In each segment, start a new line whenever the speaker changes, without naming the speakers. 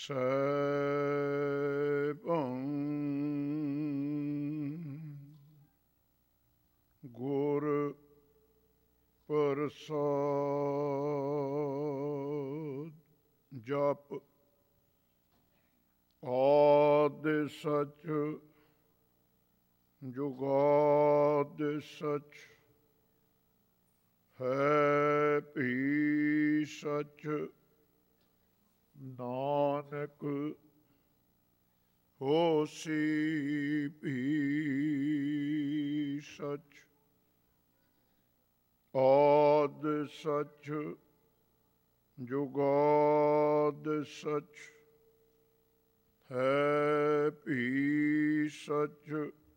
ਸੈਭੰ ਗੁਰ ਪ੍ਰਸਾਦਿ। ਜਪੁ ਆਦਿ ਸਚ ਜੁਗਾਦਿ ਸਚ ਹੈ ਭੀ ਸਚ। ਨਾਨਕ ਹੋਸੀ ਭੀ ਸਚ। ਆਦਿ ਸਚ ਜੁਗਾਦਿ ਸਚ ਹੈ ਭੀ ਸਚ।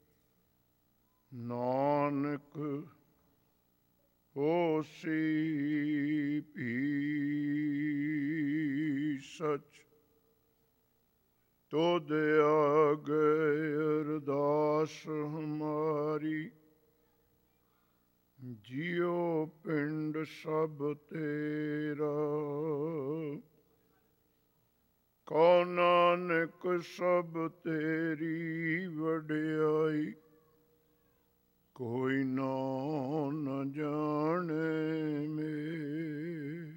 ਨਾਨਕ ਹੋਸੀ ਭੀ ਸਚ। ਤੁਧ ਆਗੇ ਅਰਦਾਸ ਹਮਾਰੀ। ਜਿਉ ਪਿੰਡ ਸਭ ਤੇਰਾ। ਕਉ ਨਾਨਕ ਸਭ ਤੇਰੀ ਵਡਿਆਈ। ਕੋਈ ਨਾਉ ਨ ਜਾਣੈ ਮੇਰ।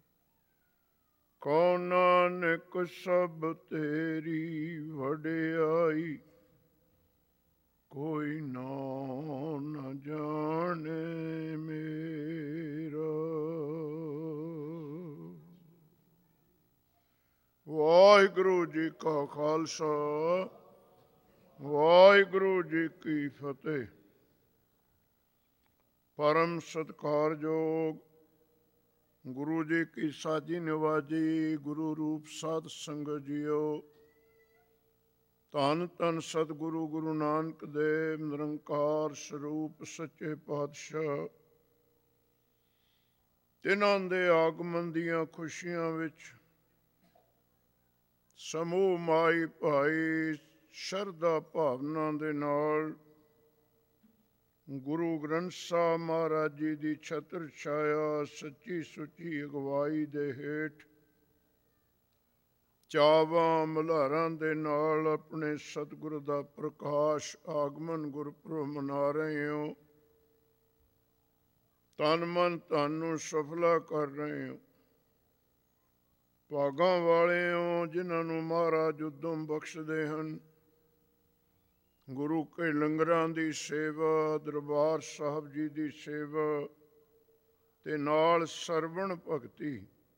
ਕਉ ਨਾਨਕ ਸਭ ਤੇਰੀ ਵਡਿਆਈ। ਕੋਈ ਨਾਉ ਨ ਜਾਣੈ ਮੇਰਾ। ਵਾਹਿਗੁਰੂ ਜੀ ਕਾ ਖਾਲਸਾ ਵਾਹਿਗੁਰੂ ਜੀ ਕੀ ਫਤਿਹ। ਪਰਮ ਸਤਿਕਾਰਯੋਗ ਗੁਰੂ ਜੀ ਕੀ ਸਾਜੀ ਨਿਵਾਜੀ ਗੁਰੂ ਰੂਪ ਸਾਧ ਸੰਗਤ ਜੀਓ। ਧੰਨ ਧੰਨ ਸਤਿਗੁਰੂ ਗੁਰੂ ਨਾਨਕ ਦੇਵ ਨਿਰੰਕਾਰ ਸਰੂਪ ਸੱਚੇ ਪਾਤਸ਼ਾਹ। ਤਿੰਨਾਂ ਦੇ ਆਗਮਨ ਦੀਆਂ ਖੁਸ਼ੀਆਂ ਵਿੱਚ ਸਮੂਹ ਮਾਈ ਭਾਈ ਸ਼ਰਧਾ ਭਾਵਨਾ ਦੇ ਨਾਲ ਗੁਰੂ ਗ੍ਰੰਥ ਸਾਹਿਬ ਮਹਾਰਾਜ ਜੀ ਦੀ ਛਤਰ ਛਾਇਆ ਸੱਚੀ ਸੁੱਚੀ ਅਗਵਾਈ ਦੇ ਹੇਠ ਚਾਵਾਂ ਮਲਹਾਰਾਂ ਦੇ ਨਾਲ ਆਪਣੇ ਸਤਿਗੁਰੂ ਦਾ ਪ੍ਰਕਾਸ਼ ਆਗਮਨ ਗੁਰਪੁਰਬ ਮਨਾ ਰਹੇ ਹੋ। ਤਨ ਮਨ ਤੁਹਾਨੂੰ ਸਫਲਾ ਕਰ ਰਹੇ ਹੋ। ਭਾਗਾਂ ਵਾਲੇ ਹੋ ਜਿਨ੍ਹਾਂ ਨੂੰ ਮਹਾਰਾਜ ਉਦਮ ਬਖਸ਼ਦੇ ਹਨ। ਗੁਰੂ ਕੇ ਲੰਗਰਾਂ ਦੀ ਸੇਵਾ, ਦਰਬਾਰ ਸਾਹਿਬ ਜੀ ਦੀ ਸੇਵਾ ਤੇ ਨਾਲ ਸਰਵਣ ਭਗਤੀ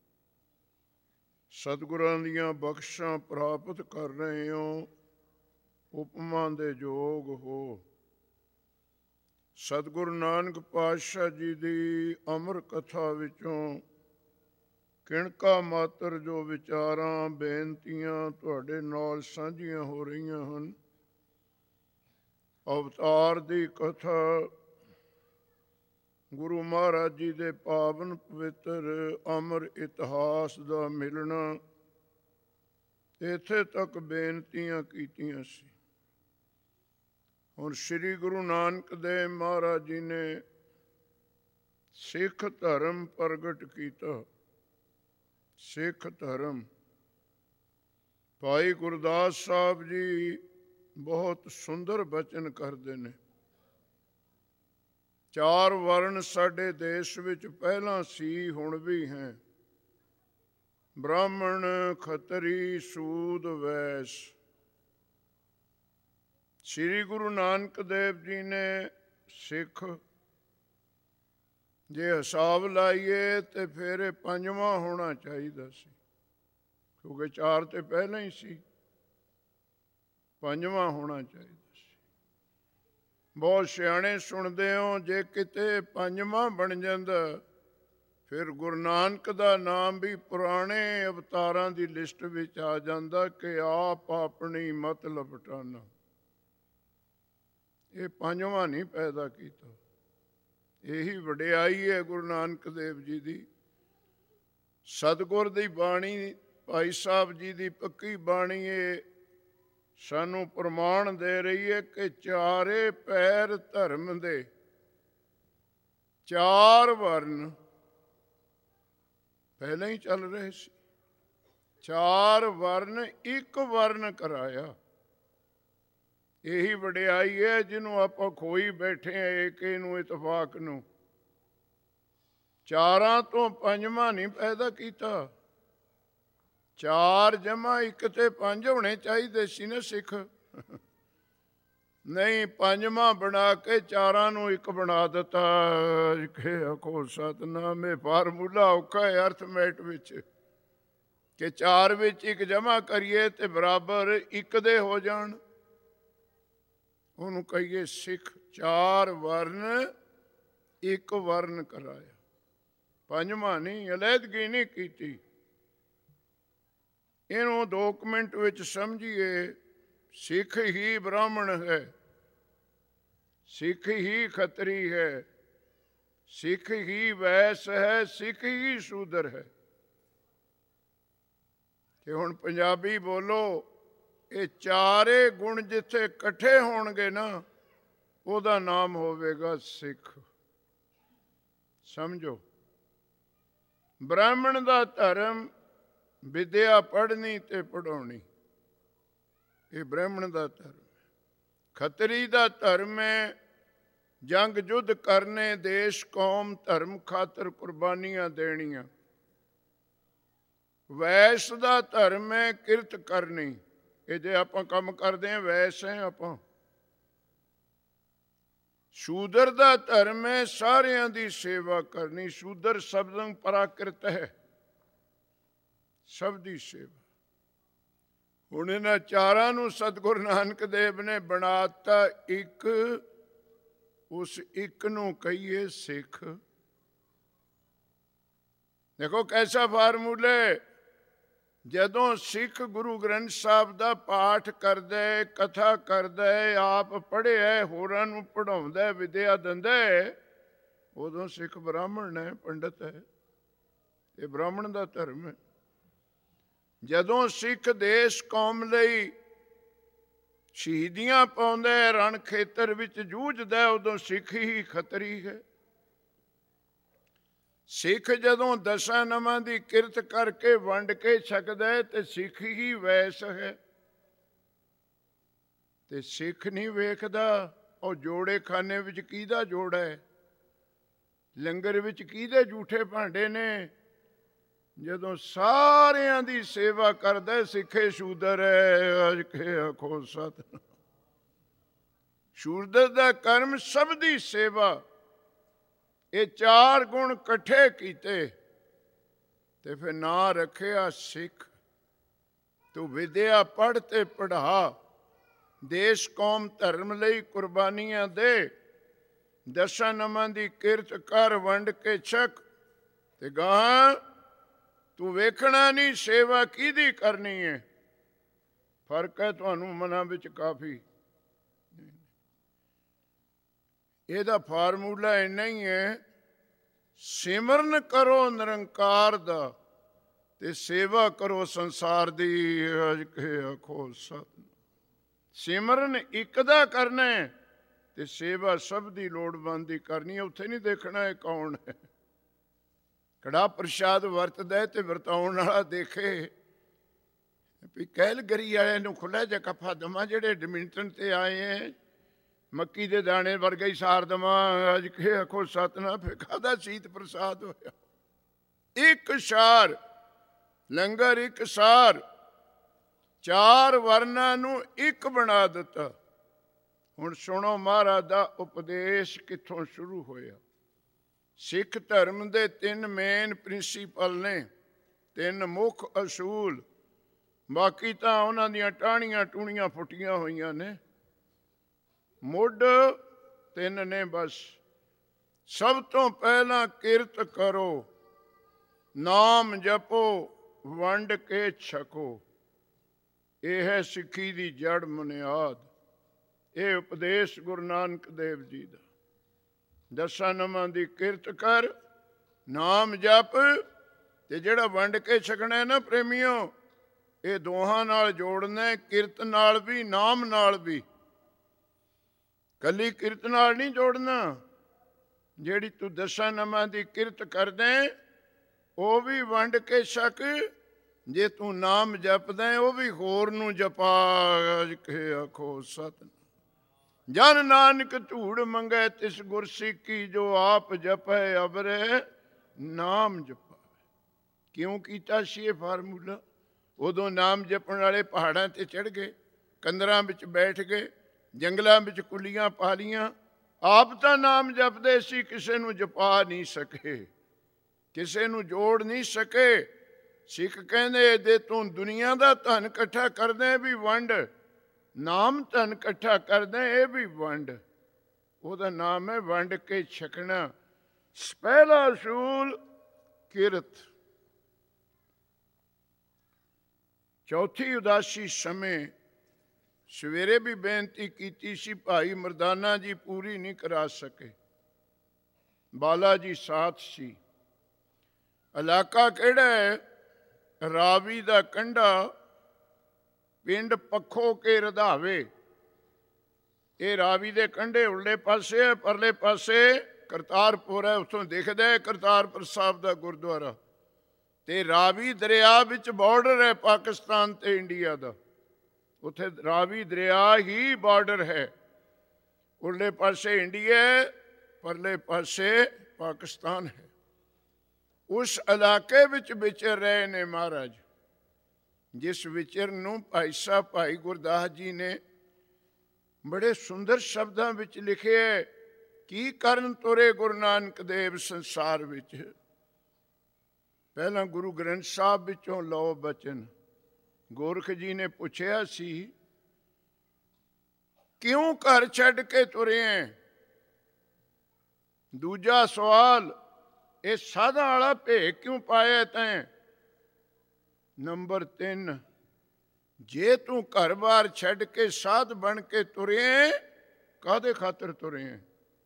ਸਤਿਗੁਰਾਂ ਦੀਆਂ ਬਖਸ਼ਾਂ ਪ੍ਰਾਪਤ ਕਰ ਰਹੇ ਹੋ। ਉਪਮਾ ਦੇ ਯੋਗ ਹੋ। ਸਤਿਗੁਰੂ ਨਾਨਕ ਪਾਤਸ਼ਾਹ ਜੀ ਦੀ ਅਮਰ ਕਥਾ ਵਿੱਚੋਂ ਕਿਣਕਾ ਮਾਤਰ ਜੋ ਵਿਚਾਰਾਂ ਬੇਨਤੀਆਂ ਤੁਹਾਡੇ ਨਾਲ ਸਾਂਝੀਆਂ ਹੋ ਰਹੀਆਂ ਹਨ। ਅਵਤਾਰ ਦੀ ਕਥਾ, ਗੁਰੂ ਮਹਾਰਾਜ ਜੀ ਦੇ ਪਾਵਨ ਪਵਿੱਤਰ ਅਮਰ ਇਤਿਹਾਸ ਦਾ ਮਿਲਣਾ, ਇੱਥੇ ਤੱਕ ਬੇਨਤੀਆਂ ਕੀਤੀਆਂ ਸੀ। ਹੁਣ ਸ੍ਰੀ ਗੁਰੂ ਨਾਨਕ ਦੇਵ ਮਹਾਰਾਜ ਜੀ ਨੇ ਸਿੱਖ ਧਰਮ ਪ੍ਰਗਟ ਕੀਤਾ। ਸਿੱਖ ਧਰਮ ਭਾਈ ਗੁਰਦਾਸ ਸਾਹਿਬ ਜੀ ਬਹੁਤ ਸੁੰਦਰ ਬਚਨ ਕਰਦੇ ਨੇ। ਚਾਰ ਵਰਣ ਸਾਡੇ ਦੇਸ਼ ਵਿੱਚ ਪਹਿਲਾਂ ਸੀ, ਹੁਣ ਵੀ ਹੈ। ਬ੍ਰਾਹਮਣ, ਖੱਤਰੀ, ਸੂਦ, ਵੈਸ। ਸ੍ਰੀ ਗੁਰੂ ਨਾਨਕ ਦੇਵ ਜੀ ਨੇ ਸਿੱਖ ਜੇ ਹਿਸਾਬ ਲਾਈਏ ਤੇ ਫਿਰ ਇਹ ਪੰਜਵਾਂ ਹੋਣਾ ਚਾਹੀਦਾ ਸੀ, ਕਿਉਂਕਿ ਚਾਰ ਤੇ ਪਹਿਲਾਂ ਹੀ ਸੀ। ਪੰਜਵਾਂ ਹੋਣਾ ਚਾਹੀਦਾ ਸੀ। ਬਹੁਤ ਸਿਆਣੇ ਸੁਣਦੇ ਹੋ, ਜੇ ਕਿਤੇ ਪੰਜਵਾਂ ਬਣ ਜਾਂਦਾ ਫਿਰ ਗੁਰੂ ਨਾਨਕ ਦਾ ਨਾਮ ਵੀ ਪੁਰਾਣੇ ਅਵਤਾਰਾਂ ਦੀ ਲਿਸਟ ਵਿੱਚ ਆ ਜਾਂਦਾ ਕਿ ਆਪ ਆਪਣੀ ਮਤ ਲਪਟਾਨਾ। ਇਹ ਪੰਜਵਾਂ ਨਹੀਂ ਪੈਦਾ ਕੀਤਾ। ਇਹੀ ਵਡਿਆਈ ਹੈ ਗੁਰੂ ਨਾਨਕ ਦੇਵ ਜੀ ਦੀ। ਸਤਿਗੁਰ ਦੀ ਬਾਣੀ, ਭਾਈ ਸਾਹਿਬ ਜੀ ਦੀ ਪੱਕੀ ਬਾਣੀ ਇਹ ਸਾਨੂੰ ਪ੍ਰਮਾਣ ਦੇ ਰਹੀ ਹੈ ਕਿ ਚਾਰੇ ਪੈਰ ਧਰਮ ਦੇ, ਚਾਰ ਵਰਨ ਪਹਿਲਾਂ ਹੀ ਚੱਲ ਰਹੇ ਸੀ। ਚਾਰ ਵਰਨ ਇੱਕ ਵਰਨ ਕਰਾਇਆ। ਇਹੀ ਵਡਿਆਈ ਹੈ ਜਿਹਨੂੰ ਆਪਾਂ ਖੋਈ ਬੈਠੇ ਆ, ਏਕੇ ਨੂੰ, ਇਤਫਾਕ ਨੂੰ। ਚਾਰਾਂ ਤੋਂ ਪੰਜਵਾਂ ਨਹੀਂ ਪੈਦਾ ਕੀਤਾ। ਚਾਰ ਜਮਾ ਇੱਕ ਤੇ ਪੰਜ ਹੋਣੇ ਚਾਹੀਦੇ ਸੀ ਨਾ ਸਿੱਖ। ਨਹੀਂ, ਪੰਜਵਾਂ ਬਣਾ ਕੇ ਚਾਰਾਂ ਨੂੰ ਇੱਕ ਬਣਾ ਦਿੱਤਾ। ਆਖੋ ਸਤਿਨਾਮ। ਇਹ ਫਾਰਮੂਲਾ ਔਖਾ ਹੈ ਅਰਥਮੈਟ ਵਿੱਚ, ਕਿ ਚਾਰ ਵਿੱਚ ਇੱਕ ਜਮਾ ਕਰੀਏ ਤੇ ਬਰਾਬਰ ਇੱਕ ਦੇ ਹੋ ਜਾਣ। ਉਹਨੂੰ ਕਹੀਏ ਸਿੱਖ। ਚਾਰ ਵਰਨ ਇੱਕ ਵਰਨ ਕਰਾਇਆ। ਪੰਜਵਾਂ ਨਹੀਂ, ਅਲੈਹਦਗੀ ਨਹੀਂ ਕੀਤੀ। ਇਹਨੂੰ 2 ਮਿੰਟ ਵਿੱਚ ਸਮਝੀਏ। ਸਿੱਖ ਹੀ ਬ੍ਰਾਹਮਣ ਹੈ, ਸਿੱਖ ਹੀ ਖੱਤਰੀ ਹੈ, ਸਿੱਖ ਹੀ ਵੈਸ ਹੈ, ਸਿੱਖ ਹੀ ਸ਼ੂਦਰ ਹੈ। ਕਿ ਹੁਣ ਪੰਜਾਬੀ ਬੋਲੋ, ਇਹ ਚਾਰੇ ਗੁਣ ਜਿੱਥੇ ਇਕੱਠੇ ਹੋਣਗੇ ਨਾ, ਉਹਦਾ ਨਾਮ ਹੋਵੇਗਾ ਸਿੱਖ। ਸਮਝੋ, ਬ੍ਰਾਹਮਣ ਦਾ ਧਰਮ ਵਿਦਿਆ ਪੜ੍ਹਨੀ ਤੇ ਪੜ੍ਹਾਉਣੀ, ਇਹ ਬ੍ਰਾਹਮਣ ਦਾ ਧਰਮ ਹੈ। ਖੱਤਰੀ ਦਾ ਧਰਮ ਹੈ ਜੰਗ ਯੁੱਧ ਕਰਨੇ, ਦੇਸ਼ ਕੌਮ ਧਰਮ ਖਾਤਰ ਕੁਰਬਾਨੀਆਂ ਦੇਣੀਆਂ। ਵੈਸ ਦਾ ਧਰਮ ਹੈ ਕਿਰਤ ਕਰਨੀ। ਇਹ ਜੇ ਆਪਾਂ ਕੰਮ ਕਰਦੇ ਹਾਂ, ਵੈਸ ਹੈ ਆਪਾਂ। ਸ਼ੂਦਰ ਦਾ ਧਰਮ ਹੈ ਸਾਰਿਆਂ ਦੀ ਸੇਵਾ ਕਰਨੀ। ਸ਼ੂਦਰ ਸ਼ਬਦੰ ਪਰਾਕ੍ਰਿਤ ਹੈ, ਸਭ ਦੀ ਸੇਵਾ। ਹੁਣ ਇਹਨਾਂ ਚਾਰਾਂ ਨੂੰ ਸਤਿਗੁਰੂ ਨਾਨਕ ਦੇਵ ਨੇ ਬਣਾਤਾ ਇੱਕ। ਉਸ ਇੱਕ ਨੂੰ ਕਹੀਏ ਸਿੱਖ। ਦੇਖੋ ਕੈਸਾ ਫਾਰਮੂਲੇ। ਜਦੋਂ ਸਿੱਖ ਗੁਰੂ ਗ੍ਰੰਥ ਸਾਹਿਬ ਦਾ ਪਾਠ ਕਰਦਾ, ਕਥਾ ਕਰਦਾ, ਆਪ ਪੜ੍ਹਿਆ, ਹੋਰਾਂ ਨੂੰ ਪੜ੍ਹਾਉਂਦਾ, ਵਿਦਿਆ ਦਿੰਦਾ, ਉਦੋਂ ਸਿੱਖ ਬ੍ਰਾਹਮਣ ਹੈ, ਪੰਡਤ ਹੈ। ਇਹ ਬ੍ਰਾਹਮਣ ਦਾ ਧਰਮ ਹੈ। ਜਦੋਂ ਸਿੱਖ ਦੇਸ਼ ਕੌਮ ਲਈ ਸ਼ਹੀਦੀਆਂ ਪਾਉਂਦਾ, ਰਣ ਖੇਤਰ ਵਿੱਚ ਜੂਝਦਾ, ਉਦੋਂ ਸਿੱਖ ਹੀ ਖੱਤਰੀ ਹੈ। ਸਿੱਖ ਜਦੋਂ ਦਸਾਂ ਨਵਾਂ ਦੀ ਕਿਰਤ ਕਰਕੇ ਵੰਡ ਕੇ ਛਕਦਾ ਹੈ ਤੇ ਸਿੱਖ ਹੀ ਵੈਸ ਹੈ। ਤੇ ਸਿੱਖ ਨਹੀਂ ਵੇਖਦਾ ਉਹ ਜੋੜੇ ਖਾਨੇ ਵਿੱਚ ਕਿਹਦਾ ਜੋੜਾ ਹੈ, ਲੰਗਰ ਵਿੱਚ ਕਿਹਦੇ ਝੂਠੇ ਭਾਂਡੇ ਨੇ। ਜਦੋਂ ਸਾਰਿਆਂ ਦੀ ਸੇਵਾ ਕਰਦਾ, ਸਿੱਖੇ ਸ਼ੂਦਰ ਹੈ। ਅਜ ਕੇ ਆਖੋ ਸਤਿਨਾਮ। ਸ਼ੂਦਰ ਦਾ ਕਰਮ ਸਭ ਦੀ ਸੇਵਾ। ਇਹ ਚਾਰ ਗੁਣ ਇਕੱਠੇ ਕੀਤੇ ਤੇ ਫਿਰ ਨਾਂ ਰੱਖਿਆ ਸਿੱਖ। ਤੂੰ ਵਿਦਿਆ ਪੜ੍ਹ ਤੇ ਪੜ੍ਹਾ, ਦੇਸ਼ ਕੌਮ ਧਰਮ ਲਈ ਕੁਰਬਾਨੀਆਂ ਦੇ, ਦਸਾਂ ਨਵਾਂ ਦੀ ਕਿਰਤ ਕਰ, ਵੰਡ ਕੇ ਛਕ। ਤੇ ਗਾਹਾਂ ਤੂੰ ਵੇਖਣਾ ਨਹੀਂ ਸੇਵਾ ਕਿਹਦੀ ਕਰਨੀ ਹੈ। ਫਰਕ ਹੈ ਤੁਹਾਨੂੰ ਮਨਾਂ ਵਿੱਚ ਕਾਫੀ। ਇਹਦਾ ਫਾਰਮੂਲਾ ਇੰਨਾ ਹੀ ਹੈ, ਸਿਮਰਨ ਕਰੋ ਨਿਰੰਕਾਰ ਦਾ ਤੇ ਸੇਵਾ ਕਰੋ ਸੰਸਾਰ ਦੀ। ਅਜ ਕੇ ਆਖੋ ਸਤਿਨਾਮ। ਸਿਮਰਨ ਇੱਕ ਦਾ ਕਰਨਾ ਤੇ ਸੇਵਾ ਸਭ ਦੀ ਲੋੜਵੰਦ ਦੀ ਕਰਨੀ। ਉੱਥੇ ਨਹੀਂ ਦੇਖਣਾ ਇਹ ਕੌਣ ਹੈ। ਕੜਾ ਪ੍ਰਸ਼ਾਦ ਵਰਤਦਾ ਤੇ ਵਰਤਾਉਣ ਵਾਲਾ ਦੇਖੇ। ਵੀ ਕੈਲਗਰੀ ਵਾਲਿਆਂ ਨੂੰ ਖੁੱਲ੍ਹਾ ਜਿਹਾ ਕੱਫਾ ਦਵਾਂ, ਜਿਹੜੇ ਐਡਮਿੰਟਨ ਤੇ ਆਏ ਹੈ, ਮੱਕੀ ਦੇ ਦਾਣੇ ਵਰਗਾ ਹੀ ਸਾਰ ਦੇਵਾਂ। ਅੱਜ ਕੇ ਆਖੋ ਸਤਿਨਾਮ। ਫਿਰ ਕਾਹਦਾ ਸ਼ੀਤ ਪ੍ਰਸਾਦ ਹੋਇਆ। ਇੱਕ ਸਾਰ ਲੰਗਰ, ਇੱਕ ਸਾਰ, ਚਾਰ ਵਰਨਾਂ ਨੂੰ ਇੱਕ ਬਣਾ ਦਿੱਤਾ। ਹੁਣ ਸੁਣੋ ਮਹਾਰਾਜ ਦਾ ਉਪਦੇਸ਼ ਕਿੱਥੋਂ ਸ਼ੁਰੂ ਹੋਇਆ। ਸਿੱਖ ਧਰਮ ਦੇ 3 ਮੇਨ ਪ੍ਰਿੰਸੀਪਲ ਨੇ, 3 ਮੁੱਖ ਅਸੂਲ। ਬਾਕੀ ਤਾਂ ਉਹਨਾਂ ਦੀਆਂ ਟਾਹਣੀਆਂ ਟੂਣੀਆਂ ਫੁੱਟੀਆਂ ਹੋਈਆਂ ਨੇ। ਮੁੱਢ 3 ਨੇ ਬਸ। ਸਭ ਤੋਂ ਪਹਿਲਾਂ ਕਿਰਤ ਕਰੋ, ਨਾਮ ਜਪੋ, ਵੰਡ ਕੇ ਛਕੋ। ਇਹ ਹੈ ਸਿੱਖੀ ਦੀ ਜੜ ਬੁਨਿਆਦ। ਇਹ ਉਪਦੇਸ਼ ਗੁਰੂ ਨਾਨਕ ਦੇਵ ਜੀ ਦਾ। ਦਸਾਂ ਨਵਾਂ ਦੀ ਕਿਰਤ ਕਰ, ਨਾਮ ਜਪ, ਤੇ ਜਿਹੜਾ ਵੰਡ ਕੇ ਛਕਣਾ ਨਾ ਪ੍ਰੇਮੀਓ, ਇਹ ਦੋਹਾਂ ਨਾਲ ਜੋੜਨਾ, ਕਿਰਤ ਨਾਲ ਵੀ, ਨਾਮ ਨਾਲ ਵੀ। ਕੱਲੀ ਕਿਰਤ ਨਾਲ ਨਹੀਂ ਜੋੜਨਾ। ਜਿਹੜੀ ਤੂੰ ਦਸਾਂ ਨਵਾਂ ਦੀ ਕਿਰਤ ਕਰਦੇ, ਉਹ ਵੀ ਵੰਡ ਕੇ ਛਕ ਜੇ ਤੂੰ ਨਾਮ ਜਪਦਾ ਉਹ ਵੀ ਹੋਰ ਨੂੰ ਜਪਾ ਕੇ ਆਖੋ ਸਤਿਨਾਮ। ਜਨ ਨਾਨਕ ਧੂੜ ਮੰਗੈ ਤਿਸ ਗੁਰਸਿੱਖੀ, ਜੋ ਆਪ ਜਪੈ ਅਬਰੇ ਨਾਮ ਜਪਾਵੇ। ਕਿਉਂ ਕੀਤਾ ਸੀ ਇਹ ਫਾਰਮੂਲਾ? ਉਦੋਂ ਨਾਮ ਜਪਣ ਵਾਲੇ ਪਹਾੜਾਂ ਤੇ ਚੜ੍ਹ ਗਏ, ਕੰਦਰਾਂ ਵਿੱਚ ਬੈਠ ਗਏ, ਜੰਗਲਾਂ ਵਿੱਚ ਕੁੱਲੀਆਂ ਪਾ ਲੀਆਂ। ਆਪ ਤਾਂ ਨਾਮ ਜਪਦੇ ਸੀ, ਕਿਸੇ ਨੂੰ ਜਪਾ ਨਹੀਂ ਸਕੇ, ਕਿਸੇ ਨੂੰ ਜੋੜ ਨਹੀਂ ਸਕੇ। ਸਿੱਖ ਕਹਿੰਦੇ ਜੇ ਤੂੰ ਦੁਨੀਆ ਦਾ ਧਨ ਇਕੱਠਾ ਕਰਦੇ ਵੀ ਵੰਡ, ਨਾਮ ਧਨ ਇਕੱਠਾ ਕਰਦੇ ਇਹ ਵੀ ਵੰਡ। ਉਹਦਾ ਨਾਮ ਹੈ ਵੰਡ ਕੇ ਛਕਣਾ। ਪਹਿਲਾ ਅਸੂਲ ਕਿਰਤ। ਚੌਥੀ ਉਦਾਸੀ ਸਮੇਂ ਸਵੇਰੇ ਵੀ ਬੇਨਤੀ ਕੀਤੀ ਸੀ, ਭਾਈ ਮਰਦਾਨਾ ਜੀ ਪੂਰੀ ਨਹੀਂ ਕਰਾ ਸਕੇ। ਬਾਲਾ ਜੀ ਸਾਥ ਸੀ। ਇਲਾਕਾ ਕਿਹੜਾ ਹੈ? ਰਾਵੀ ਦਾ ਕੰਢਾ, ਪਿੰਡ ਪੱਖੋ ਕੇ ਰਧਾਵੇ। ਇਹ ਰਾਵੀ ਦੇ ਕੰਢੇ ਉਰਲੇ ਪਾਸੇ ਹੈ, ਪਰਲੇ ਪਾਸੇ ਕਰਤਾਰਪੁਰ ਹੈ। ਉੱਥੋਂ ਦਿਖਦਾ ਹੈ ਕਰਤਾਰਪੁਰ ਸਾਹਿਬ ਦਾ ਗੁਰਦੁਆਰਾ। ਤੇ ਰਾਵੀ ਦਰਿਆ ਵਿੱਚ ਬਾਰਡਰ ਹੈ ਪਾਕਿਸਤਾਨ ਤੇ ਇੰਡੀਆ ਦਾ। ਉੱਥੇ ਰਾਵੀ ਦਰਿਆ ਹੀ ਬਾਰਡਰ ਹੈ। ਉਰਲੇ ਪਾਸੇ ਇੰਡੀਆ ਹੈ, ਪਰਲੇ ਪਾਸੇ ਪਾਕਿਸਤਾਨ ਹੈ। ਉਸ ਇਲਾਕੇ ਵਿੱਚ ਵਿਚਰ ਰਹੇ ਨੇ ਮਹਾਰਾਜ। ਜਿਸ ਵਿਚਰ ਨੂੰ ਭਾਈ ਸਾਹਿਬ ਭਾਈ ਗੁਰਦਾਸ ਜੀ ਨੇ ਬੜੇ ਸੁੰਦਰ ਸ਼ਬਦਾਂ ਵਿੱਚ ਲਿਖਿਆ। ਕੀ ਕਰਨ ਤੁਰੇ ਗੁਰੂ ਨਾਨਕ ਦੇਵ ਸੰਸਾਰ ਵਿੱਚ। ਪਹਿਲਾਂ ਗੁਰੂ ਗ੍ਰੰਥ ਸਾਹਿਬ ਵਿੱਚੋਂ ਲਓ ਬਚਨ। ਗੋਰਖ ਜੀ ਨੇ ਪੁੱਛਿਆ ਸੀ, ਕਿਉਂ ਘਰ ਛੱਡ ਕੇ ਤੁਰੇ ਐ? ਦੂਜਾ ਸਵਾਲ, ਇਹ ਸਾਧਾਂ ਵਾਲਾ ਭੇਖ ਕਿਉਂ ਪਾਇਆ ਤੈਂ? ਨੰਬਰ 3, ਜੇ ਤੂੰ ਘਰ-ਬਾਰ ਛੱਡ ਕੇ ਸਾਧ ਬਣ ਕੇ ਤੁਰੇ, ਕਾਹਦੇ ਖਾਤਰ ਤੁਰੇ?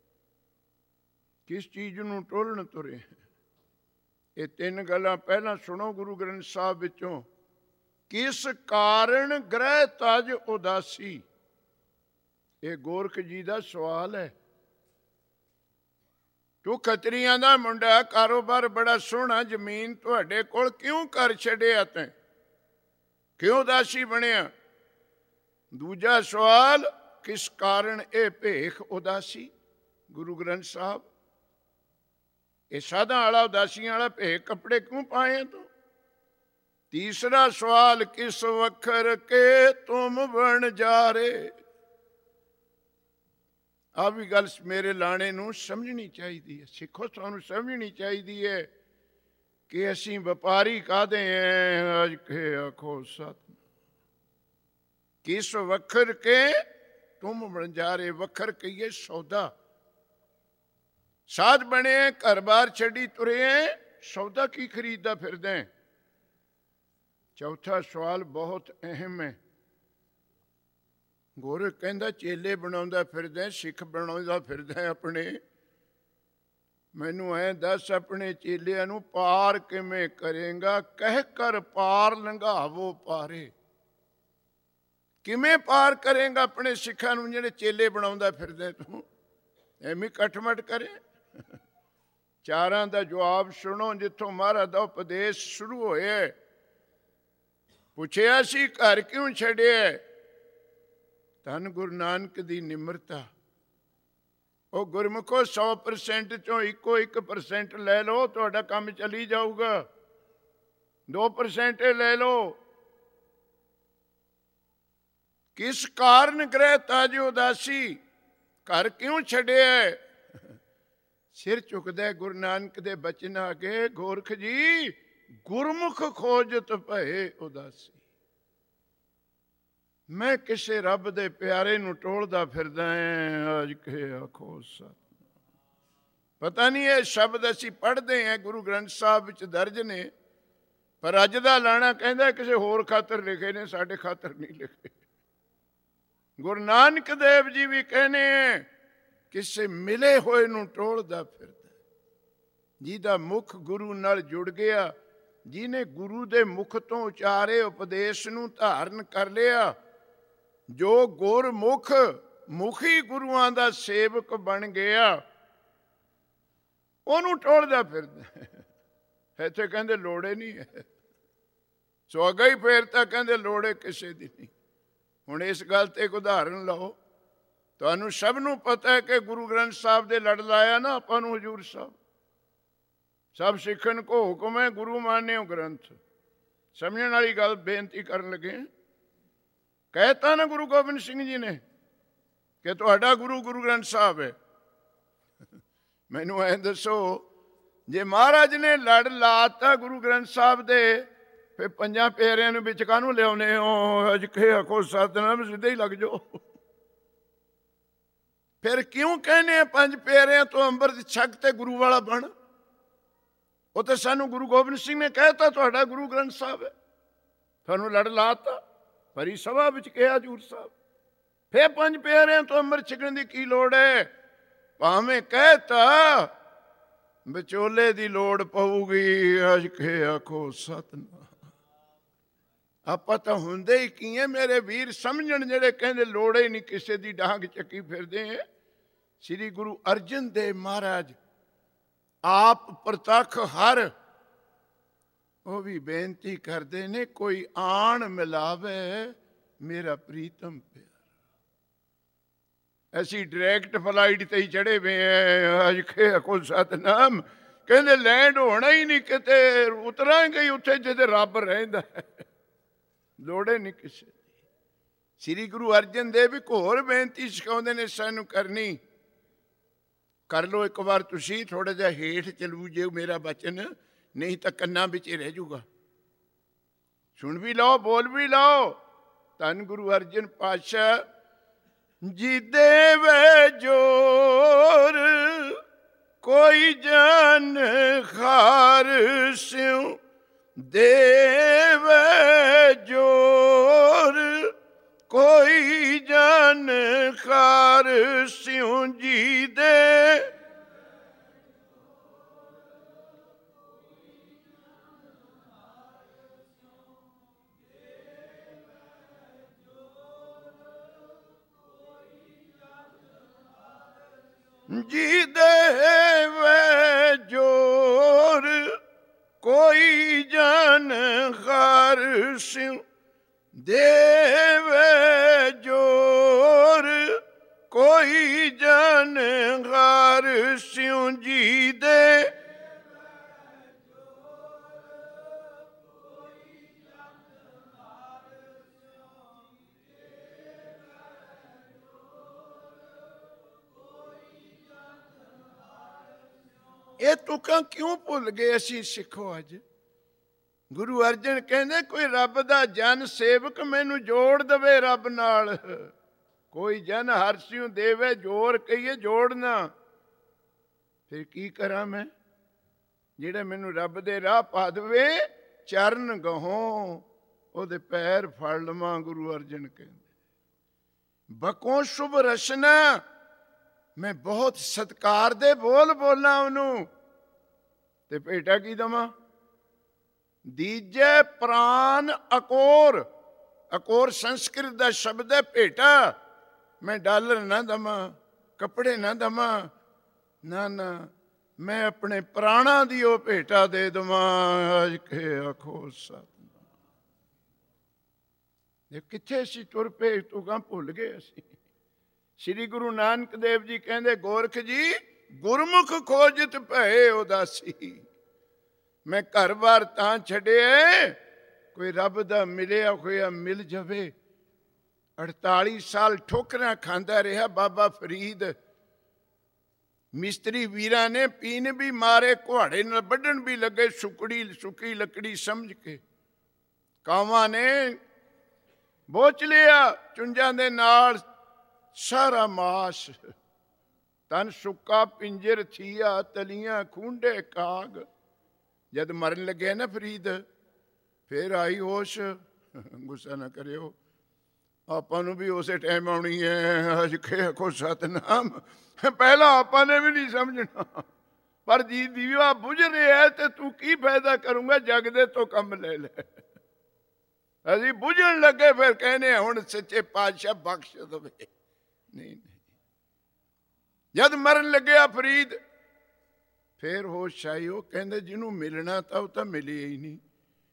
ਕਿਸ ਚੀਜ਼ ਨੂੰ ਟੋਲਣ ਤੁਰੇ? ਇਹ 3 ਗੱਲਾਂ ਪਹਿਲਾਂ ਸੁਣੋ ਗੁਰੂ ਗ੍ਰੰਥ ਸਾਹਿਬ ਵਿੱਚੋਂ। ਕਿਸ ਕਾਰਨ ਗ੍ਰਹਿ ਤਜ ਉਦਾਸੀ? ਇਹ ਗੋਰਖ ਜੀ ਦਾ ਸਵਾਲ ਹੈ। ਤੂੰ ਖੱਤਰੀਆਂ ਦਾ ਮੁੰਡਾ, ਕਾਰੋਬਾਰ ਬੜਾ ਸੋਹਣਾ, ਜ਼ਮੀਨ ਤੁਹਾਡੇ ਕੋਲ, ਕਿਉਂ ਘਰ ਛੱਡਿਆ ਤੈਂ? ਕਿਉਂ ਉਦਾਸੀ ਬਣਿਆ? ਦੂਜਾ ਸਵਾਲ, ਕਿਸ ਕਾਰਨ ਇਹ ਭੇਖ ਉਦਾਸੀ? ਗੁਰੂ ਗ੍ਰੰਥ ਸਾਹਿਬ, ਇਹ ਸਾਧਾਂ ਵਾਲਾ ਉਦਾਸੀਆਂ ਵਾਲਾ ਭੇਖ ਕੱਪੜੇ ਕਿਉਂ ਪਾਏ ਤੂੰ? ਤੀਸਰਾ ਸਵਾਲ, ਕਿਸ ਵਖਰ ਕੇ ਤੁਮ ਬਣ ਜਾ ਰੇ? ਆ ਵੀ ਗੱਲ ਮੇਰੇ ਲਾਣੇ ਨੂੰ ਸਮਝਣੀ ਚਾਹੀਦੀ ਹੈ। ਸਿੱਖੋ, ਸਾਨੂੰ ਸਮਝਣੀ ਚਾਹੀਦੀ ਹੈ ਕਿ ਅਸੀਂ ਵਪਾਰੀ ਕਾਹਦੇ ਐ। ਅੱਜ ਕੇ ਆਖੋ ਸਤਿਨਾਮ। ਕਿਸ ਵਖਰ ਕੇ ਤੁਮ ਬਣ ਜਾ ਰੇ। ਵਖਰ ਕਹੀਏ ਸੌਦਾ। ਸਾਧ ਬਣੇ, ਘਰ-ਬਾਰ ਛੱਡੀ ਤੁਰੇ, ਸੌਦਾ ਕੀ ਖਰੀਦਦਾ ਫਿਰਦੇ? ਚੌਥਾ ਸਵਾਲ ਬਹੁਤ ਅਹਿਮ ਹੈ। ਗੋਰਖ ਕਹਿੰਦਾ ਚੇਲੇ ਬਣਾਉਂਦਾ ਫਿਰਦਾ, ਸਿੱਖ ਬਣਾਉਂਦਾ ਫਿਰਦਾ ਆਪਣੇ। ਮੈਨੂੰ ਐਂ ਦੱਸ, ਆਪਣੇ ਚੇਲਿਆਂ ਨੂੰ ਪਾਰ ਕਿਵੇਂ ਕਰੇਗਾ? ਕਹਿ ਕਰ ਪਾਰ ਲੰਘਾਵੋ ਪਾਰੇ। ਕਿਵੇਂ ਪਾਰ ਕਰੇਗਾ ਆਪਣੇ ਸਿੱਖਾਂ ਨੂੰ ਜਿਹੜੇ ਚੇਲੇ ਬਣਾਉਂਦਾ ਫਿਰਦਾ ਤੂੰ? ਐਵੇਂ ਕਠਮਟ ਕਰੇ। ਚਾਰਾਂ ਦਾ ਜਵਾਬ ਸੁਣੋ, ਜਿੱਥੋਂ ਮਹਾਰਾਜ ਦਾ ਉਪਦੇਸ਼ ਸ਼ੁਰੂ ਹੋਇਆ। ਪੁੱਛਿਆ ਸੀ ਘਰ ਕਿਉਂ ਛੱਡਿਆ? ਧੰਨ ਗੁਰੂ ਨਾਨਕ ਦੀ ਨਿਮਰਤਾ। ਉਹ ਗੁਰਮੁਖੋ 100% ਚੋਂ ਇੱਕੋ 1% ਲੈ ਲਓ, ਤੁਹਾਡਾ ਕੰਮ ਚੱਲੀ ਜਾਊਗਾ। 2% ਲੈ ਲਓ। ਕਿਸ ਕਾਰਨ ਗ੍ਰਹਿ ਤਜ ਉਦਾਸੀ? ਘਰ ਕਿਉਂ ਛੱਡਿਆ? ਸਿਰ ਝੁਕਦਾ ਗੁਰੂ ਨਾਨਕ ਦੇ ਬਚਨ ਅੱਗੇ। ਗੋਰਖ ਜੀ, ਗੁਰਮੁਖ ਖੋਜਤ ਭਏ ਉਦਾਸੀ। ਮੈਂ ਕਿਸੇ ਰੱਬ ਦੇ ਪਿਆਰੇ ਨੂੰ ਟੋਲਦਾ ਫਿਰਦਾ ਐ। ਅੱਜ ਕੇ ਆਖੋ ਸਤਿਨਾਮ। ਪਤਾ ਨਹੀਂ ਇਹ ਸ਼ਬਦ ਅਸੀਂ ਪੜ੍ਹਦੇ ਹਾਂ, ਗੁਰੂ ਗ੍ਰੰਥ ਸਾਹਿਬ ਵਿੱਚ ਦਰਜ ਨੇ, ਪਰ ਅੱਜ ਦਾ ਲਾਣਾ ਕਹਿੰਦਾ ਕਿਸੇ ਹੋਰ ਖਾਤਰ ਲਿਖੇ ਨੇ, ਸਾਡੇ ਖਾਤਰ ਨਹੀਂ ਲਿਖੇ। ਗੁਰੂ ਨਾਨਕ ਦੇਵ ਜੀ ਵੀ ਕਹਿੰਦੇ ਕਿਸੇ ਮਿਲੇ ਹੋਏ ਨੂੰ ਟੋਲਦਾ ਫਿਰਦਾ। ਜਿਹਦਾ ਮੁਖ ਗੁਰੂ ਨਾਲ ਜੁੜ ਗਿਆ, ਜਿਹਨੇ ਗੁਰੂ ਦੇ ਮੁਖ ਤੋਂ ਉਚਾਰੇ ਉਪਦੇਸ਼ ਨੂੰ ਧਾਰਨ ਕਰ ਲਿਆ, ਜੋ ਗੁਰਮੁਖ ਮੁਖੀ ਗੁਰੂਆਂ ਦਾ ਸੇਵਕ ਬਣ ਗਿਆ, ਉਹਨੂੰ ਟੋਲਦਾ ਫਿਰਦਾ। ਇੱਥੇ ਕਹਿੰਦੇ ਲੋੜੇ ਨਹੀਂ ਹੈ। ਸੁਹਾਗਾ ਹੀ ਫੇਰਤਾ, ਕਹਿੰਦੇ ਲੋੜੇ ਕਿਸੇ ਦੀ ਨਹੀਂ। ਹੁਣ ਇਸ ਗੱਲ ਤੇ ਇੱਕ ਉਦਾਹਰਨ ਲਓ। ਤੁਹਾਨੂੰ ਸਭ ਨੂੰ ਪਤਾ ਹੈ ਕਿ ਗੁਰੂ ਗ੍ਰੰਥ ਸਾਹਿਬ ਦੇ ਲੜ ਲਾਇਆ ਨਾ ਆਪਾਂ ਨੂੰ ਹਜ਼ੂਰ ਸਾਹਿਬ। ਸਭ ਸਿੱਖਣ ਕੋ ਹੁਕਮ ਹੈ ਗੁਰੂ ਮਾਨਿਓ ਗ੍ਰੰਥ। ਸਮਝਣ ਵਾਲੀ ਗੱਲ ਬੇਨਤੀ ਕਰਨ ਲੱਗੇ। ਕਹਿਤਾ ਨਾ ਗੁਰੂ ਗੋਬਿੰਦ ਸਿੰਘ ਜੀ ਨੇ ਕਿ ਤੁਹਾਡਾ ਗੁਰੂ ਗੁਰੂ ਗ੍ਰੰਥ ਸਾਹਿਬ ਹੈ। ਮੈਨੂੰ ਐਂ ਦੱਸੋ, ਜੇ ਮਹਾਰਾਜ ਨੇ ਲੜ ਲਾਤਾ ਗੁਰੂ ਗ੍ਰੰਥ ਸਾਹਿਬ ਦੇ, ਫਿਰ ਪੰਜਾਂ ਪਿਆਰਿਆਂ ਨੂੰ ਵਿੱਚ ਕਾਹਨੂੰ ਲਿਆਉਨੇ ਹੋ? ਅਜ ਕੇ ਆਖੋ ਸਤਿਨਾਮ, ਸਿੱਧੇ ਹੀ ਲੱਗ ਜਾਓ। ਫਿਰ ਕਿਉਂ ਕਹਿੰਦੇ ਆ ਪੰਜ ਪਿਆਰਿਆਂ ਤੋਂ ਅੰਮ੍ਰਿਤ ਛਕ ਤੇ ਗੁਰੂ ਵਾਲਾ ਬਣ? ਉਹ ਤਾਂ ਸਾਨੂੰ ਗੁਰੂ ਗੋਬਿੰਦ ਸਿੰਘ ਨੇ ਕਹਿਤਾ ਤੁਹਾਡਾ ਗੁਰੂ ਗ੍ਰੰਥ ਸਾਹਿਬ ਹੈ। ਤੁਹਾਨੂੰ ਲੜ ਲਾਤਾ, ਭਰੀ ਸਭਾ ਵਿੱਚ ਕਿਹਾ ਹਜ਼ੂਰ ਸਾਹਿਬ। ਫਿਰ ਪੰਜ ਪਿਆਰਿਆਂ ਤੋਂ ਅੰਮ੍ਰਿਤ ਛਕਣ ਦੀ ਕੀ ਲੋੜ ਹੈ? ਭਾਵੇਂ ਕਹਿਤਾ ਵਿਚੋਲੇ ਦੀ ਲੋੜ ਪਊਗੀ। ਅਜ ਕੇ ਆਖੋ ਸਤਿਨਾਮ। ਆਪਾਂ ਤਾਂ ਹੁੰਦੇ ਹੀ ਕੀ ਹੈ ਮੇਰੇ ਵੀਰ, ਸਮਝਣ ਜਿਹੜੇ ਕਹਿੰਦੇ ਲੋੜੇ ਨਹੀਂ ਕਿਸੇ ਦੀ, ਡਾਂਗ ਚੱਕੀ ਫਿਰਦੇ ਹੈ। ਸ੍ਰੀ ਗੁਰੂ ਅਰਜਨ ਦੇਵ ਮਹਾਰਾਜ ਆਪ ਪ੍ਰਤੱਖ ਹਰ, ਉਹ ਵੀ ਬੇਨਤੀ ਕਰਦੇ ਨੇ ਕੋਈ ਆਣ ਮਿਲਾਵੇ ਮੇਰਾ ਪ੍ਰੀਤਮ ਪਿਆਰ। ਅਸੀਂ ਡਾਇਰੈਕਟ ਫਲਾਈਟ ਤੇ ਹੀ ਚੜੇ ਵੇ ਐ। ਅਜ ਕੇ ਆਖੋ ਸਤਿਨਾਮ। ਕਹਿੰਦੇ ਲੈਂਡ ਹੋਣਾ ਹੀ ਨਹੀਂ ਕਿਤੇ, ਉਤਰਾਂਗੇ ਹੀ ਉੱਥੇ ਜਿੱਥੇ ਰੱਬ ਰਹਿੰਦਾ ਹੈ। ਲੋੜੇ ਨਹੀਂ ਕਿਸੇ ਦੀ। ਸ੍ਰੀ ਗੁਰੂ ਅਰਜਨ ਦੇਵ ਇੱਕ ਹੋਰ ਬੇਨਤੀ ਸਿਖਾਉਂਦੇ ਨੇ ਸਾਨੂੰ ਕਰਨੀ। ਕਰ ਲਓ ਇੱਕ ਵਾਰ ਤੁਸੀਂ, ਥੋੜ੍ਹਾ ਜਿਹਾ ਹੇਠ ਚਲੂ ਜੇ ਮੇਰਾ ਬਚਨ, ਨਹੀਂ ਤਾਂ ਕੰਨਾਂ ਵਿੱਚ ਹੀ ਰਹਿ ਜੂਗਾ। ਸੁਣ ਵੀ ਲਓ, ਬੋਲ ਵੀ ਲਓ। ਧੰਨ ਗੁਰੂ ਅਰਜਨ ਪਾਤਸ਼ਾਹ ਜੀ ਦੇਵੇ ਜੋਰ ਕੋਈ ਜਨ ਖਾਰ ਸਿਉ, ਦੇਵੇ ਜੋਰ ਕੋਈ ਜਨ ਖਾਰ ਸਿਉ ਜੀ ਦੇ। ਜੀ ਦੇਵੇ ਜੋਰ ਕੋਈ ਜਨ ਖਾਰ ਸਿਉ, ਦੇਵੇ ਜੋਰ ਕੋਈ ਜਨ ਖਾਰ ਸਿਉ ਜੀ ਦੇ। ਇਹ ਤੁਕਾਂ ਕਿਉਂ ਭੁੱਲ ਗਏ ਅਸੀਂ ਸਿੱਖੋ? ਅੱਜ ਗੁਰੂ ਅਰਜਨ ਕਹਿੰਦੇ ਕੋਈ ਰੱਬ ਦਾ ਜਨ ਸੇਵਕ ਮੈਨੂੰ ਜੋੜ ਦਵੇ ਰੱਬ ਨਾਲ। ਕੋਈ ਜਨ ਹਰਸਿਉ ਦੇਵੇ ਜੋਰ, ਕਹੀਏ ਜੋੜਨਾ। ਫਿਰ ਕੀ ਕਰਾਂ ਮੈਂ? ਜਿਹੜਾ ਮੈਨੂੰ ਰੱਬ ਦੇ ਰਾਹ ਪਾ ਦੇਵੇ, ਚਰਨ ਗਹੋਂ ਉਹਦੇ ਪੈਰ ਫੜ ਲਵਾਂ। ਗੁਰੂ ਅਰਜਨ ਕਹਿੰਦੇ ਬਕੋ ਸ਼ੁਭ ਰਸਨਾ, ਮੈਂ ਬਹੁਤ ਸਤਿਕਾਰ ਦੇ ਬੋਲ ਬੋਲਾਂ ਉਹਨੂੰ, ਤੇ ਭੇਟਾ ਕੀ ਦਵਾਂ? ਦੀਜੇ ਪ੍ਰਾਨ ਅਕੋਰ। ਅਕੋਰ ਸੰਸਕ੍ਰਿਤ ਦਾ ਸ਼ਬਦ ਹੈ ਭੇਟਾ। ਮੈਂ ਡਾਲਰ ਨਾ ਦਵਾਂ, ਕੱਪੜੇ ਨਾ ਦਵਾਂ, ਨਾ ਨਾ, ਮੈਂ ਆਪਣੇ ਪ੍ਰਾਣਾਂ ਦੀ ਉਹ ਭੇਟਾ ਦੇ ਦਵਾਂ। ਅਜ ਕੇ ਆਖੋ ਸਤਿਨਾਮ। ਇਹ ਕਿੱਥੇ ਸੀ ਤੁਰ ਪਏ, ਤੁਕਾਂ ਭੁੱਲ ਗਏ ਅਸੀਂ। ਸ੍ਰੀ ਗੁਰੂ ਨਾਨਕ ਦੇਵ ਜੀ ਕਹਿੰਦੇ ਗੋਰਖ ਜੀ ਗੁਰਮੁਖ ਖੋਜਤ ਭਏ ਉਦਾਸੀ। ਮੈਂ ਘਰ ਬਾਰ ਤਾਂ ਛੱਡਿਆ ਕੋਈ ਰੱਬ ਦਾ ਮਿਲਿਆ ਹੋਇਆ ਮਿਲ ਜਾਵੇ। 48 ਸਾਲ ਠੋਕਰਾਂ ਖਾਂਦਾ ਰਿਹਾ ਬਾਬਾ ਫਰੀਦ। ਮਿਸਤਰੀ ਵੀਰਾਂ ਨੇ ਪੀਣ ਵੀ ਮਾਰੇ, ਕੁਹਾੜੇ ਨਾਲ ਵੱਢਣ ਵੀ ਲੱਗੇ, ਸੁੱਕੀ ਲੱਕੜੀ ਸਮਝ ਕੇ। ਕਾਵਾਂ ਨੇ ਬੋਚ ਲਿਆ ਚੁੰਝਾਂ ਦੇ ਨਾਲ ਸਾਰਾ ਮਾਸ। ਤਨ ਸੁੱਕਾ ਪਿੰਜਰ ਥੀਆ, ਤਲੀਆਂ ਖੂੰਡੇ ਕਾਗ। ਜਦ ਮਰਨ ਲੱਗੇ ਨਾ ਫਰੀਦ, ਫਿਰ ਆਈ ਹੋਸ਼। ਗੁੱਸਾ ਨਾ ਕਰਿਓ, ਆਪਾਂ ਨੂੰ ਵੀ ਉਸੇ ਟਾਈਮ ਆਉਣੀ ਹੈ। ਅਜ ਕੇ ਆਖੋ ਸਤਿਨਾਮ। ਪਹਿਲਾਂ ਆਪਾਂ ਨੇ ਵੀ ਨਹੀਂ ਸਮਝਣਾ, ਪਰ ਜੀ ਦੀਵਾ ਬੁਝ ਰਿਹਾ ਤੇ ਤੂੰ ਕੀ ਫਾਇਦਾ ਕਰੂੰਗਾ? ਜਗ ਦੇ ਤੋਂ ਕੰਮ ਲੈ ਲੈ। ਅਸੀਂ ਬੁਝਣ ਲੱਗੇ, ਫਿਰ ਕਹਿੰਦੇ ਹੁਣ ਸੱਚੇ ਪਾਤਸ਼ਾਹ ਬਖਸ਼ ਦੇਵੇ। ਨਹੀਂ ਨਹੀਂ, ਜਦ ਮਰਨ ਲੱਗਿਆ ਫਰੀਦ, ਫਿਰ ਹੋਸ਼ ਆਈ। ਉਹ ਕਹਿੰਦੇ ਜਿਹਨੂੰ ਮਿਲਣਾ ਤਾਂ ਉਹ ਤਾਂ ਮਿਲਿਆ ਹੀ ਨਹੀਂ।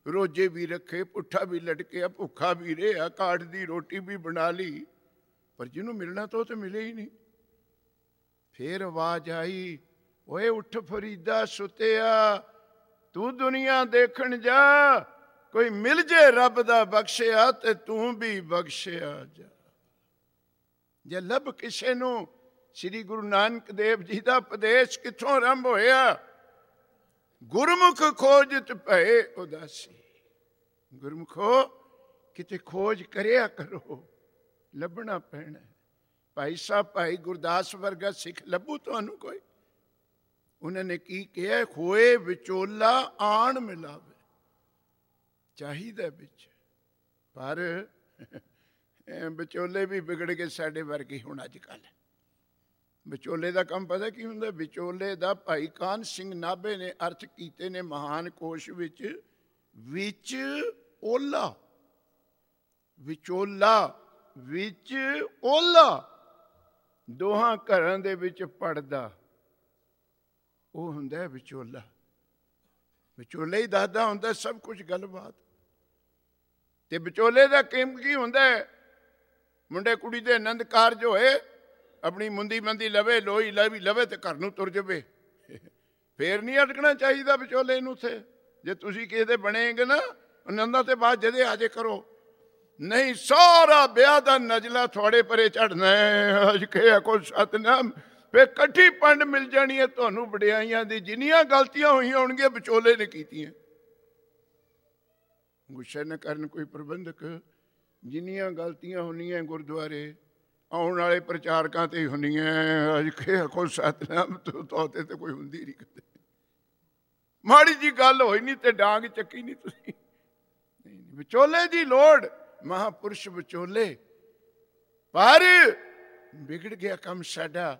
ਰੋਜੇ ਵੀ ਰੱਖੇ, ਪੁੱਠਾ ਵੀ ਲਟਕਿਆ, ਭੁੱਖਾ ਵੀ ਰਿਹਾ, ਕਾਠ ਦੀ ਰੋਟੀ ਵੀ ਬਣਾ ਲਈ, ਪਰ ਜਿਹਨੂੰ ਮਿਲਣਾ ਤਾਂ ਉਹ ਤਾਂ ਮਿਲੇ ਹੀ ਨਹੀਂ। ਫੇਰ ਆਵਾਜ਼ ਆਈ, ਓਏ ਉੱਠ ਫਰੀਦਾ ਸੁੱਤਿਆ, ਤੂੰ ਦੁਨੀਆ ਦੇਖਣ ਜਾ, ਕੋਈ ਮਿਲ ਜੇ ਰੱਬ ਦਾ ਬਖਸ਼ਿਆ ਤੇ ਤੂੰ ਵੀ ਬਖਸ਼ਿਆ ਜਾ। ਜੇ ਲੱਭ ਕਿਸੇ ਨੂੰ ਸ੍ਰੀ ਗੁਰੂ ਨਾਨਕ ਦੇਵ ਜੀ ਦਾ ਉਪਦੇਸ਼ ਕਿੱਥੋਂ ਆਰੰਭ ਹੋਇਆ? ਗੁਰਮੁਖ ਖੋਜਤ ਭਏ ਉਦਾਸੀ। ਗੁਰਮੁਖੋ ਕਿਤੇ ਖੋਜ ਕਰਿਆ ਕਰੋ, ਲੱਭਣਾ ਪੈਣਾ। ਭਾਈ ਸਾਹਿਬ ਭਾਈ ਗੁਰਦਾਸ ਵਰਗਾ ਸਿੱਖ ਲੱਭੂ ਤੁਹਾਨੂੰ ਕੋਈ? ਉਹਨਾਂ ਨੇ ਕੀ ਕਿਹਾ? ਹੋਏ ਵਿਚੋਲਾ ਆਣ ਮਿਲਾਵੇ। ਚਾਹੀਦਾ ਵਿੱਚ, ਪਰ ਵਿਚੋਲੇ ਵੀ ਵਿਗੜ ਗਏ ਸਾਡੇ ਵਰਗੇ ਹੁਣ ਅੱਜ ਕੱਲ੍ਹ। ਵਿਚੋਲੇ ਦਾ ਕੰਮ ਪਤਾ ਕੀ ਹੁੰਦਾ? ਵਿਚੋਲੇ ਦਾ ਭਾਈ ਕਾਹਨ ਸਿੰਘ ਨਾਭੇ ਨੇ ਅਰਥ ਕੀਤੇ ਨੇ ਮਹਾਨ ਕੋਸ਼ ਵਿੱਚ ਓਲਾ, ਵਿਚੋਲਾ ਵਿੱਚ ਓਲਾ, ਦੋਹਾਂ ਘਰਾਂ ਦੇ ਵਿੱਚ ਪੜਦਾ, ਉਹ ਹੁੰਦਾ ਵਿਚੋਲਾ। ਵਿਚੋਲੇ ਹੀ ਦੱਸਦਾ ਹੁੰਦਾ ਸਭ ਕੁਝ ਗੱਲਬਾਤ। ਤੇ ਵਿਚੋਲੇ ਦਾ ਕੰਮ ਕੀ ਹੁੰਦਾ? ਮੁੰਡੇ ਕੁੜੀ ਦੇ ਆਨੰਦ ਕਾਰਜ ਹੋਏ, ਆਪਣੀ ਮੁੰਦੀ ਮੰਦੀ ਲਵੇ, ਲੋਈ ਲਵੇ ਤੇ ਘਰ ਨੂੰ ਤੁਰ ਜਾਵੇ। ਫੇਰ ਨਹੀਂ ਅਟਕਣਾ ਚਾਹੀਦਾ ਵਿਚੋਲੇ ਨੂੰ ਉੱਥੇ। ਜੇ ਤੁਸੀਂ ਕਿਸੇ ਦੇ ਬਣੇਗੇ ਨਾ ਆਨੰਦਾਂ ਤੇ ਬਾਅਦ ਜਦੇ ਆਜੇ ਕਰੋ, ਨਹੀਂ ਸਾਰਾ ਵਿਆਹ ਦਾ ਨਜਲਾ ਤੁਹਾਡੇ ਪਰੇ ਝੜਨਾ ਹੈ। ਅੱਜ ਕੇ ਕੋ ਸਤਨਾਮ, ਫੇਰ ਇਕੱਠੀ ਪੰਡ ਮਿਲ ਜਾਣੀ ਹੈ ਤੁਹਾਨੂੰ ਵਡਿਆਈਆਂ ਦੀ। ਜਿੰਨੀਆਂ ਗਲਤੀਆਂ ਹੋਈਆਂ ਹੋਣਗੀਆਂ ਵਿਚੋਲੇ ਨੇ ਕੀਤੀਆਂ। ਗੁੱਸਾ ਨਾ ਕਰਨ ਕੋਈ ਪ੍ਰਬੰਧਕ, ਜਿੰਨੀਆਂ ਗਲਤੀਆਂ ਹੁੰਦੀਆਂ ਗੁਰਦੁਆਰੇ ਆਉਣ ਵਾਲੇ ਪ੍ਰਚਾਰਕਾਂ ਤੇ ਹੀ ਹੁੰਦੀਆਂ। ਅੱਜ ਕੇ ਕੋ ਸਤਨਾਮ, ਤੋਤੇ ਤੇ ਕੋਈ ਹੁੰਦੀ ਨਹੀਂ ਕਦੇ। ਮਾੜੀ ਜੀ ਗੱਲ ਹੋਈ ਨਹੀਂ ਤੇ ਡਾਂਗ ਚੱਕੀ ਨਹੀਂ ਤੁਸੀਂ। ਵਿਚੋਲੇ ਦੀ ਲੋੜ, ਮਹਾਂਪੁਰਸ਼ ਵਿਚੋਲੇ। ਪਰ ਵਿਗੜ ਗਿਆ ਕੰਮ ਸਾਡਾ।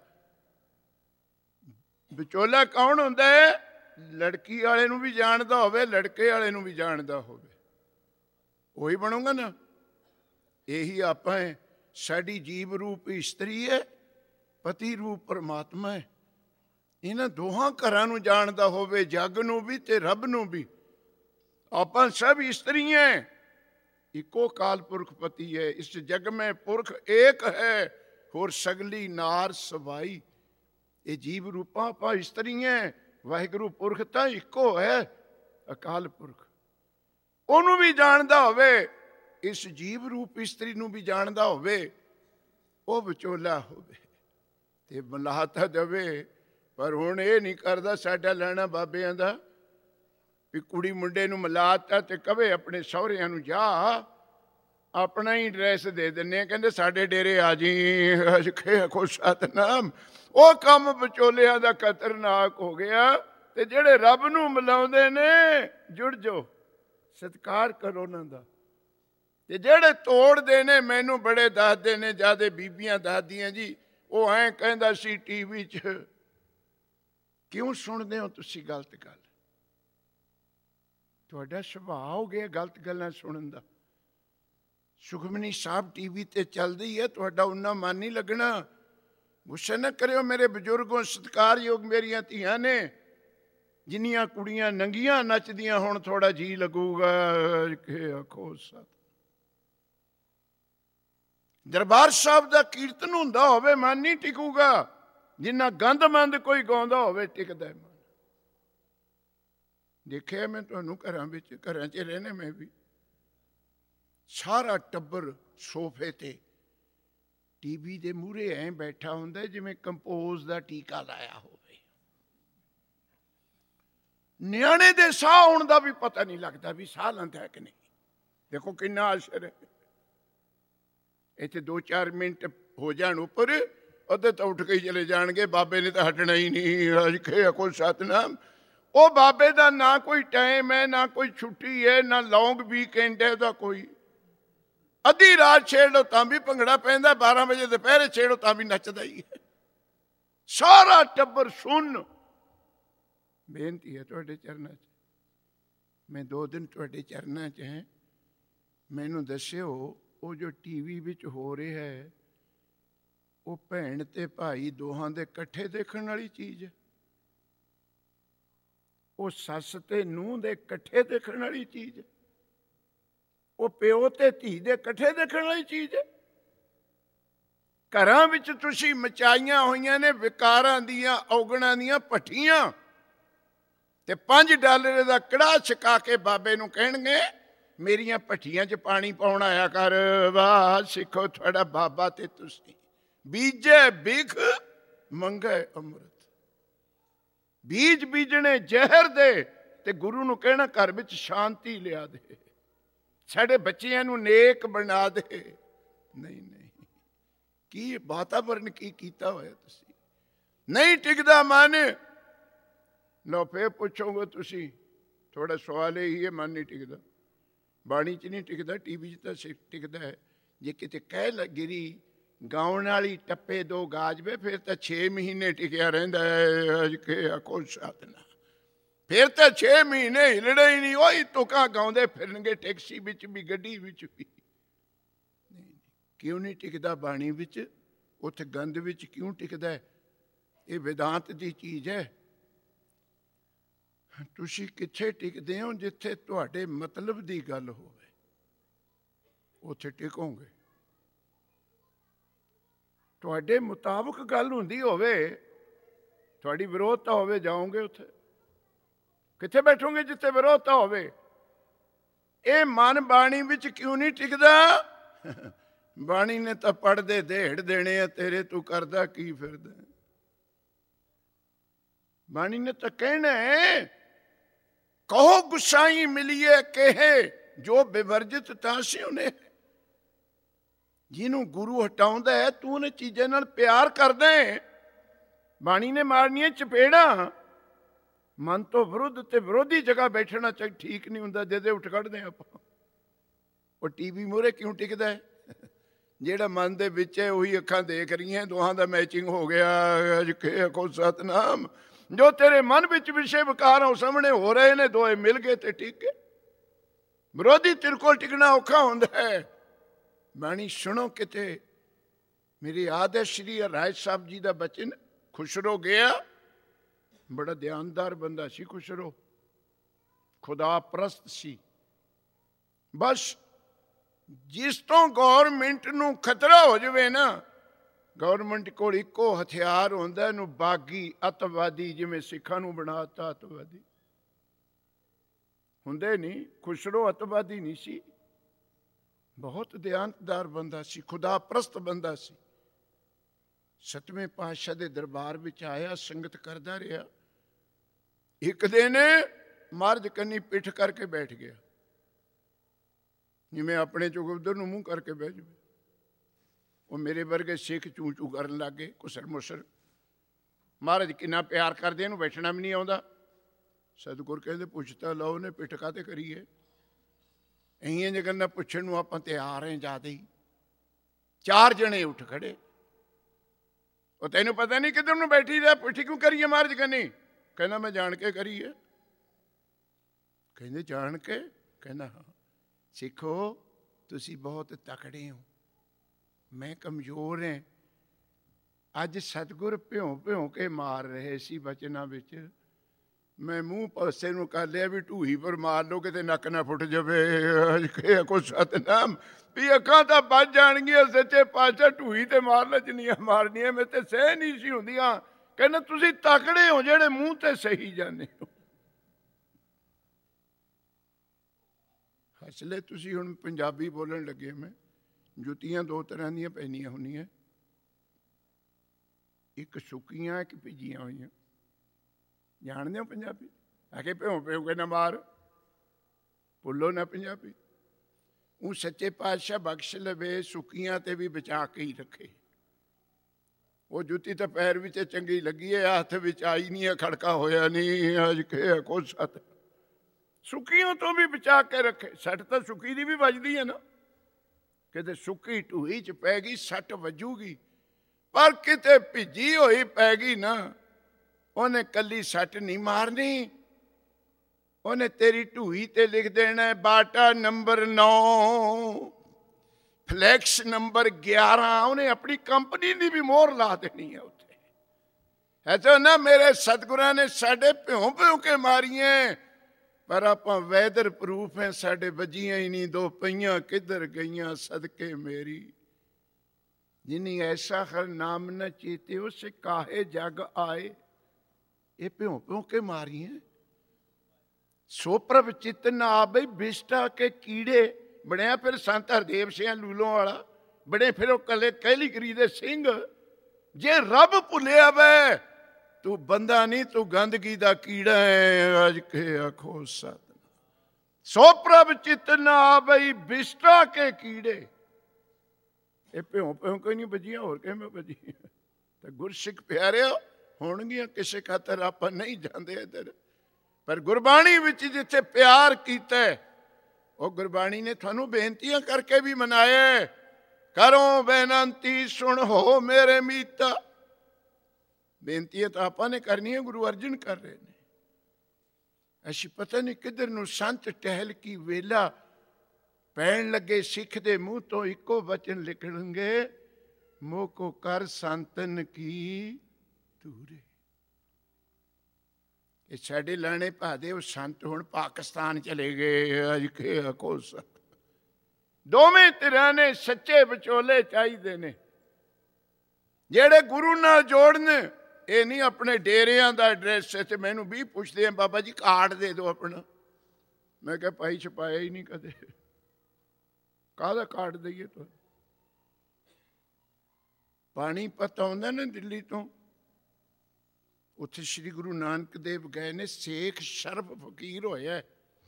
ਵਿਚੋਲਾ ਕੌਣ ਹੁੰਦਾ ਹੈ? ਲੜਕੀ ਵਾਲੇ ਨੂੰ ਵੀ ਜਾਣਦਾ ਹੋਵੇ, ਲੜਕੇ ਵਾਲੇ ਨੂੰ ਵੀ ਜਾਣਦਾ ਹੋਵੇ, ਉਹੀ ਬਣੂਗਾ ਨਾ। ਇਹੀ ਆਪਾਂ ਹੈ। ਸਾਡੀ ਜੀਵ ਰੂਪ ਇਸਤਰੀ ਹੈ, ਪਤੀ ਰੂਪ ਪਰਮਾਤਮਾ ਹੈ। ਇਹਨਾਂ ਦੋਹਾਂ ਘਰਾਂ ਨੂੰ ਜਾਣਦਾ ਹੋਵੇ, ਜੱਗ ਨੂੰ ਵੀ ਤੇ ਰੱਬ ਨੂੰ ਵੀ। ਆਪਾਂ ਸਭ ਇਸਤਰੀਆਂ, ਇੱਕੋ ਕਾਲ ਪੁਰਖ ਪਤੀ ਹੈ। ਇਸ ਜਗ ਮੈਂ ਪੁਰਖ ਏਕ ਹੈ, ਹੋਰ ਸਗਲੀ ਨਾਰ ਸਵਾਈ। ਇਹ ਜੀਵ ਰੂਪਾਂ ਆਪਾਂ ਇਸਤਰੀਆਂ, ਵਾਹਿਗੁਰੂ ਪੁਰਖ ਤਾਂ ਇੱਕੋ ਹੈ, ਅਕਾਲ ਪੁਰਖ। ਉਹਨੂੰ ਵੀ ਜਾਣਦਾ ਹੋਵੇ, ਇਸ ਜੀਵ ਰੂਪ ਇਸਤਰੀ ਨੂੰ ਵੀ ਜਾਣਦਾ ਹੋਵੇ, ਉਹ ਵਿਚੋਲਾ ਹੋਵੇ ਤੇ ਮਲਾਹਤਾ ਦੇਵੇ। ਪਰ ਹੁਣ ਇਹ ਨਹੀਂ ਕਰਦਾ ਸਾਡਾ ਲੈਣਾ ਬਾਬਿਆਂ ਦਾ ਵੀ ਕੁੜੀ ਮੁੰਡੇ ਨੂੰ ਮਲਾਹਤਾ ਤੇ ਕਵੇ ਆਪਣੇ ਸਹੁਰਿਆਂ ਨੂੰ ਜਾ, ਆਪਣਾ ਹੀ ਐਡਰੈਸ ਦੇ ਦਿੰਦੇ। ਕਹਿੰਦੇ ਸਾਡੇ ਡੇਰੇ ਆ ਜੀ। ਕੋ ਸਤਨਾਮ, ਉਹ ਕੰਮ ਵਿਚੋਲਿਆਂ ਦਾ ਖਤਰਨਾਕ ਹੋ ਗਿਆ। ਤੇ ਜਿਹੜੇ ਰੱਬ ਨੂੰ ਮਿਲਾਉਂਦੇ ਨੇ, ਜੁੜ ਜਾਓ, ਸਤਿਕਾਰ ਕਰੋ ਉਹਨਾਂ ਦਾ। ਤੇ ਜਿਹੜੇ ਤੋੜਦੇ ਨੇ, ਮੈਨੂੰ ਬੜੇ ਦੱਸਦੇ ਨੇ, ਜਿਆਦੇ ਬੀਬੀਆਂ ਦੱਸਦੀਆਂ ਜੀ, ਉਹ ਐਂ ਕਹਿੰਦਾ ਸੀ ਟੀਵੀ 'ਚ। ਕਿਉਂ ਸੁਣਦੇ ਹੋ ਤੁਸੀਂ ਗਲਤ ਗੱਲ? ਤੁਹਾਡਾ ਸੁਭਾਅ ਹੋ ਗਿਆ ਗਲਤ ਗੱਲਾਂ ਸੁਣਨ ਦਾ। ਸੁਖਮਨੀ ਸਾਹਿਬ ਟੀਵੀ ਤੇ ਚੱਲਦੀ ਹੈ, ਤੁਹਾਡਾ ਉਹਨਾਂ ਮਨ ਨਹੀਂ ਲੱਗਣਾ। ਗੁੱਸਾ ਨਾ ਕਰਿਓ ਮੇਰੇ ਬਜ਼ੁਰਗੋਂ, ਸਤਿਕਾਰਯੋਗ ਮੇਰੀਆਂ ਧੀਆਂ ਨੇ। ਜਿੰਨੀਆਂ ਕੁੜੀਆਂ ਨੰਗੀਆਂ ਨੱਚਦੀਆਂ, ਹੁਣ ਥੋੜਾ ਜੀ ਲੱਗੂਗਾ ਕਿ ਆਖੋ ਸਤ। ਦਰਬਾਰ ਸਾਹਿਬ ਦਾ ਕੀਰਤਨ ਹੁੰਦਾ ਹੋਵੇ, ਮਨ ਨਹੀਂ ਟਿਕੂਗਾ। ਜਿੰਨਾ ਗੰਦਮੰਦ ਕੋਈ ਗਾਉਂਦਾ ਹੋਵੇ, ਟਿਕਦਾ ਮਨ। ਦੇਖਿਆ ਮੈਂ ਤੁਹਾਨੂੰ ਘਰਾਂ 'ਚ ਰਹਿਣੇ ਮੈਂ ਵੀ। ਸਾਰਾ ਟੱਬਰ ਸੋਫੇ ਤੇ ਟੀਵੀ ਦੇ ਮੂਹਰੇ ਐਂ ਬੈਠਾ ਹੁੰਦਾ ਜਿਵੇਂ ਕੰਪੋਜ਼ ਦਾ ਟੀਕਾ ਲਾਇਆ ਹੋਵੇ। ਨਿਆਣੇ ਦੇ ਸਾਹ ਆਉਣ ਦਾ ਵੀ ਪਤਾ ਨਹੀਂ ਲੱਗਦਾ ਵੀ ਸਾਹ ਲੈਂਦਾ ਹੈ ਕਿ ਨਹੀਂ। ਦੇਖੋ ਕਿੰਨਾ ਅਸਰ ਹੈ। ਇੱਥੇ 2-4 ਮਿੰਟ ਹੋ ਜਾਣ ਉੱਪਰ, ਅੱਧੇ ਤਾਂ ਉੱਠ ਕੇ ਹੀ ਚਲੇ ਜਾਣਗੇ। ਬਾਬੇ ਨੇ ਤਾਂ ਹਟਣਾ ਹੀ ਨਹੀਂ। ਅੱਜ ਕੇ ਕੋਈ ਸਤਨਾਮ, ਉਹ ਬਾਬੇ ਦਾ ਨਾ ਕੋਈ ਟਾਈਮ ਹੈ, ਨਾ ਕੋਈ ਛੁੱਟੀ ਹੈ, ਨਾ ਲੌਂਗ ਵੀਕਐਂਡ ਹੈ ਉਹਦਾ ਕੋਈ। ਅੱਧੀ ਰਾਤ ਛੇੜ ਲਓ ਤਾਂ ਵੀ ਭੰਗੜਾ ਪੈਂਦਾ, 12 ਵਜੇ ਦੁਪਹਿਰੇ ਛੇੜੋ ਤਾਂ ਵੀ ਨੱਚਦਾ ਹੀ ਹੈ। ਸਾਰਾ ਟੱਬਰ ਸੁਣ। ਬੇਨਤੀ ਹੈ ਤੁਹਾਡੇ ਚਰਨਾਂ 'ਚ, ਮੈਂ 2 ਦਿਨ ਤੁਹਾਡੇ ਚਰਨਾਂ 'ਚ ਹੈ। ਮੈਨੂੰ ਦੱਸਿਓ, ਉਹ ਜੋ ਟੀਵੀ ਵਿੱਚ ਹੋ ਰਿਹਾ ਹੈ, ਉਹ ਭੈਣ ਤੇ ਭਾਈ ਦੋਹਾਂ ਦੇ ਇਕੱਠੇ ਦੇਖਣ ਵਾਲੀ ਚੀਜ਼ ਹੈ? ਉਹ ਸੱਸ ਤੇ ਨੂੰਹ ਦੇ ਇਕੱਠੇ ਦੇਖਣ ਵਾਲੀ ਚੀਜ਼ ਹੈ? ਉਹ ਪਿਓ ਤੇ ਧੀ ਦੇ ਇਕੱਠੇ ਦੇਖਣ ਵਾਲੀ ਚੀਜ਼ ਹੈ। ਘਰਾਂ ਵਿੱਚ ਤੁਸੀਂ ਮਚਾਈਆਂ ਹੋਈਆਂ ਨੇ ਵਿਕਾਰਾਂ ਦੀਆਂ, ਔਗਣਾਂ ਦੀਆਂ ਭੱਠੀਆਂ, ਤੇ $5 ਦਾ ਕੜਾਹ ਛਕਾ ਕੇ ਬਾਬੇ ਨੂੰ ਕਹਿਣਗੇ ਮੇਰੀਆਂ ਭੱਠੀਆਂ 'ਚ ਪਾਣੀ ਪਾਉਣ ਆਇਆ ਕਰ। ਵਾਹ ਸਿੱਖੋ, ਤੁਹਾਡਾ ਬਾਬਾ ਤੇ ਤੁਸੀਂ ਬੀਜੇ ਬਿਖ ਮੰਗੇ ਅੰਮ੍ਰਿਤ। ਬੀਜ ਬੀਜਣੇ ਜ਼ਹਿਰ ਦੇ, ਤੇ ਗੁਰੂ ਨੂੰ ਕਹਿਣਾ ਘਰ ਵਿੱਚ ਸ਼ਾਂਤੀ ਲਿਆ ਦੇ, ਸਾਡੇ ਬੱਚਿਆਂ ਨੂੰ ਨੇਕ ਬਣਾ ਦੇ। ਨਹੀਂ ਨਹੀਂ, ਕੀ ਵਾਤਾਵਰਨ ਕੀ ਕੀਤਾ ਹੋਇਆ ਤੁਸੀਂ। ਨਹੀਂ ਟਿਕਦਾ ਮਨ। ਲਓ ਫੇਰ ਪੁੱਛੋਗੇ ਤੁਸੀਂ, ਥੋੜਾ ਸਵਾਲ ਇਹੀ ਹੈ, ਮਨ ਨਹੀਂ ਟਿਕਦਾ, ਬਾਣੀ 'ਚ ਨਹੀਂ ਟਿਕਦਾ, ਟੀਵੀ 'ਚ ਤਾਂ ਟਿਕਦਾ ਹੈ। ਜੇ ਕਿਤੇ ਕਹਿ ਗਿਰੀ ਗਾਉਣ ਵਾਲੀ ਟੱਪੇ ਦੋ ਗਾਜਵੇ, ਫਿਰ ਤਾਂ 6 ਮਹੀਨੇ ਟਿਕਿਆ ਰਹਿੰਦਾ ਹੈ। ਅਜ ਕੇ ਆਖੋ ਸਤਿਨਾਮ, ਫਿਰ ਤਾਂ 6 ਮਹੀਨੇ ਹਿਲੜੇ ਹੀ ਨਹੀਂ। ਉਹੀ ਤੁਕਾਂ ਗਾਉਂਦੇ ਫਿਰਨਗੇ ਟੈਕਸੀ ਵਿੱਚ ਵੀ, ਗੱਡੀ ਵਿੱਚ ਵੀ। ਕਿਉਂ ਨਹੀਂ ਟਿਕਦਾ ਬਾਣੀ ਵਿੱਚ? ਉੱਥੇ ਗੰਧ ਵਿੱਚ ਕਿਉਂ ਟਿਕਦਾ ਹੈ? ਇਹ ਵਿਦਾਂਤ ਦੀ ਚੀਜ਼ ਹੈ। ਤੁਸੀਂ ਕਿੱਥੇ ਟਿਕਦੇ ਹੋ? ਜਿੱਥੇ ਤੁਹਾਡੇ ਮਤਲਬ ਦੀ ਗੱਲ ਹੋਵੇ ਉੱਥੇ ਟਿਕੋਗੇ। ਤੁਹਾਡੇ ਮੁਤਾਬਕ ਗੱਲ ਹੁੰਦੀ ਹੋਵੇ, ਤੁਹਾਡੀ ਵਿਰੋਧਤਾ ਹੋਵੇ, ਜਾਓਗੇ ਉੱਥੇ। ਕਿੱਥੇ ਬੈਠੋਗੇ ਜਿੱਥੇ ਵਿਰੋਧਤਾ ਹੋਵੇ? ਇਹ ਮਨ ਬਾਣੀ ਵਿੱਚ ਕਿਉਂ ਨਹੀਂ ਟਿਕਦਾ? ਬਾਣੀ ਨੇ ਤਾਂ ਪੜ੍ਹਦੇ ਦੇੜ ਦੇਣੇ ਆ ਤੇਰੇ, ਤੂੰ ਕਰਦਾ ਕੀ ਫਿਰਦਾ? ਬਾਣੀ ਨੇ ਤਾਂ ਕਹਿਣਾ ਕਹੋ ਗੁਸਾਈ ਮਿਲੀਏ ਕਹੇ, ਜੋ ਬਿਵਰਜਿਤ ਤਾਂ ਸਿਉਨੇ। ਜਿਹਨੂੰ ਗੁਰੂ ਹਟਾਉਂਦਾ ਹੈ, ਤੂੰ ਉਹਨੇ ਚੀਜ਼ਾਂ ਨਾਲ ਪਿਆਰ ਕਰਦਾ ਹੈ। ਬਾਣੀ ਨੇ ਮਾਰਨੀਆਂ ਚਪੇੜਾਂ। ਮਨ ਤੋਂ ਵਿਰੁੱਧ ਤੇ ਵਿਰੋਧੀ ਜਗ੍ਹਾ ਬੈਠਣਾ ਠੀਕ ਨਹੀਂ ਹੁੰਦਾ, ਜਿਹਦੇ ਉੱਠ ਕੱਢਦੇ ਆਪਾਂ। ਉਹ ਟੀਵੀ ਮੂਹਰੇ ਕਿਉਂ ਟਿਕਦਾ ਹੈ? ਜਿਹੜਾ ਮਨ ਦੇ ਵਿੱਚ ਹੈ ਉਹੀ ਅੱਖਾਂ ਦੇਖ ਰਹੀਆਂ, ਦੋਹਾਂ ਦਾ ਮੈਚਿੰਗ ਹੋ ਗਿਆ। ਅਜ ਕੇ ਆਖੋ ਸਤਨਾਮ। ਜੋ ਤੇਰੇ ਮਨ ਵਿੱਚ ਵਿਸ਼ੇ ਵਿਕਾਰ ਉਹ ਸਾਹਮਣੇ ਹੋ ਰਹੇ ਨੇ, ਦੋਏ ਮਿਲ ਗਏ ਤੇ ਠੀਕ ਹੈ। ਵਿਰੋਧੀ ਤੇਰੇ ਕੋਲ ਟਿਕਣਾ ਔਖਾ ਹੁੰਦਾ ਹੈ। ਬਾਣੀ ਸੁਣੋ ਕਿਤੇ। ਮੇਰੀ ਯਾਦ ਹੈ ਸ਼੍ਰੀ ਰਾਏ ਸਾਹਿਬ ਜੀ ਦਾ ਬਚਨ। ਖੁਸਰੋ ਗਿਆ, ਬੜਾ ਧਿਆਨਦਾਰ ਬੰਦਾ ਸੀ ਖੁਸਰੋ, ਖੁਦਾ ਪ੍ਰਸਤ ਸੀ। ਬਸ ਜਿਸ ਤੋਂ ਗੌਰਮੈਂਟ ਨੂੰ ਖਤਰਾ ਹੋ ਜਾਵੇ ਨਾ, ਗੌਰਮੈਂਟ ਕੋਲ ਇੱਕੋ ਹਥਿਆਰ ਹੁੰਦਾ, ਇਹਨੂੰ ਬਾਗੀ ਅੱਤਵਾਦੀ, ਜਿਵੇਂ ਸਿੱਖਾਂ ਨੂੰ ਬਣਾਤਾ ਅੱਤਵਾਦੀ। ਹੁੰਦੇ ਨਹੀਂ, ਖੁਸਰੋ ਅੱਤਵਾਦੀ ਨਹੀਂ ਸੀ, ਬਹੁਤ ਦਿਆਨਤਦਾਰ ਬੰਦਾ ਸੀ, ਖੁਦਾ ਪ੍ਰਸਤ ਬੰਦਾ ਸੀ। 7ਵੇਂ ਪਾਤਸ਼ਾਹ ਦੇ ਦਰਬਾਰ ਵਿੱਚ ਆਇਆ, ਸੰਗਤ ਕਰਦਾ ਰਿਹਾ। ਇੱਕ ਦਿਨ ਮਰਦ ਕੰਨੀ ਪਿੱਠ ਕਰਕੇ ਬੈਠ ਗਿਆ, ਜਿਵੇਂ ਆਪਣੇ ਚੌਗਿਰਦੇ ਨੂੰ ਮੂੰਹ ਕਰਕੇ ਬਹਿ ਜਾਵੇ। ਉਹ ਮੇਰੇ ਵਰਗੇ ਸਿੱਖ ਚੂੰ ਚੂੰ ਕਰਨ ਲੱਗ ਗਏ, ਕੁਸਰ ਮੁਸਰ। ਮਹਾਰਾਜ ਕਿੰਨਾ ਪਿਆਰ ਕਰਦੇ, ਇਹਨੂੰ ਬੈਠਣਾ ਵੀ ਨਹੀਂ ਆਉਂਦਾ। ਸਤਿਗੁਰ ਕਹਿੰਦੇ ਪੁੱਛ ਤਾਂ ਲਓ, ਨੇ ਪਿੱਠ ਕਾਹਤੇ ਕਰੀਏ? ਇਹੀਆਂ ਜੇ ਗੱਲਾਂ ਪੁੱਛਣ ਨੂੰ ਆਪਾਂ ਤਿਆਰ ਹਾਂ ਜ਼ਿਆਦਾ ਹੀ। 4 ਜਣੇ ਉੱਠ ਖੜੇ। ਉਹ ਤੈਨੂੰ ਪਤਾ ਨਹੀਂ ਕਿੱਧਰ ਨੂੰ ਬੈਠੀ ਰਿਹਾ, ਪੁੱਠੀ ਕਿਉਂ ਕਰੀਏ ਮਹਾਰਾਜ ਕੰਨੀ? ਕਹਿੰਦਾ ਮੈਂ ਜਾਣ ਕੇ ਕਰੀ ਹੈ। ਕਹਿੰਦੇ ਜਾਣ ਕੇ? ਕਹਿੰਦਾ ਹਾਂ। ਸਿੱਖੋ ਤੁਸੀਂ ਬਹੁਤ ਤਕੜੇ ਹੋ, ਮੈਂ ਕਮਜ਼ੋਰ ਹਾਂ। ਅੱਜ ਸਤਿਗੁਰ ਭਿਉਂ ਭਿਉਂ ਕੇ ਮਾਰ ਰਹੇ ਸੀ ਬਚਨਾਂ ਵਿੱਚ। ਮੈਂ ਮੂੰਹ ਪਾਸੇ ਨੂੰ ਕਰ ਲਿਆ ਵੀ ਢੂਹੀ ਪਰ ਮਾਰ ਲਓ, ਕਿਤੇ ਨੱਕ ਨਾ ਫੁੱਟ ਜਾਵੇ। ਕੋ ਸਤਨਾਮ ਵੀ ਅੱਖਾਂ ਤਾਂ ਵੱਜ ਜਾਣਗੀਆਂ। ਸੱਚੇ ਪਾਤਸ਼ਾਹ ਢੂਹੀ ਤੇ ਮਾਰ ਲੈ ਜਿੰਨੀਆਂ ਮਾਰਨੀਆਂ, ਮੇਰੇ ਤੇ ਸਹਿ ਨਹੀਂ ਸੀ ਹੁੰਦੀਆਂ। ਕਹਿੰਦਾ ਤੁਸੀਂ ਤਕੜੇ ਹੋ ਜਿਹੜੇ ਮੂੰਹ ਤੇ ਸਹੀ ਜਾਂਦੇ ਹੋ। ਹੱਸ ਲੈ ਤੁਸੀਂ। ਹੁਣ ਪੰਜਾਬੀ ਬੋਲਣ ਲੱਗੇ ਮੈਂ। ਜੁੱਤੀਆਂ 2 ਤਰ੍ਹਾਂ ਦੀਆਂ ਪੈਣੀਆਂ ਹੁੰਦੀਆਂ, ਇੱਕ ਸੁੱਕੀਆਂ, ਇੱਕ ਭਿੱਜੀਆਂ ਹੋਈਆਂ। ਜਾਣਦੇ ਹੋ ਪੰਜਾਬੀ? ਆ ਕੇ ਭਿਉਂ ਭਿਉਂ ਕੇ ਨਾ ਮਾਰ, ਭੁੱਲੋ ਨਾ ਪੰਜਾਬੀ। ਉਹ ਸੱਚੇ ਪਾਤਸ਼ਾਹ ਬਖਸ਼ ਲਵੇ, ਸੁੱਕੀਆਂ ਤੇ ਵੀ ਬਚਾ ਕੇ ਹੀ ਰੱਖੇ। ਉਹ ਜੁੱਤੀ ਤਾਂ ਪੈਰ ਵਿੱਚ ਚੰਗੀ ਲੱਗੀ ਹੈ, ਹੱਥ ਵਿੱਚ ਆਈ ਨਹੀਂ ਹੈ, ਖੜਕਾ ਹੋਇਆ ਨਹੀਂ। ਅੱਜ ਕੇ ਕੋ ਸਤ ਸੁੱਕੀਆਂ ਤੋਂ ਵੀ ਬਚਾ ਕੇ ਰੱਖੇ। ਸੱਟ ਤਾਂ ਸੁੱਕੀ ਦੀ ਵੀ ਵੱਜਦੀ ਹੈ ਨਾ, ਕਿਤੇ ਸੁੱਕੀ ਢੂਹੀ 'ਚ ਪੈ ਗਈ ਸੱਟ ਵੱਜੂਗੀ, ਪਰ ਕਿਤੇ ਭਿੱਜੀ ਹੋਈ ਪੈ ਗਈ ਨਾ, ਉਹਨੇ ਕੱਲੀ ਸੱਟ ਨਹੀਂ ਮਾਰਨੀ, ਉਹਨੇ ਤੇਰੀ ਢੂਹੀ ਤੇ ਲਿਖ ਦੇਣਾ ਬਾਟਾ ਨੰਬਰ 9, ਫਲੈਕਸ ਨੰਬਰ 11। ਉਹਨੇ ਆਪਣੀ ਕੰਪਨੀ ਦੀ ਵੀ ਮੋਹਰ ਲਾ ਦੇਣੀ ਹੈ ਉੱਥੇ। ਐਸਾ ਨਾ ਮੇਰੇ ਸਤਿਗੁਰਾਂ ਨੇ ਸਾਡੇ ਭਿਉਂ ਭਿਉਂ ਕੇ ਮਾਰੀਆਂ। ਪਰ ਆਪਾਂ ਵੈਦਰ ਪ੍ਰੂਫ ਹੈ, ਸਾਡੇ ਵੱਜੀਆਂ ਹੀ ਨਹੀਂ ਦੋ ਪਈਆਂ ਕਿੱਧਰ ਗਈਆਂ ਸਦਕੇ ਮੇਰੀ। ਜਿਨੀ ਐਸਾ ਹਰ ਨਾਮ ਨ ਚੇਤੇ ਉਸ ਕਾਹੇ ਜਗ ਆਏ। ਇਹ ਭਿਉਂ ਭਿਉਂ ਕੇ ਮਾਰੀਆਂ ਸੋ ਪ੍ਰਭ ਚਿਤ ਨਾ ਆਵੇ ਬਿਸ਼ਟਾ ਕੇ ਕੀੜੇ। ਬਣਿਆ ਫਿਰ ਸੰਤ ਹਰਦੇਵ ਸਿੰਘ ਲੂਲੋਂ ਵਾਲਾ, ਬਣੇ ਫਿਰ ਉਹ ਕੱਲੇ ਕਹਿਲੀਗਰੀ ਦੇ ਸਿੰਘ। ਜੇ ਰੱਬ ਭੁੱਲਿਆ ਵੇ ਤੂੰ ਬੰਦਾ ਨਹੀਂ, ਤੂੰ ਗੰਦਗੀ ਦਾ ਕੀੜਾ ਹੈ। ਅਜ ਕੇ ਆਖੋ ਸਤਿ ਸੋ ਪ੍ਰਭ ਚਿਤ ਨਾ ਆਵੇ ਬਿਸ਼ਟਾ ਕੇ ਕੀੜੇ। ਇਹ ਭਿਉਂ ਭਿਉਂ ਕੋਈ ਨਹੀਂ ਵੱਜੀਆਂ, ਹੋਰ ਕਿਵੇਂ ਵੱਜੀਆਂ। ਤੇ ਗੁਰਸਿੱਖ ਪਿਆਰਿਓ ਹੋਣਗੀਆਂ, ਕਿਸੇ ਖਾਤਰ ਆਪਾਂ ਨਹੀਂ ਜਾਂਦੇ ਇੱਧਰ। ਪਰ ਗੁਰਬਾਣੀ ਵਿੱਚ ਜਿੱਥੇ ਪਿਆਰ ਕੀਤਾ ਉਹ ਗੁਰਬਾਣੀ ਨੇ ਤੁਹਾਨੂੰ ਬੇਨਤੀਆਂ ਕਰਕੇ ਵੀ ਮਨਾਇਆ। ਕਰੋ ਬੇਨੰਤੀ ਸੁਣ ਹੋ ਮੇਰੇ ਮੀਤਾ। ਬੇਨਤੀਆਂ ਤਾਂ ਆਪਾਂ ਨੇ ਕਰਨੀਆਂ, ਗੁਰੂ ਅਰਜਨ ਕਰ ਰਹੇ ਨੇ। ਅਸੀਂ ਪਤਾ ਨਹੀਂ ਕਿੱਧਰ ਨੂੰ ਸੰਤ ਟਹਿਲ ਕੀ ਵੇਲਾ ਪੈਣ ਲੱਗੇ। ਸਿੱਖ ਦੇ ਮੂੰਹ ਤੋਂ ਇੱਕੋ ਵਚਨ ਲਿਖਣਗੇ, ਮੋਹ ਕੋ ਕਰ ਸੰਤਨ ਕੀ ਤੂਰੇ। ਇਹ ਸਾਡੇ ਲਾਣੇ ਭਾਦੇ ਉਹ ਸੰਤ ਹੁਣ ਪਾਕਿਸਤਾਨ ਚਲੇ ਗਏ। ਅੱਜ ਕੇ ਆਖੋ ਸਤਿ। ਦੋਵੇਂ ਧਿਰਾਂ ਨੇ ਸੱਚੇ ਵਿਚੋਲੇ ਚਾਹੀਦੇ ਨੇ, ਜਿਹੜੇ ਗੁਰੂ ਨਾਲ ਜੋੜਨ। ਇਹ ਨਹੀਂ ਆਪਣੇ ਡੇਰਿਆਂ ਦਾ ਐਡਰੈਸ। ਤੇ ਮੈਨੂੰ ਵੀ ਪੁੱਛਦੇ ਆ, ਬਾਬਾ ਜੀ ਕਾਰਡ ਦੇ ਦਿਓ ਆਪਣਾ। ਮੈਂ ਕਿਹਾ ਭਾਈ ਛਪਾਇਆ ਹੀ ਨਹੀਂ ਕਦੇ, ਕਾਹਦਾ ਕਾਰਡ ਦਈਏ ਤੁਹਾਨੂੰ। ਪਾਣੀਪਤ ਆਉਂਦਾ ਨਾ ਦਿੱਲੀ ਤੋਂ, ਉੱਥੇ ਸ਼੍ਰੀ ਗੁਰੂ ਨਾਨਕ ਦੇਵ ਗਏ ਨੇ। ਸੇਖ ਸ਼ਰਫ ਫਕੀਰ ਹੋਇਆ,